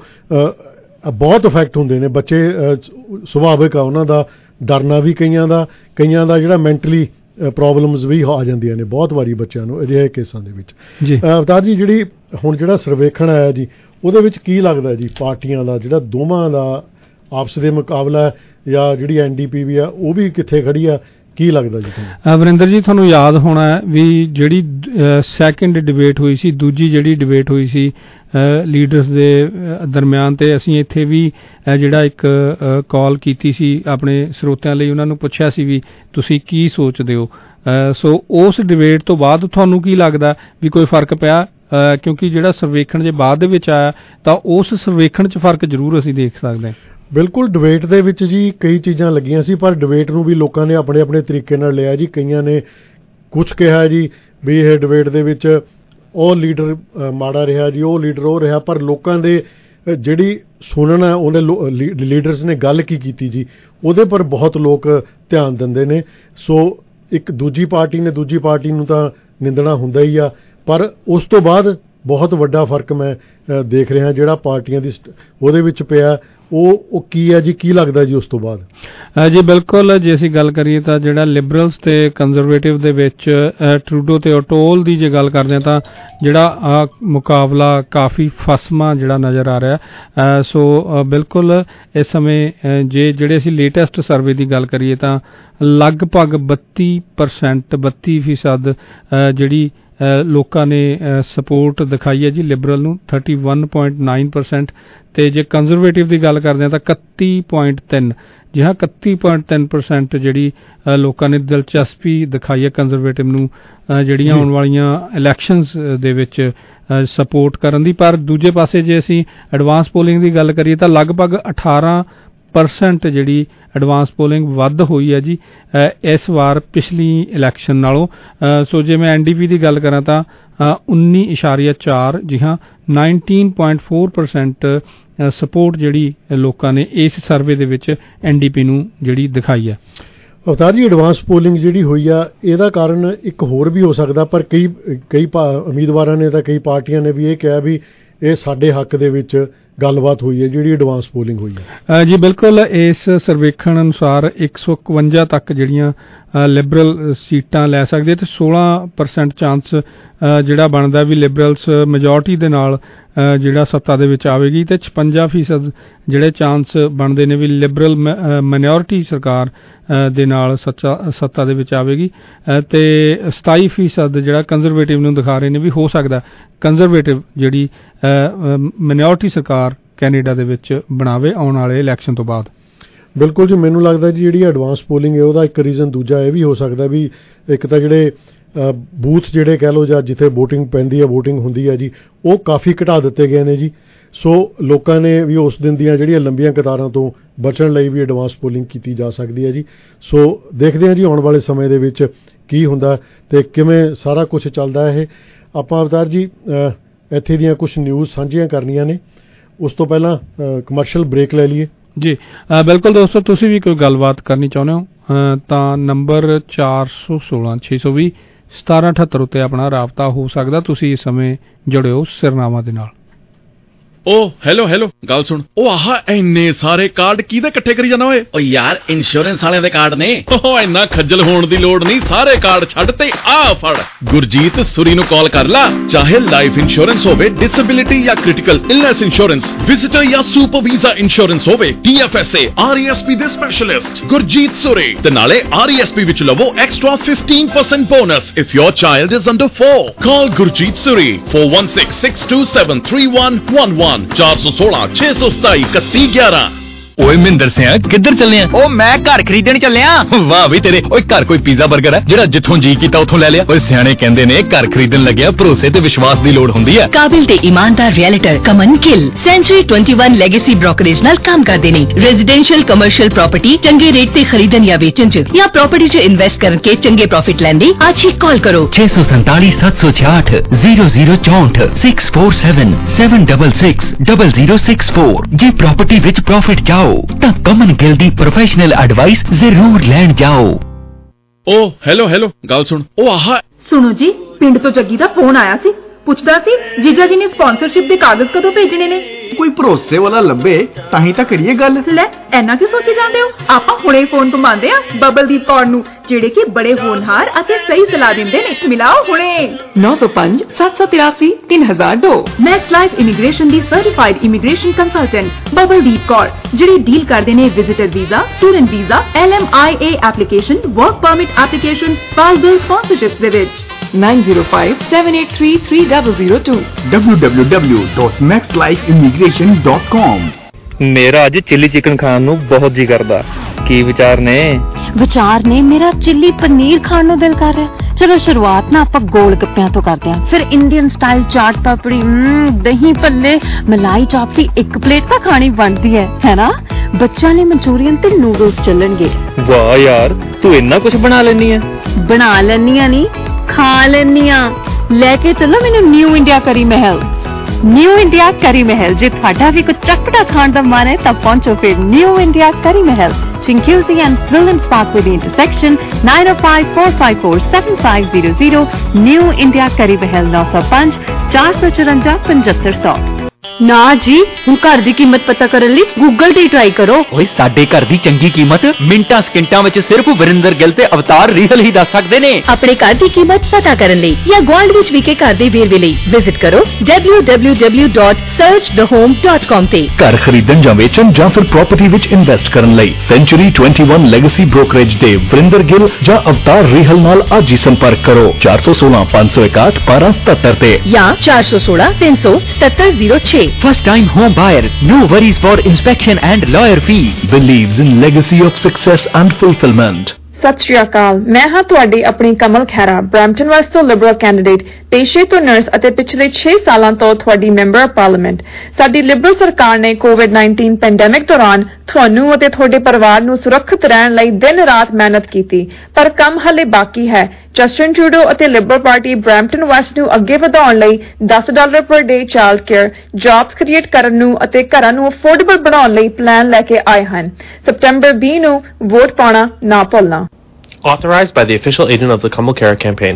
ਬਹੁਤ ਇਫੈਕਟ ਹੁੰਦੇ ਨੇ ਬੱਚੇ, ਸੁਭਾਵਿਕ ਆ ਉਹਨਾਂ ਦਾ ਡਰਨਾ ਵੀ, ਕਈਆਂ ਦਾ ਕਈਆਂ ਦਾ ਜਿਹੜਾ ਮੈਂਟਲੀ ਪ੍ਰੋਬਲਮਸ ਵੀ ਆ ਜਾਂਦੀਆਂ ਨੇ ਬਹੁਤ ਵਾਰੀ ਬੱਚਿਆਂ ਨੂੰ ਅਜਿਹੇ ਕੇਸਾਂ ਦੇ ਵਿੱਚ। ਅਵਤਾਰ ਜੀ, ਜਿਹੜੀ ਹੁਣ ਜਿਹੜਾ ਸਰਵੇਖਣ ਆਇਆ ਜੀ, ਉਹਦੇ ਵਿੱਚ ਕੀ ਲੱਗਦਾ ਜੀ ਪਾਰਟੀਆਂ ਦਾ ਜਿਹੜਾ ਦੋਵਾਂ ਦਾ ਆਪਸ ਦੇ ਮੁਕਾਬਲਾ, ਜਾਂ ਜਿਹੜੀ ਐਨ ਡੀ ਪੀ ਵੀ ਆ ਉਹ ਵੀ ਕਿੱਥੇ ਖੜੀ ਆ, ਕੀ ਲੱਗਦਾ ਜੀ ਤੁਹਾਨੂੰ? ਵਰਿੰਦਰ ਜੀ, ਤੁਹਾਨੂੰ ਯਾਦ ਹੋਣਾ ਵੀ ਜਿਹੜੀ ਸੈਕਿੰਡ ਡਿਬੇਟ ਹੋਈ ਸੀ, ਦੂਜੀ ਜਿਹੜੀ ਡਿਬੇਟ ਹੋਈ ਸੀ ਲੀਡਰਸ ਦੇ ਦਰਮਿਆਨ, ਤੇ ਅਸੀਂ ਇੱਥੇ ਵੀ ਜਿਹੜਾ ਇੱਕ ਕਾਲ ਕੀਤੀ ਸੀ ਆਪਣੇ ਸਰੋਤਿਆਂ ਲਈ, ਉਹਨਾਂ ਨੂੰ ਪੁੱਛਿਆ ਸੀ ਵੀ ਤੁਸੀਂ ਕੀ ਸੋਚਦੇ ਹੋ। ਸੋ ਉਸ ਡਿਬੇਟ ਤੋਂ ਬਾਅਦ ਤੁਹਾਨੂੰ ਕੀ ਲੱਗਦਾ ਵੀ ਕੋਈ ਫਰਕ ਪਿਆ? ਕਿਉਂਕਿ ਜਿਹੜਾ ਸਰਵੇਖਣ ਜੇ ਬਾਅਦ ਦੇ ਵਿੱਚ ਆਇਆ ਤਾਂ ਉਸ ਸਰਵੇਖਣ 'ਚ ਫਰਕ ਜ਼ਰੂਰ ਅਸੀਂ ਦੇਖ ਸਕਦੇ ਹਾਂ। ਬਿਲਕੁਲ, ਡਿਬੇਟ ਦੇ ਵਿੱਚ ਜੀ ਕਈ ਚੀਜ਼ਾਂ ਲੱਗੀਆਂ ਸੀ, ਪਰ ਡਿਬੇਟ ਨੂੰ ਵੀ ਲੋਕਾਂ ਨੇ ਆਪਣੇ ਆਪਣੇ ਤਰੀਕੇ ਨਾਲ ਲਿਆ ਜੀ। ਕਈਆਂ ਨੇ ਕੁਛ ਕਿਹਾ ਜੀ ਵੀ ਇਹ ਡਿਬੇਟ ਦੇ ਵਿੱਚ ਉਹ ਲੀਡਰ ਮਾੜਾ ਰਿਹਾ ਜੀ, ਉਹ ਲੀਡਰ ਉਹ ਰਿਹਾ, ਪਰ ਲੋਕਾਂ ਦੇ ਜਿਹੜੀ ਸੁਣਨ ਹੈ ਉਹਨੇ ਲੀਡਰਸ ਨੇ ਗੱਲ ਕੀ ਕੀਤੀ ਜੀ, ਉਹਦੇ ਪਰ ਬਹੁਤ ਲੋਕ ਧਿਆਨ ਦਿੰਦੇ ਨੇ। ਸੋ ਇੱਕ ਦੂਜੀ ਪਾਰਟੀ ਨੇ ਦੂਜੀ ਪਾਰਟੀ ਨੂੰ ਤਾਂ ਨਿੰਦਣਾ ਹੁੰਦਾ ਹੀ ਆ, ਪਰ ਉਸ ਤੋਂ ਬਾਅਦ ਬਹੁਤ ਵੱਡਾ ਫਰਕ ਮੈਂ ਦੇਖ ਰਿਹਾ ਜਿਹੜਾ ਪਾਰਟੀਆਂ ਦੀ ਉਹਦੇ ਵਿੱਚ ਪਿਆ, ਉਹ ਉਹ ਕੀ ਹੈ ਜੀ, ਕੀ ਲੱਗਦਾ ਜੀ ਉਸ ਤੋਂ ਬਾਅਦ? ਜੀ ਬਿਲਕੁਲ, ਜੇ ਅਸੀਂ ਗੱਲ ਕਰੀਏ ਤਾਂ ਜਿਹੜਾ ਲਿਬਰਲਸ ਤੇ ਕੰਜ਼ਰਵੇਟਿਵ ਦੇ ਵਿੱਚ ਟਰੂਡੋ ਤੇ ਓਟੋਲ ਦੀ ਜੇ ਗੱਲ ਕਰਦੇ ਹਾਂ ਤਾਂ ਜਿਹੜਾ ਮੁਕਾਬਲਾ ਕਾਫੀ ਫਸਮਾ ਜਿਹੜਾ ਨਜ਼ਰ ਆ ਰਿਹਾ। ਸੋ ਬਿਲਕੁਲ ਇਸ ਸਮੇਂ ਜੇ ਜਿਹੜੇ ਅਸੀਂ ਲੇਟੈਸਟ ਸਰਵੇ ਦੀ ਗੱਲ ਕਰੀਏ ਤਾਂ ਲਗਭਗ ਬੱਤੀ ਪਰਸੈਂਟ ਬੱਤੀ ਫੀਸਦ ਜਿਹੜੀ ਲੋਕਾਂ ਨੇ ਸਪੋਰਟ ਦਿਖਾਈ ਹੈ ਜੀ ਲਿਬਰਲ ਨੂੰ, thirty one point nine percent, ਤੇ ਜੇ ਕੰਜ਼ਰਵੇਟਿਵ ਦੀ ਗੱਲ ਕਰਦੇ ਹਾਂ ਤਾਂ ਇਕੱਤੀ ਪੁਆਇੰਟ ਤਿੰਨ, ਜੀ ਹਾਂ ਇਕੱਤੀ ਪੁਆਇੰਟ ਤਿੰਨ ਪਰਸੈਂਟ ਜਿਹੜੀ ਲੋਕਾਂ ਨੇ ਦਿਲਚਸਪੀ ਦਿਖਾਈ ਹੈ ਕੰਜ਼ਰਵੇਟਿਵ ਨੂੰ ਜਿਹੜੀਆਂ ਆਉਣ ਵਾਲੀਆਂ ਇਲੈਕਸ਼ਨਸ ਦੇ ਵਿੱਚ ਸਪੋਰਟ ਕਰਨ ਦੀ। ਪਰ ਦੂਜੇ ਪਾਸੇ ਜੇ ਅਸੀਂ ਐਡਵਾਂਸ ਪੋਲਿੰਗ ਦੀ ਗੱਲ ਕਰੀਏ ਤਾਂ ਲਗਭਗ ਅਠਾਰਾਂ ਪਰਸੈਂਟ ਜਿਹੜੀ ਐਡਵਾਂਸ ਪੋਲਿੰਗ ਵੱਧ ਹੋਈ ਹੈ ਜੀ ਇਸ ਵਾਰ ਪਿਛਲੀ ਇਲੈਕਸ਼ਨ ਨਾਲੋਂ। ਸੋ ਜੇ ਮੈਂ ਐਨ ਡੀ ਪੀ ਦੀ ਗੱਲ ਕਰਾਂ ਤਾਂ ਉੱਨੀ ਇਸ਼ਾਰੀਆ ਚਾਰ, ਜੀ ਹਾਂ nineteen point four percent support ਜਿਹੜੀ ਲੋਕਾਂ ਨੇ ਇਸ ਸਰਵੇ ਦੇ ਵਿੱਚ ਐਨ ਡੀ ਪੀ ਨੂੰ ਜਿਹੜੀ ਦਿਖਾਈ ਹੈ। ਅਵਤਾਰ ਜੀ, ਐਡਵਾਂਸ ਪੋਲਿੰਗ ਜਿਹੜੀ ਹੋਈ ਆ ਇਹਦਾ ਕਾਰਨ ਇੱਕ ਹੋਰ ਵੀ ਹੋ ਸਕਦਾ, ਪਰ ਕਈ ਕਈ ਉਮੀਦਵਾਰਾਂ ਨੇ ਤਾਂ ਕਈ ਪਾਰਟੀਆਂ ਨੇ ਵੀ ਇਹ ਕਿਹਾ ਵੀ ਇਹ ਸਾਡੇ ਹੱਕ ਦੇ ਵਿੱਚ ਗੱਲਬਾਤ ਹੋਈ ਹੈ ਜਿਹੜੀ ਐਡਵਾਂਸ ਪੋਲਿੰਗ ਹੋਈ ਹੈ। ਜੀ ਬਿਲਕੁਲ, ਇਸ ਸਰਵੇਖਣ ਅਨੁਸਾਰ ਇੱਕ ਸੌ ਇਕਵੰਜਾ ਤੱਕ ਜਿਹੜੀਆਂ ਲਿਬਰਲ ਸੀਟਾਂ ਲੈ ਸਕਦੇ, ਤੇ ਸੋਲਾਂ ਪਰਸੈਂਟ ਚਾਂਸ ਜਿਹੜਾ ਬਣਦਾ ਵੀ ਲਿਬਰਲਸ ਮੈਜੋਰਟੀ ਦੇ ਨਾਲ ਜਿਹੜਾ ਸੱਤਾ ਦੇ ਵਿੱਚ ਆਵੇਗੀ, ਤੇ ਛਪੰਜਾ ਫੀਸਦ ਜਿਹੜੇ ਚਾਂਸ ਬਣਦੇ ਨੇ ਵੀ ਲਿਬਰਲ ਮਾਈਨੋਰਿਟੀ ਸਰਕਾਰ ਦੇ ਨਾਲ ਸੱਚਾ ਸੱਤਾ ਦੇ ਵਿੱਚ ਆਵੇਗੀ, ਤੇ ਸਤਾਈ ਫੀਸਦ ਜਿਹੜਾ ਕੰਜ਼ਰਵੇਟਿਵ ਨੂੰ ਦਿਖਾ ਰਹੇ ਨੇ ਵੀ ਹੋ ਸਕਦਾ ਕੰਜ਼ਰਵੇਟਿਵ ਜਿਹੜੀ ਮਾਈਨੋਰਿਟੀ ਸਰਕਾਰ ਕੈਨੇਡਾ ਦੇ ਵਿੱਚ ਬਣਾਵੇ ਆਉਣ ਵਾਲੇ ਇਲੈਕਸ਼ਨ ਤੋਂ ਬਾਅਦ। ਬਿਲਕੁਲ ਜੀ, ਮੈਨੂੰ ਲੱਗਦਾ ਜੀ ਜਿਹੜੀ ਐਡਵਾਂਸ ਪੋਲਿੰਗ ਹੈ ਉਹਦਾ ਇੱਕ ਰੀਜ਼ਨ ਦੂਜਾ ਇਹ ਵੀ ਹੋ ਸਕਦਾ ਵੀ ਇੱਕ ਤਾਂ ਜਿਹੜੇ ਬੂਥ ਜਿਹੜੇ ਕਹਿ ਲਓ ਜਾਂ ਜਿੱਥੇ ਵੋਟਿੰਗ ਪੈਂਦੀ ਹੈ ਵੋਟਿੰਗ ਹੁੰਦੀ ਹੈ ਜੀ ਉਹ ਕਾਫੀ ਘਟਾ ਦਿੱਤੇ ਗਏ ਨੇ ਜੀ। ਸੋ ਲੋਕਾਂ ਨੇ ਵੀ ਉਸ ਦਿਨ ਦੀਆਂ ਜਿਹੜੀਆਂ ਲੰਬੀਆਂ ਕਤਾਰਾਂ ਤੋਂ ਬਚਣ ਲਈ ਵੀ ਐਡਵਾਂਸ ਪੋਲਿੰਗ ਕੀਤੀ ਜਾ ਸਕਦੀ ਹੈ ਜੀ। ਸੋ ਦੇਖਦੇ ਹਾਂ ਜੀ ਆਉਣ ਵਾਲੇ ਸਮੇਂ ਦੇ ਵਿੱਚ ਕੀ ਹੁੰਦਾ ਤੇ ਕਿਵੇਂ ਸਾਰਾ ਕੁਝ ਚੱਲਦਾ ਇਹ। ਆਪਾਂ ਅਵਤਾਰ ਜੀ ਇੱਥੇ ਦੀਆਂ ਕੁਝ ਨਿਊਜ਼ ਸਾਂਝੀਆਂ ਕਰਨੀਆਂ ਨੇ, ਉਸ ਤੋਂ ਪਹਿਲਾਂ ਕਮਰਸ਼ੀਅਲ ਬ੍ਰੇਕ ਲੈ ਲਈਏ ਜੀ। ਬਿਲਕੁਲ ਦੋਸਤੋ, ਤੁਸੀਂ ਵੀ ਕੋਈ ਗੱਲਬਾਤ ਕਰਨੀ ਚਾਹੁੰਦੇ ਹੋ ਤਾਂ ਨੰਬਰ ਚਾਰ ਸੌ ਸੋਲਾਂ ਛੇ ਸੌ ਵੀਹ ਸਤਾਰਾਂ ਅਠੱਤਰ ਉੱਤੇ ਆਪਣਾ ਰਾਬਤਾ ਹੋ ਸਕਦਾ। ਤੁਸੀਂ ਇਸ ਸਮੇਂ ਜੁੜਿਓ ਸਿਰਨਾਵਾਂ ਦੇ ਨਾਲ। ਓ ਹੈਲੋ ਹੈਲੋ, ਗੱਲ ਸੁਣ, ਉਹ ਆਹ ਇੰਨੇ ਸਾਰੇ ਕਾਰਡ ਕਿਹਦੇ ਇਕੱਠੇ ਕਰੀ ਜਾਣਾ ਓਏ? ਓ ਯਾਰ ਇੰਸ਼ੋਰੈਂਸ ਵਾਲਿਆਂ ਦੇ ਕਾਰਡ ਨੇ। ਓ ਇੰਨਾ ਖੱਜਲ ਹੋਣ ਦੀ ਲੋੜ ਨਹੀਂ, ਸਾਰੇ ਕਾਰਡ ਛੱਡ ਤੇ ਆ ਫੜ ਗੁਰਜੀਤ ਸੁਰੀ ਨੂੰ ਕਾਲ ਕਰ ਲਾ। ਚਾਹੇ ਲਾਈਫ ਇੰਸ਼ੋਰੈਂਸ ਹੋਵੇ, ਡਿਸੇਬਿਲਿਟੀ ਜਾਂ ਕ੍ਰਿਟੀਕਲ ਇਲਨੈਸ ਇੰਸ਼ੋਰੈਂਸ, ਵਿਜ਼ਿਟਰ ਜਾਂ ਸੁਪਰ ਵੀਜ਼ਾ ਇੰਸ਼ੋਰੈਂਸ ਹੋਵੇ, T F S A, R E S P ਦੇ ਸਪੈਸ਼ਲਿਸਟ ਗੁਰਜੀਤ ਸੁਰੀ। ਤੇ ਨਾਲੇ ਆਰ ਈ ਐਸ ਪੀ ਵਿੱਚ ਲਵੋ extra fifteen percent bonus if your child is under four। Call Gurjeet Suri four one six six two seven three one one one ਚਾਰ ਸੌ ਸੋਲਾਂ ਛੇ ਸੌ ਸਤਾਈ ਇਕੱਤੀ ਗਿਆਰਾਂ। ਓਏ ਮਹਿੰਦਰ ਸਿਆ ਕਿੱਧਰ ਚੱਲੇ ਆ? ਉਹ ਮੈਂ ਘਰ ਖਰੀਦਣ ਚੱਲਿਆ। ਵਾਹ ਵੀ ਤੇਰੇ। ਓਏ ਘਰ ਕੋਈ ਪੀਜ਼ਾ 버ਗਰ ਹੈ ਜਿਹੜਾ ਜਿੱਥੋਂ ਜੀ ਕੀਤਾ ਉੱਥੋਂ ਲੈ ਲਿਆ? ਓਏ ਸਿਆਣੇ ਕਹਿੰਦੇ ਨੇ ਘਰ ਖਰੀਦਣ ਲੱਗਿਆ ਭਰੋਸੇ ਤੇ ਵਿਸ਼ਵਾਸ ਦੀ ਲੋੜ ਹੁੰਦੀ ਹੈ। ਕਾਬਿਲ ਤੇ ਇਮਾਨਦਾਰ ਰੀਅਲਟਰ ਕਮਨ ਗਿੱਲ ਸੈਂਚੁਰੀ ਇਕੱਤੀ ਲੈਗੇਸੀ ਬ੍ਰੋਕਰੇਜ ਨਾਲ ਕੰਮ ਕਰਦੇ ਨੇ। ਰੈਜ਼ੀਡੈਂਸ਼ੀਅਲ ਕਮਰਸ਼ੀਅਲ ਪ੍ਰਾਪਰਟੀ ਚੰਗੇ ਰੇਟ ਤੇ ਖਰੀਦਣ ਜਾਂ ਵੇਚਣ ਚ ਜਾਂ ਪ੍ਰਾਪਰਟੀ ਚ ਇਨਵੈਸਟ ਕਰਕੇ ਚੰਗੇ ਪ੍ਰੋਫਿਟ ਲੈਣ ਲਈ ਅੱਜ ਹੀ ਕਾਲ ਕਰੋ छह सौ सैतालीस सात सौ छियाठ जीरो जीरो चौंठ six four seven seven double six double zero six four. जे प्रॉपर्टी विच प्रॉफिट जाओ तां कमन गिल दी प्रोफेशनल एडवाइस जरूर लैण जाओ। ओ हेलो हेलो गल सुन। ओ आह सुनो जी, पिंड तो जग्गी दा फोन आया सी, ਪੁੱਛਦਾ ਸੀ ਜੀਜਾ ਜੀ ਨੇ ਸਪਾਂਸਰਸ਼ਿਪ ਦੇ ਕਾਗਜ਼ ਕਦੋਂ ਭੇਜਣੇ ਨੇ। ਕੋਈ ਭਰੋਸੇ ਵਾਲਾ ਲੱਭੇ ਤਾਂ ਹੀ ਤਾਂ ਕਰੀਏ ਗੱਲ। ਲੈ ਐਨਾ ਕਿਉਂ ਸੋਚੀ ਜਾਂਦੇ ਹੋ? ਆਪਾਂ ਹੁਣੇ ਫੋਨ ਘੁਮਾਉਂਦੇ ਆ ਬਬਲਦੀਪ ਕੌਰ ਨੂੰ, ਜਿਹੜੇ ਕਿ ਬੜੇ ਹੋਣਹਾਰ ਅਤੇ ਸਹੀ ਸਲਾਹ ਦਿੰਦੇ ਨੇ। ਮਿਲਾਓ ਹੁਣੇ नौ सौ पाँच सात सौ तिरासी तीन हजार दो। ਮੈਕਸ ਲਾਈਫ ਇਮੀਗ੍ਰੇਸ਼ਨ ਦੀ certified immigration consultant Babaldeep Kaur, ਜਿਹੜੀ ਡੀਲ ਕਰਦੇ ਨੇ visitor visa, student visa, L M I A application, work permit application, spousal sponsorships ਦੇ ਵਿੱਚ। Nine zero five seven eight three three double zero two W W W dot Max Life immigration dot com. ਮੇਰਾ ਅੱਜ chilli chicken ਖਾਣ ਨੂੰ ਬਹੁਤ ਜੀ ਕਰਦਾ। ਕੀ ਵਿਚਾਰ ਨੇ? ਵਿਚਾਰ ਨੇ ਮੇਰਾ ਚਿੱਲੀ ਪਨੀਰ ਖਾਣ ਨੂੰ ਦਿਲ ਕਰ ਰਿਹਾ। ਚਲੋ ਸ਼ੁਰੂਆਤ ਨਾ ਆਪਾਂ ਗੋਲ ਗੱਪਿਆਂ ਤੋਂ ਕਰਦੇ ਹਾਂ, ਫਿਰ ਇੰਡੀਅਨ ਸਟਾਈਲ ਚਾਟ ਪਾਪੜੀ, ਦਹੀਂ ਭੱਲੇ, ਮਲਾਈ ਚਾਪ ਦੀ ਇੱਕ ਪਲੇਟ ਤਾਂ ਖਾਣੀ ਬਣਦੀ ਹੈ, ਹੈ ਨਾ? ਬੱਚਿਆਂ ਲਈ ਮਨਚੂਰੀਅਨ ਤੇ ਨੂਡਲਸ ਚੱਲਣਗੇ। ਵਾਹ ਯਾਰ, ਤੂੰ ਇੰਨਾ ਕੁਝ ਬਣਾ ਲੈਣੀ ਹੈ। ਬਣਾ ਲੈਣੀ ਆ ਨਹੀਂ, ਖਾ ਲੈਣੀ ਆ। ਲੈ ਕੇ ਚੱਲੋ ਮੈਨੂੰ ਨਿਊ ਇੰਡੀਆ ਕਰੀ ਮਹਿਲ। ਨਿਊ ਇੰਡੀਆ ਕਰੀ ਮਹਿਲ, ਜੇ ਤੁਹਾਡਾ ਵੀ ਕੁਝ ਚਟਪਟਾ ਖਾਣ ਦਾ ਮਨ ਹੈ ਤਾਂ ਪਹੁੰਚੋ ਫਿਰ ਨਿਊ ਇੰਡੀਆ ਕਰੀ ਮਹਿਲ, Chinguizi and Brilliant Parkway the intersection, nine oh five, four five four, seven five zero zero, New India Kari Mahal नौ सौ पाँच चार सौ चौरंजा पचहत्तर सौ। ना जी, ਹੁਣ ਘਰ ਦੀ ਕੀਮਤ ਪਤਾ ਕਰਨ ਲਈ ਗੂਗਲ ਤੇ ਟਰਾਈ ਕਰੋ। ਓਏ ਸਾਡੇ ਘਰ ਦੀ ਚੰਗੀ ਕੀਮਤ ਮਿੰਟਾਂ ਸਕਿੰਟਾਂ ਵਿੱਚ ਸਿਰਫ ਵਰਿੰਦਰ ਗਿੱਲ ਤੇ ਅਵਤਾਰ ਰੀਹਲ ਹੀ ਦੱਸ ਸਕਦੇ ਨੇ। ਆਪਣੇ ਘਰ ਦੀ ਕੀਮਤ ਪਤਾ ਕਰਨ ਲਈ ਜਾਂ ਗੁਆਂਢ ਵਿੱਚ ਵਿਕੇ ਘਰ ਦੇ ਵੇਰਵੇ ਲਈ ਵਿਜ਼ਿਟ ਕਰੋ W W W dot search the home dot com ਤੇ। ਘਰ ਖਰੀਦਣ ਜਾਂ ਵੇਚਣ ਜਾਂ ਫਿਰ ਪ੍ਰਾਪਰਟੀ ਵਿੱਚ ਇਨਵੈਸਟ ਕਰਨ ਲਈ ਸੈਂਚੁਰੀ ਇਕੱਤੀ ਲੈਗੇਸੀ ਬ੍ਰੋਕਰੇਜ ਦੇ ਵਰਿੰਦਰ ਗਿੱਲ ਜਾਂ ਅਵਤਾਰ ਰੀਹਲ ਨਾਲ ਅੱਜ ਹੀ ਸੰਪਰਕ ਕਰੋ ਚਾਰ ਸੌ ਸੋਲਾਂ ਪੰਜ ਸੌ ਇਕਾਹਠ ਬਾਰਾਂ ਸਤੱਤਰ ਤੇ ਜਾਂ ਚਾਰ ਸੌ ਸੋਲਾਂ ਤਿੰਨ ਸੌ ਸਤੱਤਰ ਜ਼ੀਰੋ ਛੇ। First time home buyers, no worries for inspection and lawyer fees. Believes in legacy of success and fulfillment. ਸਤਿ ਸ਼੍ਰੀ ਅਕਾਲ, ਮੈਂ ਹਾਂ ਤੁਹਾਡੀ ਆਪਣੀ ਕਮਲ ਖਹਿਰਾ, ਬਰੈਂਪਟਨ ਵੈਸਟ ਤੋਂ ਲਿਬਰਲ ਕੈਂਡੀਡੇਟ, ਪੇਸ਼ੇ ਤੋਂ ਨਰਸ ਅਤੇ ਪਿਛਲੇ ਛੇ ਸਾਲਾਂ ਤੋਂ ਤੁਹਾਡੀ ਮੈਂਬਰ ਪਾਰਲੀਮੈਂਟ। ਸਾਡੀ ਲਿਬਰਲ ਸਰਕਾਰ ਨੇ ਕੋਵਿਡ ਉੱਨੀ ਪੈਂਡੈਮਿਕ ਦੌਰਾਨ ਤੁਹਾਨੂੰ ਅਤੇ ਤੁਹਾਡੇ ਪਰਿਵਾਰ ਨੂੰ ਸੁਰੱਖਿਅਤ ਰਹਿਣ ਲਈ ਦਿਨ ਰਾਤ ਮਿਹਨਤ ਕੀਤੀ, ਪਰ ਕੰਮ ਹਲੇ ਬਾਕੀ ਹੈ। ਜਸਟਿਨ ਟਰੂਡੋ ਅਤੇ ਲਿਬਰਲ ਪਾਰਟੀ ਬਰੈਂਪਟਨ ਵੈਸਟ ਨੂੰ ਅੱਗੇ ਵਧਾਉਣ ਲਈ ਦਸ dollar per day child care, jobs create ਕਰਨ ਨੂੰ ਅਤੇ ਘਰਾਂ ਨੂੰ ਅਫੋਰਡੇਬਲ ਬਣਾਉਣ ਲਈ ਪਲਾਨ ਲੈ ਕੇ ਆਏ ਹਨ। ਸਪਟੈਂਬਰ ਵੀਹ ਨੂੰ ਵੋਟ ਪਾਉਣਾ ਨਾ ਭੁੱਲਣਾ। Authorized by the official agent of the Kamal Khera campaign.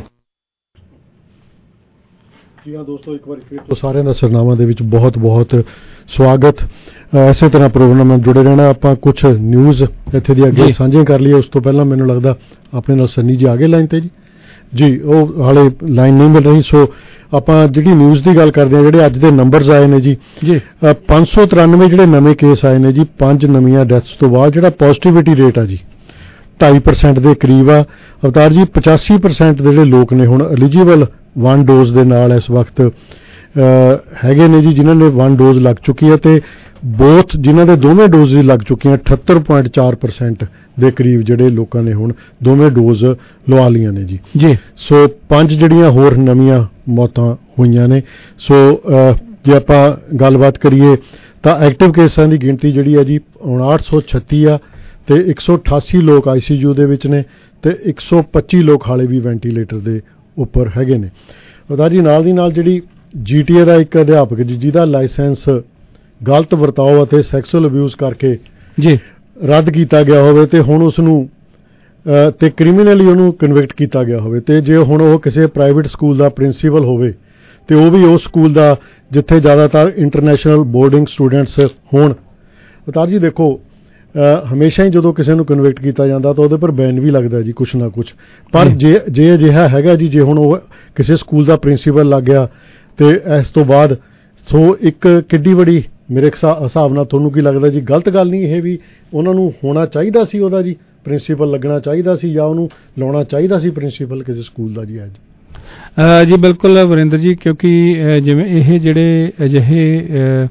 ਜੀ ਹਾਂ ਦੋਸਤੋ, ਇੱਕ ਵਾਰ ਫਿਰ ਤੋਂ ਸਾਰਿਆਂ ਦਾ ਸਰਨਾਮਾ ਦੇ ਵਿੱਚ ਬਹੁਤ ਬਹੁਤ ਸਵਾਗਤ। ਇਸੇ ਤਰ੍ਹਾਂ ਪ੍ਰੋਗਰਾਮ ਨਾਲ ਜੁੜੇ ਰਹਿਣਾ। ਆਪਾਂ ਕੁਝ ਨਿਊਜ਼ ਇੱਥੇ ਦੀ ਅੱਗੇ ਸਾਂਝੀਆਂ ਕਰ ਲਈਏ। ਉਸ ਤੋਂ ਪਹਿਲਾਂ ਮੈਨੂੰ ਲੱਗਦਾ ਆਪਣੇ ਨਾਲ ਸੰਨੀ ਜੀ ਆ ਗਏ ਲਾਈਨ ਤੇ। ਜੀ ਜੀ ਉਹ ਹਾਲੇ ਲਾਈਨ ਨਹੀਂ ਮਿਲ ਰਹੀ, ਸੋ ਆਪਾਂ ਜਿਹੜੀ ਨਿਊਜ਼ ਦੀ ਗੱਲ ਕਰਦੇ ਹਾਂ, ਜਿਹੜੇ ਅੱਜ ਦੇ ਨੰਬਰਸ ਆਏ ਨੇ ਜੀ ਜੀ ਪੰਜ ਸੌ ਤਰਾਨਵੇਂ ਜਿਹੜੇ ਨਵੇਂ ਕੇਸ ਆਏ ਨੇ ਜੀ, ਪੰਜ ਨਵੀਆਂ ਡੈਥਸ ਤੋਂ ਬਾਅਦ ਜਿਹੜਾ ਪੋਜ਼ਿਟਿਵਿਟੀ ਰੇਟ ਆ ਜੀ ਢਾਈ ਪਰਸੈਂਟ ਦੇ ਕਰੀਬ ਆ। ਅਵਤਾਰ ਜੀ ਪਚਾਸੀ ਪਰਸੈਂਟ ਦੇ ਜਿਹੜੇ ਲੋਕ ਨੇ ਹੁਣ ਐਲੀਜੀਬਲ ਵਨ ਡੋਜ਼ ਦੇ ਨਾਲ ਇਸ ਵਕਤ ਹੈਗੇ ਨੇ ਜੀ, ਜਿਨ੍ਹਾਂ ਨੇ ਵਨ ਡੋਜ਼ ਲੱਗ ਚੁੱਕੀ ਹੈ, ਤੇ ਬੋਥ ਜਿਨ੍ਹਾਂ ਦੇ ਦੋਵੇਂ ਡੋਜ਼ ਲੱਗ ਚੁੱਕੀਆਂ ਅਠੱਤਰ ਪੁਆਇੰਟ ਚਾਰ ਪਰਸੈਂਟ ਦੇ ਕਰੀਬ ਜਿਹੜੇ ਲੋਕਾਂ ਨੇ ਹੁਣ ਦੋਵੇਂ ਡੋਜ਼ ਲਵਾ ਲਈਆਂ ਨੇ ਜੀ ਜੀ ਸੋ ਪੰਜ ਜਿਹੜੀਆਂ ਹੋਰ ਨਵੀਆਂ ਮੌਤਾਂ ਹੋਈਆਂ ਨੇ। ਸੋ ਜੇ ਆਪਾਂ ਗੱਲਬਾਤ ਕਰੀਏ ਤਾਂ ਐਕਟਿਵ ਕੇਸਾਂ ਦੀ ਗਿਣਤੀ ਜਿਹੜੀ ਹੈ ਜੀ ਉਣਾਹਠ ਸੌ ਛੱਤੀ ਆ, ਤੇ ਇੱਕ ਸੌ ਅਠਾਸੀ ਲੋਕ ਆਈ ਸੀ ਯੂ ਦੇ ਵਿੱਚ ਨੇ, ਤੇ ਇੱਕ ਸੌ ਪੱਚੀ ਲੋਕ ਹਾਲੇ ਵੀ ਵੈਂਟੀਲੇਟਰ ਦੇ ਉੱਪਰ ਹੈਗੇ ਨੇ। ਉਹਦਾ ਜੀ ਨਾਲ ਦੀ ਨਾਲ ਜਿਹੜੀ ਜੀ ਟੀ ਏ ਦਾ ਇੱਕ ਅਧਿਆਪਕ ਜੀ ਜਿਹਦਾ ਲਾਇਸੈਂਸ ਗਲਤ ਵਰਤਾਓ ਅਤੇ ਸੈਕਸੁਅਲ ਅਬਿਊਜ਼ ਕਰਕੇ ਜੀ ਰੱਦ ਕੀਤਾ ਗਿਆ ਹੋਵੇ, ਤੇ ਹੁਣ ਉਸ ਨੂੰ ਤੇ ਕ੍ਰਿਮੀਨਲੀ ਉਹਨੂੰ ਕਨਵਿਕਟ ਕੀਤਾ ਗਿਆ ਹੋਵੇ, ਤੇ ਜੇ ਹੁਣ ਉਹ ਕਿਸੇ ਪ੍ਰਾਈਵੇਟ ਸਕੂਲ ਦਾ ਪ੍ਰਿੰਸੀਪਲ ਹੋਵੇ ਤੇ ਉਹ ਵੀ ਉਸ ਸਕੂਲ ਦਾ ਜਿੱਥੇ ਜ਼ਿਆਦਾਤਰ ਇੰਟਰਨੈਸ਼ਨਲ ਬੋਰਡਿੰਗ ਸਟੂਡੈਂਟਸ ਹੋਣ। ਉਤਾਰ ਜੀ ਦੇਖੋ, ਹਮੇਸ਼ਾ ਹੀ ਜਦੋਂ ਕਿਸੇ ਨੂੰ ਕਨਵਿਕਟ ਕੀਤਾ ਜਾਂਦਾ ਤਾਂ ਉਹਦੇ ਪਰ ਬੈਨ ਵੀ ਲੱਗਦਾ ਜੀ ਕੁਛ ਨਾ ਕੁਛ, ਪਰ ਜੇ ਜੇ ਅਜਿਹਾ ਹੈਗਾ ਜੀ, ਜੇ ਹੁਣ ਉਹ ਕਿਸੇ ਸਕੂਲ ਦਾ ਪ੍ਰਿੰਸੀਪਲ ਲੱਗ ਗਿਆ ਤੇ ਇਸ ਤੋਂ ਬਾਅਦ, ਸੋ ਇੱਕ ਕਿੱਡੀ ਬੜੀ ਮੇਰੇ ਹਿਸਾਬ ਨਾਲ ਤੁਹਾਨੂੰ ਕੀ ਲੱਗਦਾ ਜੀ ਗਲਤ ਗੱਲ ਨਹੀਂ ਇਹ ਵੀ? ਉਹਨਾਂ ਨੂੰ ਹੋਣਾ ਚਾਹੀਦਾ ਸੀ ਉਹਦਾ ਜੀ ਪ੍ਰਿੰਸੀਪਲ ਲੱਗਣਾ ਚਾਹੀਦਾ ਸੀ, ਜਾਂ ਉਹਨੂੰ ਲਾਉਣਾ ਚਾਹੀਦਾ ਸੀ ਪ੍ਰਿੰਸੀਪਲ ਕਿਸੇ ਸਕੂਲ ਦਾ ਜੀ ਅੱਜ? ਜੀ ਬਿਲਕੁਲ ਵਰਿੰਦਰ ਜੀ, ਕਿਉਂਕਿ ਜਿਵੇਂ ਇਹ ਜਿਹੜੇ ਅਜਿਹੇ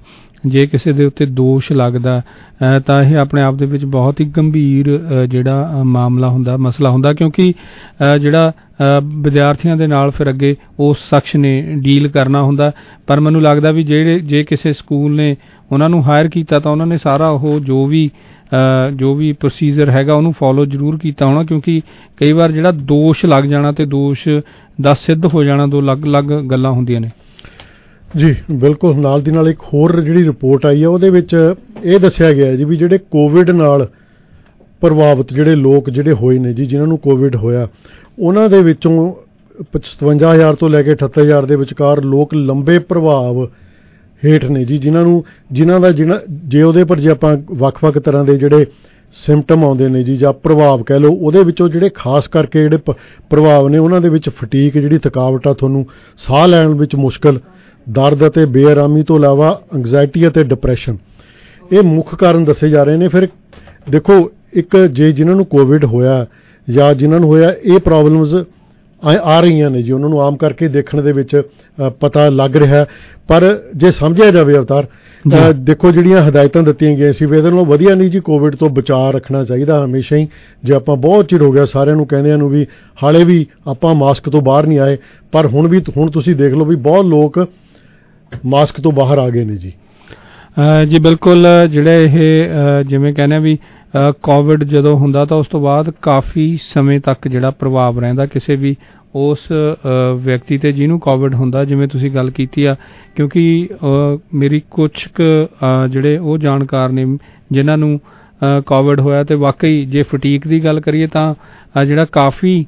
ਜੇ ਕਿਸੇ ਦੇ ਉੱਤੇ ਦੋਸ਼ ਲੱਗਦਾ ਤਾਂ ਇਹ ਆਪਣੇ ਆਪ ਦੇ ਵਿੱਚ ਬਹੁਤ ਹੀ ਗੰਭੀਰ ਜਿਹੜਾ ਮਾਮਲਾ ਹੁੰਦਾ, ਮਸਲਾ ਹੁੰਦਾ, ਕਿਉਂਕਿ ਜਿਹੜਾ ਵਿਦਿਆਰਥੀਆਂ ਦੇ ਨਾਲ ਫਿਰ ਅੱਗੇ ਉਸ ਸ਼ਖਸ ਨੇ ਡੀਲ ਕਰਨਾ ਹੁੰਦਾ। ਪਰ ਮੈਨੂੰ ਲੱਗਦਾ ਵੀ ਜਿਹੜੇ ਜੇ ਕਿਸੇ ਸਕੂਲ ਨੇ ਉਹਨਾਂ ਨੂੰ ਹਾਇਰ ਕੀਤਾ ਤਾਂ ਉਹਨਾਂ ਨੇ ਸਾਰਾ ਉਹ ਜੋ ਵੀ ਜੋ ਵੀ ਪ੍ਰੋਸੀਜਰ ਹੈਗਾ ਉਹਨੂੰ ਫੋਲੋ ਜ਼ਰੂਰ ਕੀਤਾ ਹੋਣਾ, ਕਿਉਂਕਿ ਕਈ ਵਾਰ ਜਿਹੜਾ ਦੋਸ਼ ਲੱਗ ਜਾਣਾ ਤੇ ਦੋਸ਼ ਦਾ ਸਿੱਧ ਹੋ ਜਾਣਾ ਦੋ ਅਲੱਗ-ਅਲੱਗ ਗੱਲਾਂ ਹੁੰਦੀਆਂ ਨੇ। ਜੀ ਬਿਲਕੁਲ। ਨਾਲ ਦੀ ਨਾਲ ਇੱਕ ਹੋਰ ਜਿਹੜੀ ਰਿਪੋਰਟ ਆਈ ਹੈ ਉਹਦੇ ਵਿੱਚ ਇਹ ਦੱਸਿਆ ਗਿਆ ਜੀ ਵੀ ਜਿਹੜੇ ਕੋਵਿਡ ਨਾਲ ਪ੍ਰਭਾਵਿਤ ਜਿਹੜੇ ਲੋਕ ਜਿਹੜੇ ਹੋਏ ਨੇ ਜੀ, ਜਿਨ੍ਹਾਂ ਨੂੰ ਕੋਵਿਡ ਹੋਇਆ, ਉਹਨਾਂ ਦੇ ਵਿੱਚੋਂ ਸਤਵੰਜਾ ਹਜ਼ਾਰ ਤੋਂ ਲੈ ਕੇ ਅਠੱਤਰ ਹਜ਼ਾਰ ਦੇ ਵਿਚਕਾਰ ਲੋਕ ਲੰਬੇ ਪ੍ਰਭਾਵ ਹੇਠ ਨੇ ਜੀ, ਜਿਨ੍ਹਾਂ ਨੂੰ ਜਿਨ੍ਹਾਂ ਦਾ ਜਿਹਨਾਂ ਜੇ ਉਹਦੇ ਪਰ ਜੇ ਆਪਾਂ ਵੱਖ-ਵੱਖ ਤਰ੍ਹਾਂ ਦੇ ਜਿਹੜੇ ਸਿੰਪਟਮ ਆਉਂਦੇ ਨੇ ਜੀ ਜਾਂ ਪ੍ਰਭਾਵ ਕਹਿ ਲਓ, ਉਹਦੇ ਵਿੱਚੋਂ ਜਿਹੜੇ ਖਾਸ ਕਰਕੇ ਜਿਹੜੇ ਪ੍ਰਭਾਵ ਨੇ ਉਹਨਾਂ ਦੇ ਵਿੱਚ ਫਟੀਕ ਜਿਹੜੀ ਥਕਾਵਟ ਆ, ਤੁਹਾਨੂੰ ਸਾਹ ਲੈਣ ਵਿੱਚ ਮੁਸ਼ਕਲ, ਦਰਦ ਅਤੇ ਬੇਆਰਾਮੀ ਤੋਂ ਇਲਾਵਾ ਐਂਗਜ਼ਾਇਟੀ ਅਤੇ ਡਿਪਰੈਸ਼ਨ, ਇਹ ਮੁੱਖ ਕਾਰਨ ਦੱਸੇ ਜਾ ਰਹੇ ਨੇ। ਫਿਰ ਦੇਖੋ, ਇੱਕ ਜੇ ਜਿਨ੍ਹਾਂ ਨੂੰ ਕੋਵਿਡ ਹੋਇਆ ਜਾਂ ਜਿਨ੍ਹਾਂ ਨੂੰ ਹੋਇਆ ਇਹ ਪ੍ਰੋਬਲਮਸ ਆ ਰਹੀਆਂ ਨੇ ਜੀ, ਉਹਨਾਂ ਨੂੰ ਆਮ ਕਰਕੇ ਦੇਖਣ ਦੇ ਵਿੱਚ ਪਤਾ ਲੱਗ ਰਿਹਾ, ਪਰ ਜੇ ਸਮਝਿਆ ਜਾਵੇ ਅਵਤਾਰ, ਦੇਖੋ ਜਿਹੜੀਆਂ ਹਦਾਇਤਾਂ ਦਿੱਤੀਆਂ ਗਈਆਂ ਸੀ ਇਹਦੇ ਨਾਲੋਂ ਵਧੀਆ ਨਹੀਂ ਜੀ। ਕੋਵਿਡ ਤੋਂ ਬਚਾਅ ਰੱਖਣਾ ਚਾਹੀਦਾ ਹਮੇਸ਼ਾ ਹੀ। ਜੇ ਆਪਾਂ ਬਹੁਤ ਚਿਰ ਹੋ ਗਿਆ ਸਾਰਿਆਂ ਨੂੰ ਕਹਿੰਦਿਆਂ ਨੂੰ ਵੀ ਹਾਲੇ ਵੀ ਆਪਾਂ ਮਾਸਕ ਤੋਂ ਬਾਹਰ ਨਹੀਂ ਆਏ, ਪਰ ਹੁਣ ਵੀ ਹੁਣ ਤੁਸੀਂ ਦੇਖ ਲਓ ਵੀ ਬਹੁਤ ਲੋਕ ਮਾਸਕ ਤੋਂ ਬਾਹਰ ਆ ਗਏ ਨੇ ਜੀ। ਜੀ ਬਿਲਕੁਲ। ਜਿਹੜੇ ਇਹ ਜਿਵੇਂ ਕਹਿੰਦੇ ਵੀ ਕੋਵਿਡ ਜਦੋਂ ਹੁੰਦਾ ਤਾਂ ਉਸ ਤੋਂ ਬਾਅਦ ਕਾਫੀ ਸਮੇਂ ਤੱਕ ਜਿਹੜਾ ਪ੍ਰਭਾਵ ਰਹਿੰਦਾ ਕਿਸੇ ਵੀ ਉਸ ਵਿਅਕਤੀ ਤੇ ਜਿਹਨੂੰ ਕੋਵਿਡ ਹੁੰਦਾ, ਜਿਵੇਂ ਤੁਸੀਂ ਗੱਲ ਕੀਤੀ ਆ, ਕਿਉਂਕਿ ਮੇਰੀ ਕੁਛ ਕੁ ਜਿਹੜੇ ਉਹ ਜਾਣਕਾਰ ਨੇ ਜਿਨ੍ਹਾਂ ਨੂੰ ਕੋਵਿਡ ਹੋਇਆ ਤੇ ਵਾਕਈ ਜੇ ਫਟੀਕ ਦੀ ਗੱਲ ਕਰੀਏ ਤਾਂ ਜਿਹੜਾ ਕਾਫੀ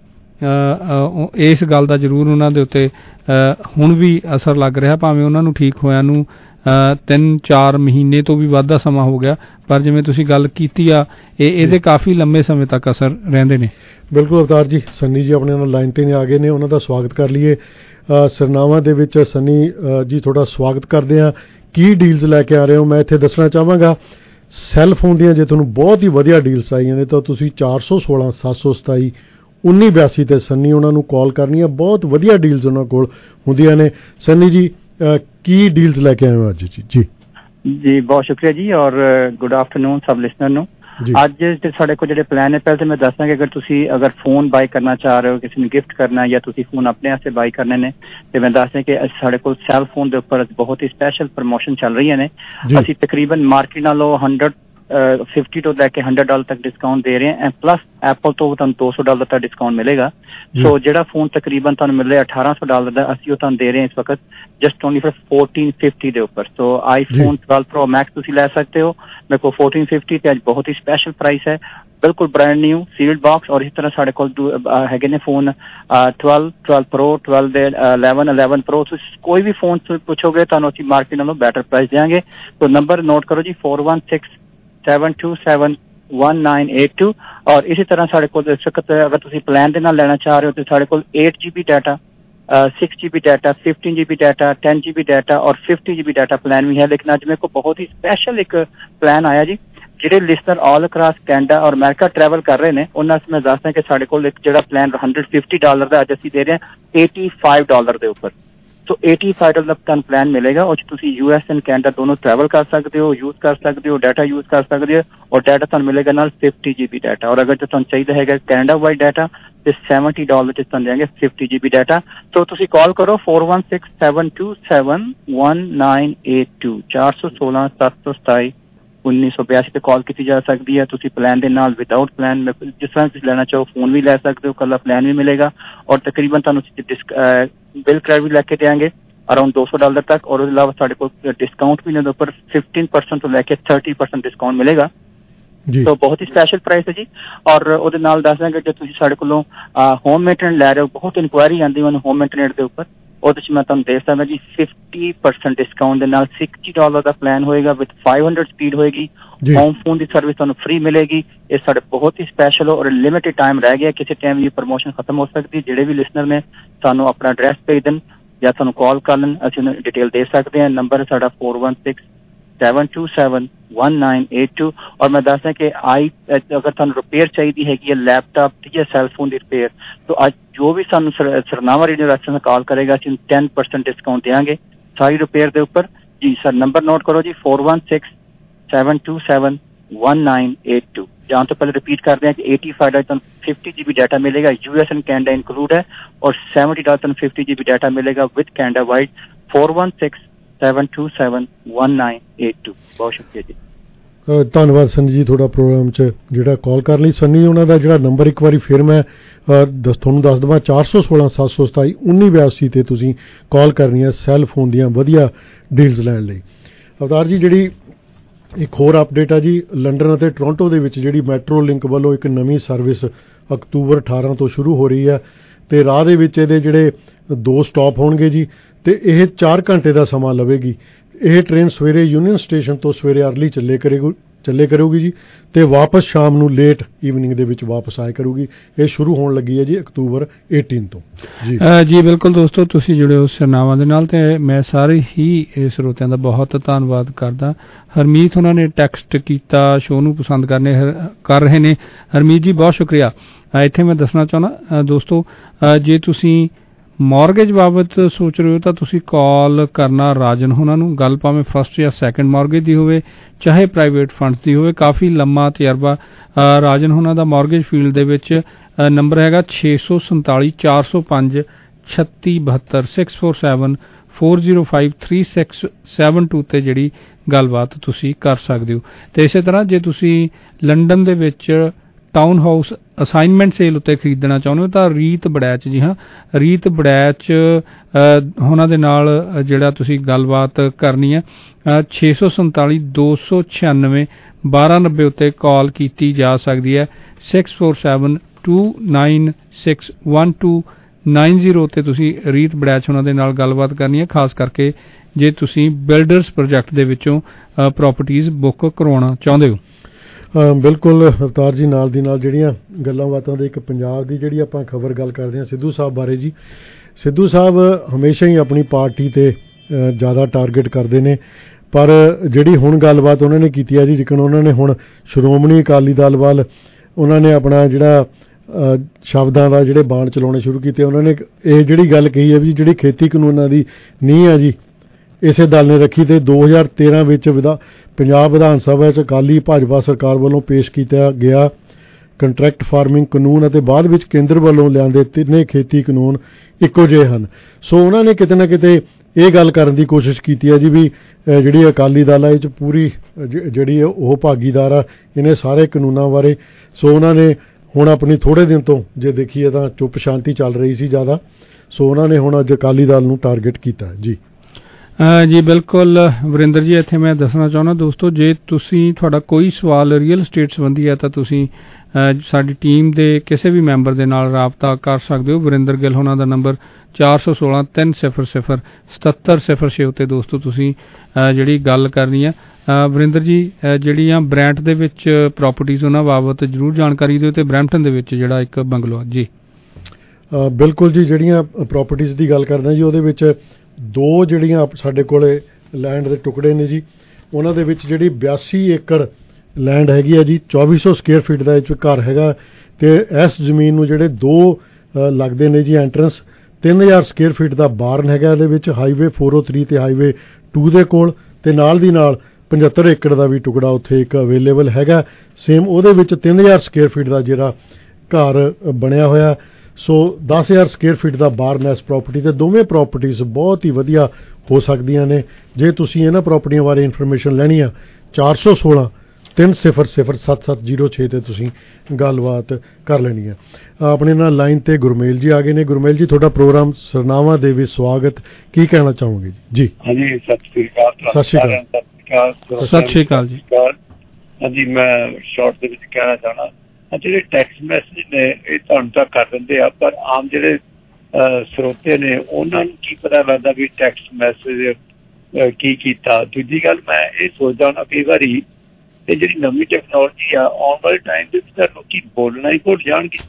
ਇਸ ਗੱਲ ਦਾ ਜ਼ਰੂਰ ਉਹਨਾਂ ਦੇ ਉੱਤੇ ਹੁਣ ਵੀ ਅਸਰ ਲੱਗ ਰਿਹਾ, ਭਾਵੇਂ ਉਹਨਾਂ ਨੂੰ ਠੀਕ ਹੋਇਆ ਨੂੰ ਤਿੰਨ ਚਾਰ ਮਹੀਨੇ ਤੋਂ ਵੀ ਵੱਧ ਦਾ ਸਮਾਂ ਹੋ ਗਿਆ, ਪਰ ਜਿਵੇਂ ਤੁਸੀਂ ਗੱਲ ਕੀਤੀ ਆ ਇਹ ਇਹਦੇ ਕਾਫੀ ਲੰਬੇ ਸਮੇਂ ਤੱਕ ਅਸਰ ਰਹਿੰਦੇ ਨੇ। ਬਿਲਕੁਲ ਅਵਤਾਰ ਜੀ। ਸੰਨੀ ਜੀ ਆਪਣੇ ਨਾਲ ਲਾਈਨ 'ਤੇ ਆ ਗਏ ਨੇ, ਉਹਨਾਂ ਦਾ ਸਵਾਗਤ ਕਰ ਲਈਏ। ਸਰਨਾਵਾਂ ਦੇ ਵਿੱਚ ਸੰਨੀ ਜੀ ਤੁਹਾਡਾ ਸਵਾਗਤ ਕਰਦੇ ਹਾਂ। ਕੀ ਡੀਲਸ ਲੈ ਕੇ ਆ ਰਹੇ ਹੋ? ਮੈਂ ਇੱਥੇ ਦੱਸਣਾ ਚਾਹਾਂਗਾ ਸੈੱਲ ਫੋਨ ਦੀਆਂ ਜੇ ਤੁਹਾਨੂੰ ਬਹੁਤ ਹੀ ਵਧੀਆ ਡੀਲਸ ਆਈਆਂ ਨੇ ਤਾਂ ਤੁਸੀਂ ਚਾਰ ਸੌ ਸੋਲਾਂ ਸੱਤ ਸੌ ਸਤਾਈ ਉੱਨੀ ਬਿਆਸੀ ਤੇ ਸੰਨੀ ਉਹਨਾਂ ਨੂੰ ਕਾਲ ਕਰਨੀ ਹੈ। ਬਹੁਤ ਵਧੀਆ ਡੀਲਸ ਉਹਨਾਂ ਕੋਲ ਹੁੰਦੀਆਂ ਨੇ। ਸੰਨੀ ਜੀ ਕੀ ਡੀਲਸ ਲੈ ਕੇ ਆਏ ਹੋ ਅੱਜ? ਜੀ ਜੀ ਜੀ ਬਹੁਤ ਸ਼ੁਕਰੀਆ ਜੀ, ਔਰ ਗੁੱਡ ਆਫਟਰਨੂਨ ਸਭ ਲਿਸਨਰ ਨੂੰ। ਅੱਜ ਤੇ ਸਾਡੇ ਕੋਲ ਜਿਹੜੇ ਪਲਾਨ ਹੈ, ਪਹਿਲੇ ਤਾਂ ਮੈਂ ਦੱਸਦਾ ਕਿ ਅਗਰ ਤੁਸੀਂ ਅਗਰ ਫੋਨ ਬਾਈ ਕਰਨਾ ਚਾਹ ਰਹੇ ਹੋ, ਕਿਸੇ ਨੂੰ ਗਿਫਟ ਕਰਨਾ ਜਾਂ ਤੁਸੀਂ ਫੋਨ ਆਪਣੇ ਵਾਸਤੇ ਬਾਈ ਕਰਨੇ ਨੇ, ਤੇ ਮੈਂ ਦੱਸਦਾ ਕਿ ਸਾਡੇ ਕੋਲ ਸੈੱਲ ਫੋਨ ਦੇ ਉੱਪਰ ਬਹੁਤ ਹੀ ਸਪੈਸ਼ਲ ਪ੍ਰਮੋਸ਼ਨ ਚੱਲ ਰਹੀਆਂ ਨੇ। ਅਸੀਂ ਤਕਰੀਬਨ ਮਾਰਕੀਟ ਨਾਲੋਂ ਹੰਡਰਡ ਫਿਫਟੀ ਤੋਂ ਲੈ ਕੇ ਹੰਡਰਡ ਡਾਲਰ ਤੱਕ ਡਿਸਕਾਊਂਟ ਦੇ ਰਹੇ ਹਾਂ, ਪਲੱਸ ਐਪਲ ਤੋਂ ਤੁਹਾਨੂੰ ਦੋ ਸੌ ਡਾਲਰ ਤੱਕ ਡਿਸਕਾਊਂਟ ਮਿਲੇਗਾ। ਸੋ ਜਿਹੜਾ ਫੋਨ ਤਕਰੀਬਨ ਤੁਹਾਨੂੰ ਮਿਲ ਰਿਹਾ ਅਠਾਰਾਂ ਸੌ ਡਾਲਰ ਦਾ, ਅਸੀਂ ਉਹ ਤੁਹਾਨੂੰ ਦੇ ਰਹੇ ਹਾਂ ਇਸ ਵਕਤ just only for fourteen fifty ਦੇ ਉੱਪਰ। So iPhone twelve pro max ਤੁਸੀਂ ਲੈ ਸਕਦੇ ਹੋ ਮੇਰੇ ਕੋਲ ਫੋਰਟੀਨ ਫਿਫਟੀ ਤੇ ਅੱਜ ਬਹੁਤ ਹੀ ਸਪੈਸ਼ਲ ਪ੍ਰਾਈਸ ਹੈ, ਬਿਲਕੁਲ ਬ੍ਰਾਂਡ ਨਿਊ ਸੀਲਡ ਬਾਕਸ। ਔਰ ਇਸ ਤਰ੍ਹਾਂ ਸਾਡੇ ਕੋਲ ਹੈਗੇ ਨੇ phone twelve twelve pro, twelve ਦੇ ਇਲੈਵਨ ਇਲੈਵਨ ਪ੍ਰੋ, ਤੁਸੀਂ ਕੋਈ ਵੀ ਫੋਨ ਪੁੱਛੋਗੇ ਤੁਹਾਨੂੰ ਅਸੀਂ ਮਾਰਕੀਟ ਨਾਲੋਂ ਬੈਟਰ ਪ੍ਰਾਈਸ ਦਿਆਂਗੇ। ਸੋ ਨੰਬਰ ਨੋਟ ਕਰੋ ਜੀ, four one six seven two seven one nine eight two. ਔਰ ਇਸੇ ਤਰ੍ਹਾਂ ਸਾਡੇ ਕੋਲ ਇਸ ਵਕਤ ਅਗਰ ਤੁਸੀਂ ਪਲਾਨ ਦੇ ਨਾਲ ਲੈਣਾ ਚਾਹ ਰਹੇ ਹੋ ਤਾਂ ਸਾਡੇ ਕੋਲ eight G B data, six G B data, fifteen G B data, ten G B data ਔਰ fifty G B data plan ਵੀ ਹੈ। ਲੇਕਿਨ ਅੱਜ ਮੇਰੇ ਕੋਲ ਬਹੁਤ ਹੀ ਸਪੈਸ਼ਲ ਇੱਕ ਪਲਾਨ ਆਇਆ ਜੀ, ਜਿਹੜੇ ਲਿਸਨਰ ਆਲ ਅਕ੍ਰਾਸ ਕੈਨੇਡਾ ਔਰ ਅਮਰੀਕਾ ਟਰੈਵਲ ਕਰ ਰਹੇ ਨੇ ਉਹਨਾਂ ਨੂੰ ਮੈਂ ਦੱਸਦਾ ਕਿ ਸਾਡੇ ਕੋਲ ਇੱਕ ਜਿਹੜਾ ਪਲਾਨ ਹੰਡਰਡ ਫਿਫਟੀ ਡਾਲਰ ਦਾ ਅੱਜ ਅਸੀਂ ਦੇ ਰਹੇ ਹਾਂ ਏਟੀ ਫਾਈਵ ਡਾਲਰ ਦੇ ਉੱਪਰ। ਸੋ ਏਟੀ ਫਾਈਵ ਡਾਲਰ ਦਾ ਤੁਹਾਨੂੰ ਪਲਾਨ ਮਿਲੇਗਾ, ਉਹ 'ਚ ਤੁਸੀਂ ਯੂ ਐਸ ਐਂਡ ਕੈਨੇਡਾ ਦੋਨੋਂ ਟਰੈਵਲ ਕਰ ਸਕਦੇ ਹੋ, ਯੂਜ਼ ਕਰ ਸਕਦੇ ਹੋ, ਡਾਟਾ ਯੂਜ਼ ਕਰ ਸਕਦੇ ਹੋ, ਔਰ ਡਾਟਾ ਤੁਹਾਨੂੰ ਮਿਲੇਗਾ ਨਾਲ ਫਿਫਟੀ ਜੀ ਬੀ ਡਾਟਾ। ਔਰ ਅਗਰ ਜੇ ਤੁਹਾਨੂੰ ਚਾਹੀਦਾ ਹੈਗਾ ਕੈਨੇਡਾ ਵਾਈਡ ਡਾਟਾ ਤੇ ਸੈਵਨਟੀ ਡਾਲਰ 'ਚ ਤੁਹਾਨੂੰ ਦੇਣਗੇ ਫਿਫਟੀ ਜੀ ਬੀ ਡਾਟਾ। ਸੋ ਤੁਸੀਂ ਕਾਲ ਕਰੋ four one six seven two seven one nine eight two, ਚਾਰ ਸੌ ਸੋਲਾਂ ਸੱਤ ਸੌ ਸਤਾਈ ਉੱਨੀ ਸੌ ਬਿਆਸੀ ਤੇ ਕਾਲ ਕੀਤੀ ਜਾ ਸਕਦੀ ਹੈ। ਤੁਸੀਂ ਪਲਾਨ ਦੇ ਨਾਲ ਵਿਦਾਊਟ ਪਲਾਨ ਜਿਸ ਤਰ੍ਹਾਂ ਤੁਸੀਂ ਲੈਣਾ ਚਾਹੋ ਫੋਨ ਵੀ ਲੈ ਸਕਦੇ ਹੋ, ਇਕੱਲਾ ਪਲਾਨ ਵੀ ਮਿਲੇਗਾ। ਔਰ ਤਕਰੀਬਨ ਤੁਹਾਨੂੰ ਬਿਲ ਕ੍ਰੈਡਿਟ ਵੀ ਲੈ ਕੇ ਦੇਵਾਂਗੇ ਅਰਾਊਂਡ ਦੋ ਸੌ ਡਾਲਰ ਤੱਕ। ਔਰ ਉਹਦੇ ਇਲਾਵਾ ਸਾਡੇ ਕੋਲ ਡਿਸਕਾਊਂਟ ਵੀ ਇਹਦੇ ਉੱਪਰ ਫਿਫਟੀਨ ਪਰਸੈਂਟ ਤੋਂ ਲੈ ਕੇ ਥਰਟੀ ਪਰਸੈਂਟ ਡਿਸਕਾਊਂਟ ਮਿਲੇਗਾ। ਸੋ ਬਹੁਤ ਹੀ ਸਪੈਸ਼ਲ ਪ੍ਰਾਈਸ ਹੈ ਜੀ। ਔਰ ਉਹਦੇ ਨਾਲ ਦੱਸ ਦਾਂਗੇ ਜੇ ਤੁਸੀਂ ਸਾਡੇ ਕੋਲੋਂ ਹੋਮ ਮੇਨਟੇਨੈਂਸ ਲੈ ਰਹੇ ਹੋ, ਬਹੁਤ ਇਨਕੁਆਇਰੀ ਆਉਂਦੀ ਮੈਨੂੰ ਹੋਮ ਮੇਨਟੇਨੈਂਸ ਦੇ ਉੱਪਰ, ਉਹਦੇ 'ਚ ਮੈਂ ਤੁਹਾਨੂੰ ਦੇ ਸਕਦਾ ਜੀ ਫਿਫਟੀ ਪਰਸੈਂਟ ਡਿਸਕਾਊਂਟ ਦੇ ਨਾਲ ਸਿਕਸਟੀ ਡਾਲਰ ਦਾ ਪਲਾਨ ਹੋਏਗਾ ਵਿਦ ਫਾਈਵ ਹੰਡਰਡ ਸਪੀਡ ਹੋਏਗੀ, ਹੋਮ ਫੋਨ ਦੀ ਸਰਵਿਸ ਤੁਹਾਨੂੰ ਫ੍ਰੀ ਮਿਲੇਗੀ। ਇਹ ਸਾਡੇ ਬਹੁਤ ਹੀ ਸਪੈਸ਼ਲ ਔਰ ਲਿਮਿਟਿਡ ਟਾਈਮ ਰਹਿ ਗਿਆ, ਕਿਸੇ ਟਾਈਮ ਇਹ ਪ੍ਰਮੋਸ਼ਨ ਖਤਮ ਹੋ ਸਕਦੀ। ਜਿਹੜੇ ਵੀ ਲਿਸਨਰ ਨੇ ਸਾਨੂੰ ਆਪਣਾ ਐਡਰੈਸ ਭੇਜ ਦੇਣ ਜਾਂ ਤੁਹਾਨੂੰ ਕਾਲ ਕਰ ਲੈਣ, ਅਸੀਂ ਉਹਨੂੰ ਡਿਟੇਲ ਦੇ ਸਕਦੇ ਹਾਂ। ਨੰਬਰ ਸਾਡਾ four one six seven two seven one nine eight two. ਔਰ ਮੈਂ ਦੱਸਦਾ ਕਿ ਆਈ ਅਗਰ ਤੁਹਾਨੂੰ ਰਿਪੇਅਰ ਚਾਹੀਦੀ ਹੈਗੀ ਹੈ ਲੈਪਟਾਪ ਦੀ ਜਾਂ ਸੈੱਲ ਫੋਨ ਦੀ ਰਿਪੇਅਰ, ਤਾਂ ਅੱਜ ਜੋ ਵੀ ਸਾਨੂੰ ਸਰਨਾਵਾ ਰੇਡੀਓ ਰਸਤੇ ਨਾਲ ਕਾਲ ਕਰੇਗਾ ਅਸੀਂ ਟੈਨ ਪਰਸੈਂਟ ਡਿਸਕਾਊਂਟ ਦੇਵਾਂਗੇ ਸਾਰੀ ਰਿਪੇਅਰ ਦੇ ਉੱਪਰ। जी सर, नंबर नोट करो जी, four one six seven two seven one nine eight two. जहाँ तो पहले रिपीट कर दें कि eighty five dollar fifty G B data मिलेगा, यूएस एंड कैनेडा इंक्लूड है, और seventy dollar fifty G B data मिलेगा with Canada wide. Four one six seven two seven one nine eight two. बहुत शुक्रिया जी। ਧੰਨਵਾਦ ਸੰਨੀ ਜੀ ਤੁਹਾਡਾ ਪ੍ਰੋਗਰਾਮ 'ਚ ਜਿਹੜਾ ਕਾਲ ਕਰਨ ਲਈ। ਸੰਨੀ ਉਹਨਾਂ ਦਾ ਜਿਹੜਾ ਨੰਬਰ ਇੱਕ ਵਾਰੀ ਫਿਰ ਮੈਂ ਦਸ ਤੁਹਾਨੂੰ ਦੱਸ ਦੇਵਾਂ, ਚਾਰ ਸੌ ਸੋਲਾਂ ਸੱਤ ਸੌ ਸਤਾਈ ਉੱਨੀ ਬਿਆਸੀ 'ਤੇ ਤੁਸੀਂ ਕਾਲ ਕਰਨੀ ਹੈ ਸੈੱਲ ਫੋਨ ਦੀਆਂ ਵਧੀਆ ਡੀਲਸ ਲੈਣ ਲਈ। ਅਵਤਾਰ ਜੀ, ਜਿਹੜੀ ਇੱਕ ਹੋਰ ਅਪਡੇਟ ਆ ਜੀ, ਲੰਡਨ ਅਤੇ ਟੋਰਾਂਟੋ ਦੇ ਵਿੱਚ ਜਿਹੜੀ ਮੈਟਰੋ ਲਿੰਕ ਵੱਲੋਂ ਇੱਕ ਨਵੀਂ ਸਰਵਿਸ ਅਕਤੂਬਰ ਅਠਾਰਾਂ ਤੋਂ ਸ਼ੁਰੂ ਹੋ ਰਹੀ ਹੈ, ਅਤੇ ਰਾਹ ਦੇ ਵਿੱਚ ਇਹਦੇ ਜਿਹੜੇ ਦੋ ਸਟਾਪ ਹੋਣਗੇ ਜੀ, ਅਤੇ ਇਹ ਚਾਰ ਘੰਟੇ ਦਾ ਸਮਾਂ ਲਵੇਗੀ। ਇਹ ਟ੍ਰੇਨ ਸਵੇਰੇ ਯੂਨੀਅਨ ਸਟੇਸ਼ਨ ਤੋਂ ਸਵੇਰੇ ਅਰਲੀ ਚੱਲੇ ਕਰੇਗੀ ਚੱਲੇ ਕਰੂਗੀ ਜੀ, ਅਤੇ ਵਾਪਸ ਸ਼ਾਮ ਨੂੰ ਲੇਟ ਈਵਨਿੰਗ ਦੇ ਵਿੱਚ ਵਾਪਸ ਆਇਆ ਕਰੂਗੀ। ਇਹ ਸ਼ੁਰੂ ਹੋਣ ਲੱਗੀ ਹੈ ਜੀ ਅਕਤੂਬਰ ਅਠਾਰਾਂ ਤੋਂ ਜੀ। ਜੀ ਬਿਲਕੁਲ ਦੋਸਤੋ, ਤੁਸੀਂ ਜੁੜੇ ਹੋ ਸਰਨਾਵਾਂ ਦੇ ਨਾਲ, ਅਤੇ ਮੈਂ ਸਾਰੇ ਹੀ ਸਰੋਤਿਆਂ ਦਾ ਬਹੁਤ ਧੰਨਵਾਦ ਕਰਦਾ। ਹਰਮੀਤ ਉਹਨਾਂ ਨੇ ਟੈਕਸਟ ਕੀਤਾ, ਸ਼ੋਅ ਨੂੰ ਪਸੰਦ ਕਰਨੇ ਕਰ ਰਹੇ ਨੇ। ਹਰਮੀਤ ਜੀ ਬਹੁਤ ਸ਼ੁਕਰੀਆ। ਇੱਥੇ ਮੈਂ ਦੱਸਣਾ ਚਾਹੁੰਦਾ ਦੋਸਤੋ, ਜੇ ਤੁਸੀਂ ਮੌਰਗੇਜ ਬਾਬਤ ਸੋਚ ਰਹੇ ਹੋ ਤਾਂ ਤੁਸੀਂ ਕਾਲ ਕਰਨਾ ਰਾਜਨ ਹੋਣਾ ਨੂੰ। ਗੱਲ ਭਾਵੇਂ ਫਸਟ ਜਾਂ ਸੈਕਿੰਡ ਮੌਰਗੇਜ ਦੀ ਹੋਵੇ, ਚਾਹੇ ਪ੍ਰਾਈਵੇਟ ਫੰਡਸ ਦੀ ਹੋਵੇ, ਕਾਫੀ ਲੰਮਾ ਤਜਰਬਾ ਰਾਜਨ ਹੋਣਾ ਦਾ ਮੌਰਗੇਜ ਫੀਲਡ ਦੇ ਵਿੱਚ। ਨੰਬਰ ਹੈਗਾ ਛੇ ਸੌ ਸੰਤਾਲੀ ਚਾਰ ਸੌ ਪੰਜ ਛੱਤੀ ਬਹੱਤਰ six four seven four zero five three six seven two 'ਤੇ ਜਿਹੜੀ ਗੱਲਬਾਤ ਤੁਸੀਂ ਕਰ ਸਕਦੇ ਹੋ। ਅਤੇ ਇਸੇ ਤਰ੍ਹਾਂ ਜੇ ਤੁਸੀਂ ਲੰਡਨ ਦੇ ਵਿੱਚ ਟਾਊਨ ਹਾਊਸ ਅਸਾਈਨਮੈਂਟ ਸੇਲ ਉੱਤੇ ਖਰੀਦਣਾ ਚਾਹੁੰਦੇ ਹੋ ਤਾਂ ਰੀਤ ਬੜੈਚ, ਜੀ ਹਾਂ ਰੀਤ ਬੜੈਚ ਉਹਨਾਂ ਦੇ ਨਾਲ ਜਿਹੜਾ ਤੁਸੀਂ ਗੱਲਬਾਤ ਕਰਨੀ ਹੈ, ਛੇ ਸੌ ਸੰਤਾਲੀ ਦੋ ਸੌ ਛਿਆਨਵੇਂ ਬਾਰਾਂ ਨੱਬੇ ਉੱਤੇ ਕਾਲ ਕੀਤੀ ਜਾ ਸਕਦੀ ਹੈ। Six four seven two nine six one two nine zero ਉੱਤੇ ਤੁਸੀਂ ਰੀਤ ਬੜੈਚ ਉਹਨਾਂ ਦੇ ਨਾਲ ਗੱਲਬਾਤ ਕਰਨੀ ਹੈ, ਖਾਸ ਕਰਕੇ ਜੇ ਤੁਸੀਂ ਬਿਲਡਰਸ ਪ੍ਰੋਜੈਕਟ ਦੇ ਵਿੱਚੋਂ ਪ੍ਰੋਪਰਟੀਜ਼ ਬੁੱਕ ਕਰਵਾਉਣਾ ਚਾਹੁੰਦੇ ਹੋ। ਬਿਲਕੁਲ ਅਵਤਾਰ ਜੀ, ਨਾਲ ਦੀ ਨਾਲ ਜਿਹੜੀਆਂ ਗੱਲਾਂ ਬਾਤਾਂ ਦੇ ਇੱਕ ਪੰਜਾਬ ਦੀ ਜਿਹੜੀ ਆਪਾਂ ਖਬਰ ਗੱਲ ਕਰਦੇ ਹਾਂ ਸਿੱਧੂ ਸਾਹਿਬ ਬਾਰੇ ਜੀ। ਸਿੱਧੂ ਸਾਹਿਬ ਹਮੇਸ਼ਾ ਹੀ ਆਪਣੀ ਪਾਰਟੀ 'ਤੇ ਜ਼ਿਆਦਾ ਟਾਰਗੇਟ ਕਰਦੇ ਨੇ, ਪਰ ਜਿਹੜੀ ਹੁਣ ਗੱਲਬਾਤ ਉਹਨਾਂ ਨੇ ਕੀਤੀ ਹੈ ਜੀ, ਜਿਕਣ ਉਹਨਾਂ ਨੇ ਹੁਣ ਸ਼੍ਰੋਮਣੀ ਅਕਾਲੀ ਦਲ ਵੱਲ ਉਹਨਾਂ ਨੇ ਆਪਣਾ ਜਿਹੜਾ ਸ਼ਬਦਾਂ ਦਾ ਜਿਹੜੇ ਬਾਣ ਚਲਾਉਣੇ ਸ਼ੁਰੂ ਕੀਤੇ। ਉਹਨਾਂ ਨੇ ਇਹ ਜਿਹੜੀ ਗੱਲ ਕਹੀ ਹੈ ਵੀ ਜਿਹੜੀ ਖੇਤੀ ਕਾਨੂੰਨਾਂ ਦੀ ਨੀਂਹ ਆ ਜੀ ਇਸੇ ਦਲ ਨੇ ਰੱਖੀ, ਅਤੇ ਦੋ ਹਜ਼ਾਰ ਤੇਰਾਂ ਵਿੱਚ ਵਿਧਾ ਪੰਜਾਬ ਵਿਧਾਨ ਸਭਾ 'ਚ ਅਕਾਲੀ ਭਾਜਪਾ ਸਰਕਾਰ ਵੱਲੋਂ ਪੇਸ਼ ਕੀਤਾ ਗਿਆ ਕੰਟਰੈਕਟ ਫਾਰਮਿੰਗ ਕਾਨੂੰਨ ਅਤੇ ਬਾਅਦ ਵਿੱਚ ਕੇਂਦਰ ਵੱਲੋਂ ਲਿਆਂਦੇ ਤਿੰਨੇ ਖੇਤੀ ਕਾਨੂੰਨ ਇੱਕੋ ਜਿਹੇ ਹਨ। ਸੋ ਉਹਨਾਂ ਨੇ ਕਿਤੇ ਨਾ ਕਿਤੇ ਇਹ ਗੱਲ ਕਰਨ ਦੀ ਕੋਸ਼ਿਸ਼ ਕੀਤੀ ਹੈ ਜੀ ਵੀ ਜਿਹੜੀ ਅਕਾਲੀ ਦਲ ਹੈ ਇਹ 'ਚ ਪੂਰੀ ਜਿਹੜੀ ਉਹ ਭਾਗੀਦਾਰ ਆ ਇਹਨੇ ਸਾਰੇ ਕਾਨੂੰਨਾਂ ਬਾਰੇ। ਸੋ ਉਹਨਾਂ ਨੇ ਹੁਣ ਆਪਣੀ ਥੋੜ੍ਹੇ ਦਿਨ ਤੋਂ ਜੇ ਦੇਖੀਏ ਤਾਂ ਚੁੱਪ ਸ਼ਾਂਤੀ ਚੱਲ ਰਹੀ ਸੀ ਜ਼ਿਆਦਾ, ਸੋ ਉਹਨਾਂ ਨੇ ਹੁਣ ਅੱਜ ਅਕਾਲੀ ਦਲ ਨੂੰ ਟਾਰਗੇਟ ਕੀਤਾ ਜੀ। ਜੀ ਬਿਲਕੁਲ ਵਰਿੰਦਰ ਜੀ, ਇੱਥੇ ਮੈਂ ਦੱਸਣਾ ਚਾਹੁੰਦਾ ਦੋਸਤੋ, ਜੇ ਤੁਸੀਂ ਤੁਹਾਡਾ ਕੋਈ ਸਵਾਲ ਰੀਅਲ ਸਟੇਟ ਸੰਬੰਧੀ ਹੈ ਤਾਂ ਤੁਸੀਂ ਸਾਡੀ ਟੀਮ ਦੇ ਕਿਸੇ ਵੀ ਮੈਂਬਰ ਦੇ ਨਾਲ ਰਾਬਤਾ ਕਰ ਸਕਦੇ ਹੋ। ਵਰਿੰਦਰ ਗਿੱਲ ਹੋਣਾ ਦਾ ਨੰਬਰ ਚਾਰ ਸੌ ਸੋਲਾਂ ਤਿੰਨ ਸਿਫਰ ਸਿਫਰ ਸਤੱਤਰ ਸਿਫਰ ਛੇ ਉੱਤੇ ਦੋਸਤੋ ਤੁਸੀਂ ਜਿਹੜੀ ਗੱਲ ਕਰਨੀ ਹੈ। ਵਰਿੰਦਰ ਜੀ, ਜਿਹੜੀਆਂ ਬ੍ਰੈਂਟ ਦੇ ਵਿੱਚ ਪ੍ਰੋਪਰਟੀਜ਼ ਉਹਨਾਂ ਬਾਬਤ ਜ਼ਰੂਰ ਜਾਣਕਾਰੀ ਦਿਓ, ਅਤੇ ਬਰੈਂਪਟਨ ਦੇ ਵਿੱਚ ਜਿਹੜਾ ਇੱਕ ਬੰਗਲੋ ਜੀ। ਬਿਲਕੁਲ ਜੀ, ਜਿਹੜੀਆਂ ਪ੍ਰੋਪਰਟੀਜ਼ ਦੀ ਗੱਲ ਕਰਦੇ ਜੀ, ਉਹਦੇ ਵਿੱਚ ਦੋ ਜਿਹੜੀਆਂ ਸਾਡੇ ਕੋਲ ਲੈਂਡ ਦੇ ਟੁਕੜੇ ਨੇ ਜੀ, ਉਹਨਾਂ ਦੇ ਵਿੱਚ ਜਿਹੜੀ ਬਿਆਸੀ ਏਕੜ ਲੈਂਡ ਹੈਗੀ ਆ ਜੀ, ਚੌਵੀ ਸੌ ਸਕੁਅਰ ਫੀਟ ਦਾ ਇਹ 'ਚ ਘਰ ਹੈਗਾ, ਅਤੇ ਇਸ ਜ਼ਮੀਨ ਨੂੰ ਜਿਹੜੇ ਦੋ ਲੱਗਦੇ ਨੇ ਜੀ ਐਂਟਰੈਂਸ, ਤਿੰਨ ਹਜ਼ਾਰ ਸਕੁਅਰ ਫੀਟ ਦਾ ਬਾਰਨ ਹੈਗਾ ਇਹਦੇ ਵਿੱਚ, ਹਾਈਵੇ ਫੋਰ ਓ ਥ੍ਰੀ ਅਤੇ ਹਾਈਵੇ ਟੂ ਦੇ ਕੋਲ, ਅਤੇ ਨਾਲ ਦੀ ਨਾਲ ਪਝੱਤਰ ਏਕੜ ਦਾ ਵੀ ਟੁਕੜਾ ਉੱਥੇ ਇੱਕ ਅਵੇਲੇਬਲ ਹੈਗਾ ਸੇਮ, ਉਹਦੇ ਵਿੱਚ ਤਿੰਨ ਹਜ਼ਾਰ ਸਕੁਅਰ ਫੀਟ ਦਾ ਜਿਹੜਾ ਘਰ ਬਣਿਆ ਹੋਇਆ। ਸੋ ਦਸ ਹਜ਼ਾਰ ਸਕੁਅਰ ਫੀਟ ਦਾ ਬਾਰਨ ਇਸ ਪ੍ਰੋਪਰਟੀ 'ਤੇ ਦੋਵੇਂ ਪ੍ਰੋਪਰਟੀਜ਼ ਬਹੁਤ ਹੀ ਵਧੀਆ ਹੋ ਸਕਦੀਆਂ ਨੇ। ਜੇ ਤੁਸੀਂ ਇਹਨਾਂ ਪ੍ਰੋਪਰਟੀਆਂ ਬਾਰੇ ਇਨਫੋਰਮੇਸ਼ਨ ਲੈਣੀ ਆ, ਚਾਰ ਸੌ ਸੋਲਾਂ ਤਿੰਨ ਸਿਫਰ ਸਿਫਰ ਸੱਤ ਸੱਤ ਜ਼ੀਰੋ ਛੇ 'ਤੇ ਤੁਸੀਂ ਗੱਲਬਾਤ ਕਰ ਲੈਣੀ ਹੈ। ਆਪਣੇ ਨਾਲ ਲਾਈਨ 'ਤੇ ਗੁਰਮੇਲ ਜੀ ਆ ਗਏ ਨੇ। ਗੁਰਮੇਲ ਜੀ, ਤੁਹਾਡਾ ਪ੍ਰੋਗਰਾਮ ਸਰਨਾਵਾਂ ਦੇ ਵਿੱਚ ਸਵਾਗਤ, ਕੀ ਕਹਿਣਾ ਚਾਹੋਗੇ ਜੀ? ਹਾਂਜੀ, ਸਤਿ ਸ਼੍ਰੀ ਅਕਾਲ। ਸਤਿ ਸ਼੍ਰੀ ਅਕਾਲ। ਸਤਿ ਸ਼੍ਰੀ ਅਕਾਲ ਜੀ। ਹਾਂਜੀ, ਮੈਂ ਸ਼ਾਰਟ ਦੇ ਵਿੱਚ ਕਹਿਣਾ ਚਾਹਣਾ, ਜਿਹੜੇ ਟੈਕਸਟ ਮੈਸੇਜ ਨੇ ਇਹ ਤੁਹਾਨੂੰ ਤਾਂ ਕਰ ਦਿੰਦੇ ਆ, ਪਰ ਆਮ ਜਿਹੜੇ ਸਰੋਤੇ ਨੇ ਉਹਨਾਂ ਨੂੰ ਕੀ ਪਤਾ ਲੱਗਦਾ ਵੀ ਟੈਕਸਟ ਮੈਸੇਜ ਕੀ ਕੀਤਾ। ਦੂਜੀ ਗੱਲ, ਮੈਂ ਇਹ ਸੋਚਦਾ ਹੁੰਦਾ ਕਈ ਵਾਰੀ ਇਹ ਜਿਹੜੀ ਨਵੀਂ ਟੈਕਨੋਲੋਜੀ ਆ ਆਉਣ ਵਾਲੇ ਟਾਈਮ ਦੇ ਵਿੱਚ ਤਾਂ ਲੋਕੀ ਬੋਲਣਾ ਹੀ ਭੁੱਲ ਜਾਣਗੇ।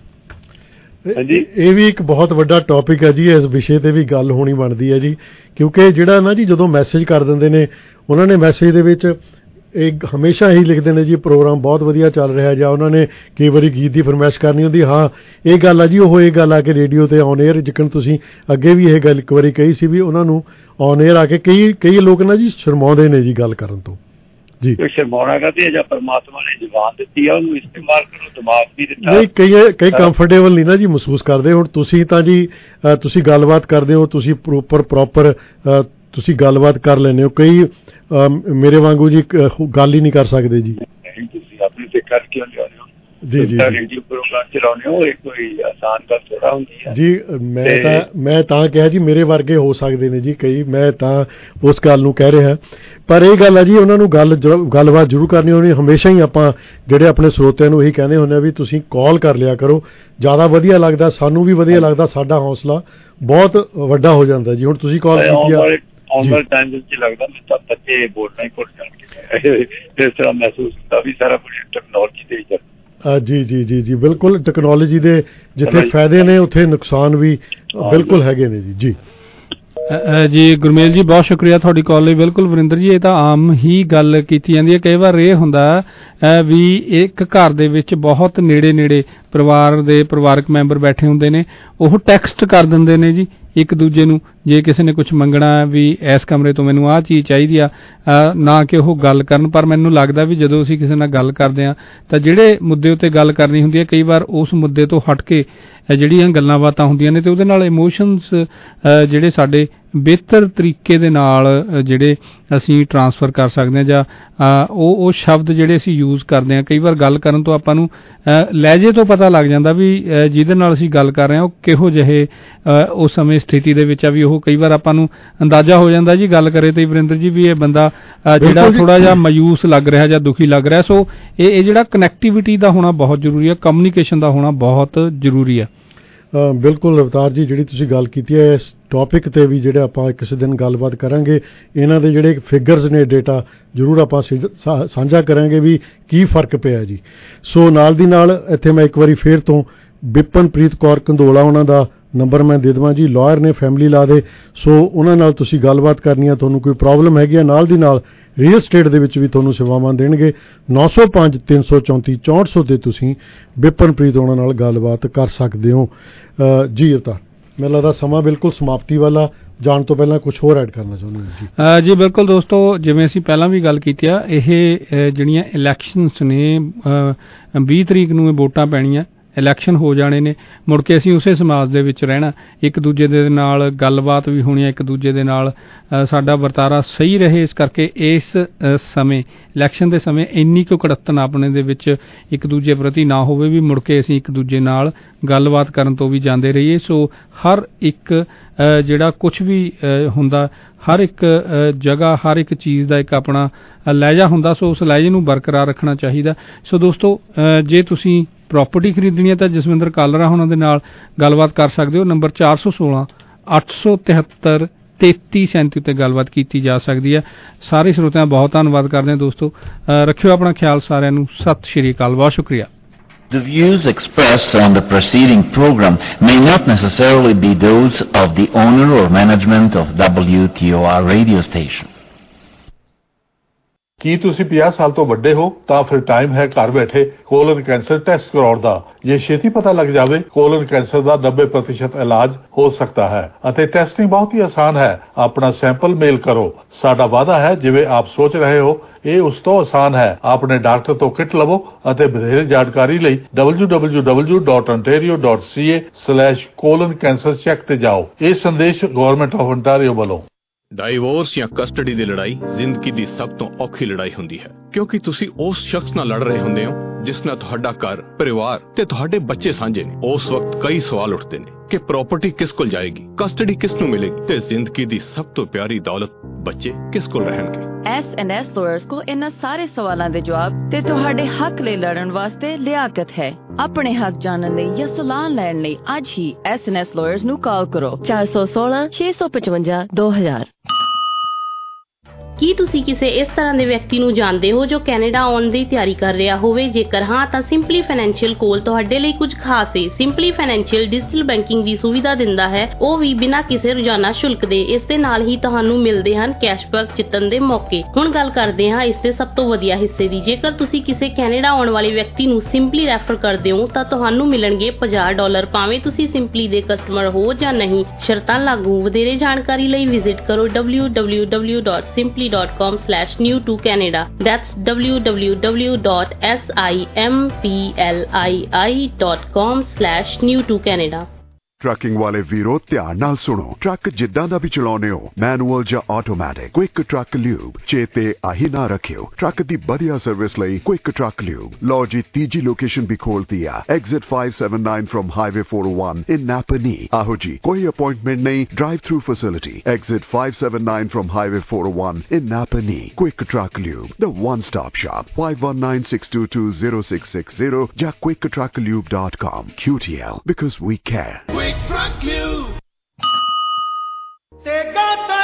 ਹਾਂਜੀ, ਇਹ ਵੀ ਇੱਕ ਬਹੁਤ ਵੱਡਾ ਟੌਪਿਕ ਹੈ ਜੀ, ਇਸ ਵਿਸ਼ੇ ਤੇ ਵੀ ਗੱਲ ਹੋਣੀ ਬਣਦੀ ਹੈ ਜੀ, ਕਿਉਂਕਿ ਜਿਹੜਾ ਨਾ ਜੀ ਜਦੋਂ ਮੈਸੇਜ ਕਰ ਦਿੰਦੇ ਨੇ ਉਹਨਾਂ ਨੇ ਮੈਸੇਜ ਦੇ ਵਿੱਚ ਇਹ ਹਮੇਸ਼ਾ ਹੀ ਲਿਖਦੇ ਨੇ ਜੀ ਪ੍ਰੋਗਰਾਮ ਬਹੁਤ ਵਧੀਆ ਚੱਲ ਰਿਹਾ, ਜਾਂ ਉਹਨਾਂ ਨੇ ਕਈ ਵਾਰੀ ਗੀਤ ਦੀ ਫਰਮਾਇਸ਼ ਕਰਨੀ ਹੁੰਦੀ। ਹਾਂ ਇਹ ਗੱਲ ਆ ਜੀ, ਉਹ ਇਹ ਗੱਲ ਆ ਕਿ ਰੇਡੀਓ ਤੇ ਔਨ 에ਅਰ, ਜਿੱਕਣ ਤੁਸੀਂ ਅੱਗੇ ਵੀ ਇਹ ਗੱਲ ਇੱਕ ਵਾਰੀ ਕਹੀ ਸੀ ਵੀ ਉਹਨਾਂ ਨੂੰ ਔਨ 에ਅਰ ਆ ਕੇ ਕਈ ਕਈ ਲੋਕ ਨਾ ਜੀ ਸ਼ਰਮਾਉਂਦੇ ਨੇ ਜੀ ਗੱਲ ਕਰਨ ਤੋਂ ਜੀ। ਸ਼ਰਮਾਉਣਾ ਕਰਦੇ ਜਾਂ ਪਰਮਾਤਮਾ ਨੇ ਜ਼ੁਬਾਨ ਦਿੱਤੀ ਆ ਉਹਨੂੰ ਇਸਤੇਮਾਲ ਕਰੋ, ਦਿਮਾਗ ਵੀ ਦਿੱਤਾ। ਨਹੀਂ ਕਈ ਕਈ ਕੰਫਰਟੇਬਲ ਨਹੀਂ ਨਾ ਜੀ ਮਹਿਸੂਸ ਕਰਦੇ। ਹੁਣ ਤੁਸੀਂ ਤਾਂ ਜੀ ਤੁਸੀਂ ਗੱਲਬਾਤ ਕਰਦੇ ਹੋ, ਤੁਸੀਂ ਪ੍ਰੋਪਰ ਪ੍ਰੋਪਰ ਤੁਸੀਂ ਗੱਲਬਾਤ ਕਰ ਲੈਂਦੇ ਹੋ, ਕਈ ਮੇਰੇ ਵਾਂਗੂ ਜੀ ਗੱਲ ਹੀ ਨਹੀਂ ਕਰ ਸਕਦੇ ਜੀ। ਤੁਸੀਂ ਆਪਣੇ ਤੇ ਕਰ ਕਿਉਂ ਲਿਆਉਂਦੇ ਹੋ ਜੀ ਜੀ ਰੇਡੀਓ ਪ੍ਰੋਗਰਾਮ ਚਲਾਉਂਦੇ ਹੋ, ਇਹ ਕੋਈ ਆਸਾਨ ਗੱਲ ਥੋੜਾ ਹੁੰਦੀ ਹੈ ਜੀ। ਮੈਂ ਤਾਂ ਮੈਂ ਤਾਂ ਕਿਹਾ ਜੀ ਮੇਰੇ ਵਰਗੇ ਹੋ ਸਕਦੇ ਨੇ ਜੀ ਕਈ, ਮੈਂ ਤਾਂ ਉਸ ਗੱਲ ਨੂੰ ਕਹਿ ਰਿਹਾ। ਪਰ ਇਹ ਗੱਲ ਆ ਜੀ ਉਹਨਾਂ ਨੂੰ ਗੱਲ ਗੱਲਬਾਤ ਜ਼ਰੂਰ ਕਰਨੀ ਹੋਣੀ। ਹਮੇਸ਼ਾ ਹੀ ਆਪਾਂ ਜਿਹੜੇ ਆਪਣੇ ਸਰੋਤਿਆਂ ਨੂੰ ਇਹੀ ਕਹਿੰਦੇ ਹੁੰਦੇ ਆ ਵੀ ਤੁਸੀਂ ਕਾਲ ਕਰ ਲਿਆ ਕਰੋ, ਜ਼ਿਆਦਾ ਵਧੀਆ ਲੱਗਦਾ, ਸਾਨੂੰ ਵੀ ਵਧੀਆ ਲੱਗਦਾ, ਸਾਡਾ ਹੌਸਲਾ ਬਹੁਤ ਵੱਡਾ ਹੋ ਜਾਂਦਾ ਜੀ। ਹੁਣ ਤੁਸੀਂ ਕਾਲ ਕੀਤੀ ਆ, ਆਉਣ ਵਾਲੇ ਟਾਈਮ ਵਿੱਚ ਲੱਗਦਾ ਮੈਨੂੰ ਤਾਂ ਬੱਚੇ ਬੋਲਣਾ ਹੀ ਭੁੱਲ ਜਾਣਗੇ, ਇਸ ਤਰ੍ਹਾਂ ਮਹਿਸੂਸ ਹੁੰਦਾ ਵੀ ਸਾਰਾ ਕੁਝ ਟੈਕਨੋਲੋਜੀ ਤੇ ਹੀ ਚੱਲ। ਜੀ ਜੀ ਜੀ ਜੀ ਬਿਲਕੁਲ, ਟੈਕਨੋਲੋਜੀ ਦੇ ਜਿੱਥੇ ਫਾਇਦੇ ਨੇ ਉੱਥੇ ਨੁਕਸਾਨ ਵੀ ਬਿਲਕੁਲ ਹੈਗੇ ਨੇ ਜੀ। ਜੀ ਜੀ ਗੁਰਮੇਲ ਜੀ ਬਹੁਤ ਸ਼ੁਕਰੀਆ ਤੁਹਾਡੀ ਕਾਲ ਲਈ। ਬਿਲਕੁਲ ਵਰਿੰਦਰ ਜੀ, ਇਹ ਤਾਂ ਆਮ ਹੀ ਗੱਲ ਕੀਤੀ ਜਾਂਦੀ ਹੈ। ਕਈ ਵਾਰ ਇਹ ਹੁੰਦਾ ਵੀ ਇੱਕ ਘਰ ਦੇ ਵਿੱਚ ਬਹੁਤ ਨੇੜੇ ਨੇੜੇ ਪਰਿਵਾਰ ਦੇ ਪਰਿਵਾਰਕ ਮੈਂਬਰ ਬੈਠੇ ਹੁੰਦੇ ਨੇ, ਉਹ ਟੈਕਸਟ ਕਰ ਦਿੰਦੇ ਨੇ ਜੀ ਇੱਕ ਦੂਜੇ ਨੂੰ, ਜੇ ਕਿਸੇ ਨੇ ਕੁਝ ਮੰਗਣਾ ਵੀ ਇਸ ਕਮਰੇ ਤੋਂ ਮੈਨੂੰ ਆਹ ਚੀਜ਼ ਚਾਹੀਦੀ ਆ, ਨਾ ਕਿ ਉਹ ਗੱਲ ਕਰਨ। ਪਰ ਮੈਨੂੰ ਲੱਗਦਾ ਵੀ ਜਦੋਂ ਅਸੀਂ ਕਿਸੇ ਨਾਲ ਗੱਲ ਕਰਦੇ ਹਾਂ ਤਾਂ ਜਿਹੜੇ ਮੁੱਦੇ ਉੱਤੇ ਗੱਲ ਕਰਨੀ ਹੁੰਦੀ ਹੈ, ਕਈ ਵਾਰ ਉਸ ਮੁੱਦੇ ਤੋਂ ਹਟ ਕੇ ਜਿਹੜੀਆਂ ਗੱਲਾਂ ਬਾਤਾਂ ਹੁੰਦੀਆਂ ਨੇ ਤੇ ਉਹਦੇ ਨਾਲ ਇਮੋਸ਼ਨਸ ਜਿਹੜੇ ਸਾਡੇ ਬਿਹਤਰ ਤਰੀਕੇ ਦੇ ਨਾਲ ਜਿਹੜੇ ਅਸੀਂ ਟਰਾਂਸਫਰ ਕਰ ਸਕਦੇ ਹਾਂ, ਜਾਂ ਉਹ ਉਹ ਸ਼ਬਦ ਜਿਹੜੇ ਅਸੀਂ ਯੂਜ਼ ਕਰਦੇ ਹਾਂ, ਕਈ ਵਾਰ ਗੱਲ ਕਰਨ ਤੋਂ ਆਪਾਂ ਨੂੰ ਲਹਿਜੇ ਤੋਂ ਪਤਾ ਲੱਗ ਜਾਂਦਾ ਵੀ ਜਿਹਦੇ ਨਾਲ ਅਸੀਂ ਗੱਲ ਕਰ ਰਹੇ ਹਾਂ ਉਹ ਕਿਹੋ ਜਿਹੇ ਉਸ ਸਮੇਂ ਸਥਿਤੀ ਦੇ ਵਿੱਚ ਆ, ਵੀ ਉਹ ਕਈ ਵਾਰ ਆਪਾਂ ਨੂੰ ਅੰਦਾਜ਼ਾ ਹੋ ਜਾਂਦਾ ਜੀ ਗੱਲ ਕਰੇ ਤੇ ਵਰਿੰਦਰ ਜੀ ਵੀ ਇਹ ਬੰਦਾ ਜਿਹੜਾ ਥੋੜਾ ਜਿਹਾ ਮਾਯੂਸ ਲੱਗ ਰਿਹਾ ਜਾਂ ਦੁਖੀ ਲੱਗ ਰਿਹਾ। ਸੋ ਇਹ ਇਹ ਜਿਹੜਾ ਕਨੈਕਟੀਵਿਟੀ ਦਾ ਹੋਣਾ ਬਹੁਤ ਜ਼ਰੂਰੀ ਹੈ, ਕਮਿਊਨੀਕੇਸ਼ਨ ਦਾ ਹੋਣਾ ਬਹੁਤ ਜ਼ਰੂਰੀ ਹੈ। ਬਿਲਕੁਲ ਅਵਤਾਰ ਜੀ, ਜਿਹੜੀ ਤੁਸੀਂ ਗੱਲ ਕੀਤੀ ਹੈ ਇਸ ਟੌਪਿਕ ਤੇ ਵੀ ਜਿਹੜੇ ਆਪਾਂ ਕਿਸੇ ਦਿਨ ਗੱਲਬਾਤ ਕਰਾਂਗੇ, ਇਹਨਾਂ ਦੇ ਜਿਹੜੇ ਫਿਗਰਸ ਨੇ, ਡੇਟਾ ਜ਼ਰੂਰ ਆਪਾਂ ਸਾਂਝਾ ਕਰਾਂਗੇ ਵੀ ਕੀ ਫਰਕ ਪਿਆ ਜੀ। ਸੋ ਨਾਲ ਦੀ ਨਾਲ ਇੱਥੇ ਮੈਂ ਇੱਕ ਵਾਰੀ ਫੇਰ ਤੋਂ ਬਿਪਨਪ੍ਰੀਤ ਕੌਰ ਕੰਦੋਲਾ ਉਹਨਾਂ ਦਾ ਨੰਬਰ ਮੈਂ ਦੇ ਦੇਵਾਂ ਜੀ, ਲਾਇਰ ਨੇ, ਫੈਮਿਲੀ ਲਾ ਦੇ। ਸੋ ਉਹਨਾਂ ਨਾਲ ਤੁਸੀਂ ਗੱਲਬਾਤ ਕਰਨੀ ਆ, ਤੁਹਾਨੂੰ ਕੋਈ ਪ੍ਰੋਬਲਮ ਹੈਗੀ ਆ, ਨਾਲ ਦੀ ਨਾਲ ਰੀਅਲ estate ਦੇ ਵਿੱਚ ਵੀ ਤੁਹਾਨੂੰ ਸੇਵਾਵਾਂ ਦੇਣਗੇ। ਨੌ ਸੌ ਪੰਜ ਤਿੰਨ ਸੌ ਚੌਂਤੀ ਚੌਂਹਠ ਸੌ ਤੇ ਤੁਸੀਂ ਬਿਪਨਪ੍ਰੀਤ ਉਹਨਾਂ ਨਾਲ ਗੱਲਬਾਤ ਕਰ ਸਕਦੇ ਹੋ ਜੀ। ਅਵਤਾਰ ਮੈਨੂੰ ਲੱਗਦਾ ਸਮਾਂ ਬਿਲਕੁਲ ਸਮਾਪਤੀ ਵਾਲਾ, ਜਾਣ ਤੋਂ ਪਹਿਲਾਂ ਕੁਝ ਹੋਰ ਐਡ ਕਰਨਾ ਚਾਹੁੰਦੇ ਹੋ ਜੀ? ਜੀ ਬਿਲਕੁਲ ਦੋਸਤੋ, ਜਿਵੇਂ ਅਸੀਂ ਪਹਿਲਾਂ ਵੀ ਗੱਲ ਕੀਤੀ ਆ, ਇਹ ਜਿਹੜੀਆਂ ਇਲੈਕਸ਼ਨਸ ਨੇ ਵੀਹ ਤਰੀਕ ਨੂੰ ਇਹ ਵੋਟਾਂ ਪੈਣੀਆਂ, ਇਲੈਕਸ਼ਨ ਹੋ ਜਾਣੇ ਨੇ, ਮੁੜ ਕੇ ਅਸੀਂ ਉਸੇ ਸਮਾਜ ਦੇ ਵਿੱਚ ਰਹਿਣਾ, ਇੱਕ ਦੂਜੇ ਦੇ ਨਾਲ ਗੱਲਬਾਤ ਵੀ ਹੋਣੀ ਹੈ, ਇੱਕ ਦੂਜੇ ਦੇ ਨਾਲ ਸਾਡਾ ਵਰਤਾਰਾ ਸਹੀ ਰਹੇ। ਇਸ ਕਰਕੇ ਇਸ ਸਮੇਂ ਇਲੈਕਸ਼ਨ ਦੇ ਸਮੇਂ ਇੰਨੀ ਕੁ ਕੜੱਤਨ ਆਪਣੇ ਦੇ ਵਿੱਚ ਇੱਕ ਦੂਜੇ ਪ੍ਰਤੀ ਨਾ ਹੋਵੇ ਵੀ ਮੁੜ ਕੇ ਅਸੀਂ ਇੱਕ ਦੂਜੇ ਨਾਲ ਗੱਲਬਾਤ ਕਰਨ ਤੋਂ ਵੀ ਜਾਂਦੇ ਰਹੀਏ। ਸੋ ਹਰ ਇੱਕ ਜਿਹੜਾ ਕੁਝ ਵੀ ਹੁੰਦਾ, ਹਰ ਇੱਕ ਜਗ੍ਹਾ, ਹਰ ਇੱਕ ਚੀਜ਼ ਦਾ ਇੱਕ ਆਪਣਾ ਲਹਿਜਾ ਹੁੰਦਾ, ਸੋ ਉਸ ਲਹਿਜੇ ਨੂੰ ਬਰਕਰਾਰ ਰੱਖਣਾ ਚਾਹੀਦਾ। ਸੋ ਦੋਸਤੋ, ਜੇ ਤੁਸੀਂ ਪ੍ਰਾਪਰਟੀ ਖਰੀਦਣੀ ਹੈ ਤਾਂ ਜਸਵਿੰਦਰ ਕਾਲਰਾ ਉਹਨਾਂ ਦੇ ਨਾਲ ਗੱਲਬਾਤ ਕਰ ਸਕਦੇ ਹੋ। ਨੰਬਰ ਚਾਰ ਸੌ ਸੋਲਾਂ ਅੱਠ ਸੌ ਤਿਹੱਤਰ ਤੇਤੀ ਸੈਂਤੀ ਉੱਤੇ ਗੱਲਬਾਤ ਕੀਤੀ ਜਾ ਸਕਦੀ ਹੈ। ਸਾਰੇ ਸਰੋਤਿਆਂ ਦਾ ਬਹੁਤ ਧੰਨਵਾਦ ਕਰਦੇ ਹਾਂ ਦੋਸਤੋ। ਰੱਖਿਓ ਆਪਣਾ ਖਿਆਲ ਸਾਰਿਆਂ ਨੂੰ। ਸਤਿ ਸ਼੍ਰੀ ਅਕਾਲ, ਬਹੁਤ ਸ਼ੁਕਰੀਆ। The views expressed on the preceding program may not necessarily be those of the owner or management of W T O R radio station. ਕੀ ਤੁਸੀਂ ਪੰਜਾਹ ਸਾਲ ਤੋਂ ਵੱਡੇ ਹੋ ਤਾਂ ਫਿਰ ਟਾਈਮ ਹੈ ਘਰ ਬੈਠੇ ਕੋਲਨ ਕੈਂਸਰ ਟੈਸਟ ਕਰਾਉਣ ਦਾ। ਜੇ ਛੇਤੀ ਪਤਾ ਲੱਗ ਜਾਵੇ, ਕੋਲਨ ਕੈਂਸਰ ਦਾ ਨੱਬੇ ਪ੍ਰਤੀਸ਼ਤ ਇਲਾਜ ਹੋ ਸਕਦਾ ਹੈ ਅਤੇ ਟੈਸਟਿੰਗ ਬਹੁਤ ਹੀ ਆਸਾਨ ਹੈ। ਆਪਣਾ ਸੈਂਪਲ ਮੇਲ ਕਰੋ। ਸਾਡਾ ਵਾਅਦਾ ਹੈ ਜਿਵੇਂ ਆਪ ਸੋਚ ਰਹੇ ਹੋ ਇਹ ਉਸ ਤੋਂ ਆਸਾਨ ਹੈ। ਆਪਣੇ ਡਾਕਟਰ ਤੋਂ ਕਿਟ ਲਵੋ ਅਤੇ ਵਧੇਰੇ ਜਾਣਕਾਰੀ ਲਈ W W W dot ontario dot c a slash colon cancer check ਤੇ ਜਾਓ। ਇਹ ਸੰਦੇਸ਼ ਗਵਰਨਮੈਂਟ ਆਫ ontario ਵੱਲੋਂ। ਡਾਈਵੋਰਸ ਜਾਂ ਕਸਟਡੀ ਦੀ ਲੜਾਈ ਜ਼ਿੰਦਗੀ ਦੀ ਸਭ ਤੋਂ ਔਖੀ ਲੜਾਈ ਹੁੰਦੀ ਹੈ, ਕਿਉਂਕਿ ਤੁਸੀਂ ਉਸ ਸ਼ਖਸ ਨਾਲ ਲੜ ਰਹੇ ਹੁੰਦੇ ਹੋ ਜਿਸ ਨਾਲ ਤੁਹਾਡਾ ਘਰ, ਪਰਿਵਾਰ ਤੇ ਤੁਹਾਡੇ ਬੱਚੇ ਸਾਂਝੇ ਨੇ। ਉਸ ਵਕਤ ਕਈ ਸਵਾਲ ਉੱਠਦੇ ਨੇ ਕਿ ਪ੍ਰਾਪਰਟੀ ਕਿਸ ਕੋਲ ਜਾਏਗੀ, ਕਸਟਡੀ ਕਿਸ ਨੂੰ ਮਿਲੇਗੀ ਤੇ ਜ਼ਿੰਦਗੀ ਦੀ ਸਭ ਤੋਂ ਪਿਆਰੀ ਦੌਲਤ ਬੱਚੇ ਕਿਸ ਕੋਲ ਰਹਿਣਗੇ। ਐਸ ਐਂਡ ਐਸ ਲਾਇਰਸ ਕੋਲ ਇਹਨਾਂ ਸਾਰੇ ਸਵਾਲਾਂ ਦੇ ਜਵਾਬ ਤੇ ਤੁਹਾਡੇ ਹੱਕ ਲਈ ਲੜਨ ਵਾਸਤੇ ਲਿਆਕਤ ਹੈ। ਆਪਣੇ ਹੱਕ ਜਾਣਨ ਲਈ ਜਾਂ ਸਲਾਹ ਲੈਣ ਲਈ ਅੱਜ ਹੀ ਐਸ ਐਂਡ ਐਸ ਲਾਇਰਸ ਨੂੰ ਕਾਲ ਕਰੋ ਚਾਰ ਸੌ ਸੋਲਾਂ ਛੇ ਸੌ ਪਚਵੰਜਾ ਦੋ ਹਜ਼ਾਰ। ਕੀ ਤੁਸੀਂ ਕਿਸੇ ਇਸ ਤਰ੍ਹਾਂ ਦੇ ਵਿਅਕਤੀ ਨੂੰ ਜਾਣਦੇ ਹੋ ਜੋ ਕੈਨੇਡਾ ਆਉਣ ਦੀ ਤਿਆਰੀ ਕਰ ਰਿਹਾ ਹੋਵੇ? ਜੇਕਰ ਹਾਂ ਤਾਂ ਸਿੰਪਲੀ ਫਾਈਨੈਂਸ਼ੀਅਲ ਕੋਲ ਤੁਹਾਡੇ ਲਈ ਕੁਝ ਖਾਸ ਹੈ। ਸਿੰਪਲੀ ਫਾਈਨੈਂਸ਼ੀਅਲ ਡਿਜੀਟਲ ਬੈਂਕਿੰਗ ਦੀ ਸੁਵਿਧਾ ਦਿੰਦਾ ਹੈ, ਉਹ ਵੀ ਬਿਨਾਂ ਕਿਸੇ ਰੋਜ਼ਾਨਾ ਸ਼ੁਲਕ ਦੇ। ਇਸ ਦੇ ਨਾਲ ਹੀ ਤੁਹਾਨੂੰ ਮਿਲਦੇ ਹਨ ਕੈਸ਼ਬੈਕ ਜਿੱਤਣ ਦੇ ਮੌਕੇ। ਹੁਣ ਗੱਲ ਕਰਦੇ ਹਾਂ ਇਸ ਦੇ ਸਭ ਤੋਂ ਵਧੀਆ ਹਿੱਸੇ ਦੀ। ਜੇਕਰ ਤੁਸੀਂ ਕਿਸੇ ਕੈਨੇਡਾ ਆਉਣ ਵਾਲੇ ਵਿਅਕਤੀ ਨੂੰ ਸਿੰਪਲੀ ਰੈਫਰ ਕਰਦੇ ਹੋ ਤਾਂ ਤੁਹਾਨੂੰ ਮਿਲਣਗੇ ਪੰਜਾਹ ਡਾਲਰ, ਭਾਵੇਂ ਤੁਸੀਂ ਸਿੰਪਲੀ ਦੇ ਕਸਟਮਰ ਹੋ ਜਾਂ ਨਹੀਂ। ਸ਼ਰਤਾਂ ਲਾਗੂ। ਵਧੇਰੇ ਜਾਣਕਾਰੀ ਲਈ ਵਿਜ਼ਿਟ ਕਰੋ w w w dot simply dot com slash new to Canada. That's w w w dot simpli dot com slash new to Canada. Trucking ਵਾਲੇ ਵੀਰੋ ਧਿਆਨ ਨਾਲ ਸੁਣੋ। ਟਰੱਕ ਜਿੱਦਾਂ ਦਾ ਵੀ ਚਲਾਉਣੇ ਹੋ, ਮੈਨੂਅਲ ਜਾਂ ਆਟੋਮੈਟਿਕ, ਕੁਇਕ ਟਰੱਕ ਲਿਊਬ ਚੇਤੇ ਆਹੀ ਨਾ ਰੱਖਿਓ। ਟਰੱਕ ਦੀ ਵਧੀਆ ਸਰਵਿਸ ਲਈ ਕੁਇਕ ਟਰੱਕ ਲਿਊਬ। ਲਓ ਜੀ, ਤੀਜੀ ਲੋਕੇਸ਼ਨ ਵੀ ਖੋਲਤੀ ਆ, exit five seventy-nine from Highway four oh one in Napanee। ਆਹੋ ਜੀ, ਕੋਈ ਅਪਾਇੰਟਮੈਂਟ ਨਹੀਂ, drive through facility. Exit five seventy-nine from Highway four oh one in Napanee। Quick truck lube, the one stop shop। five one nine six two two zero six six zero ਜਾਂ quick truck lube dot com। Q T L, because we care। Quick Truck Lube। ਤੇ ਗਾਤਾ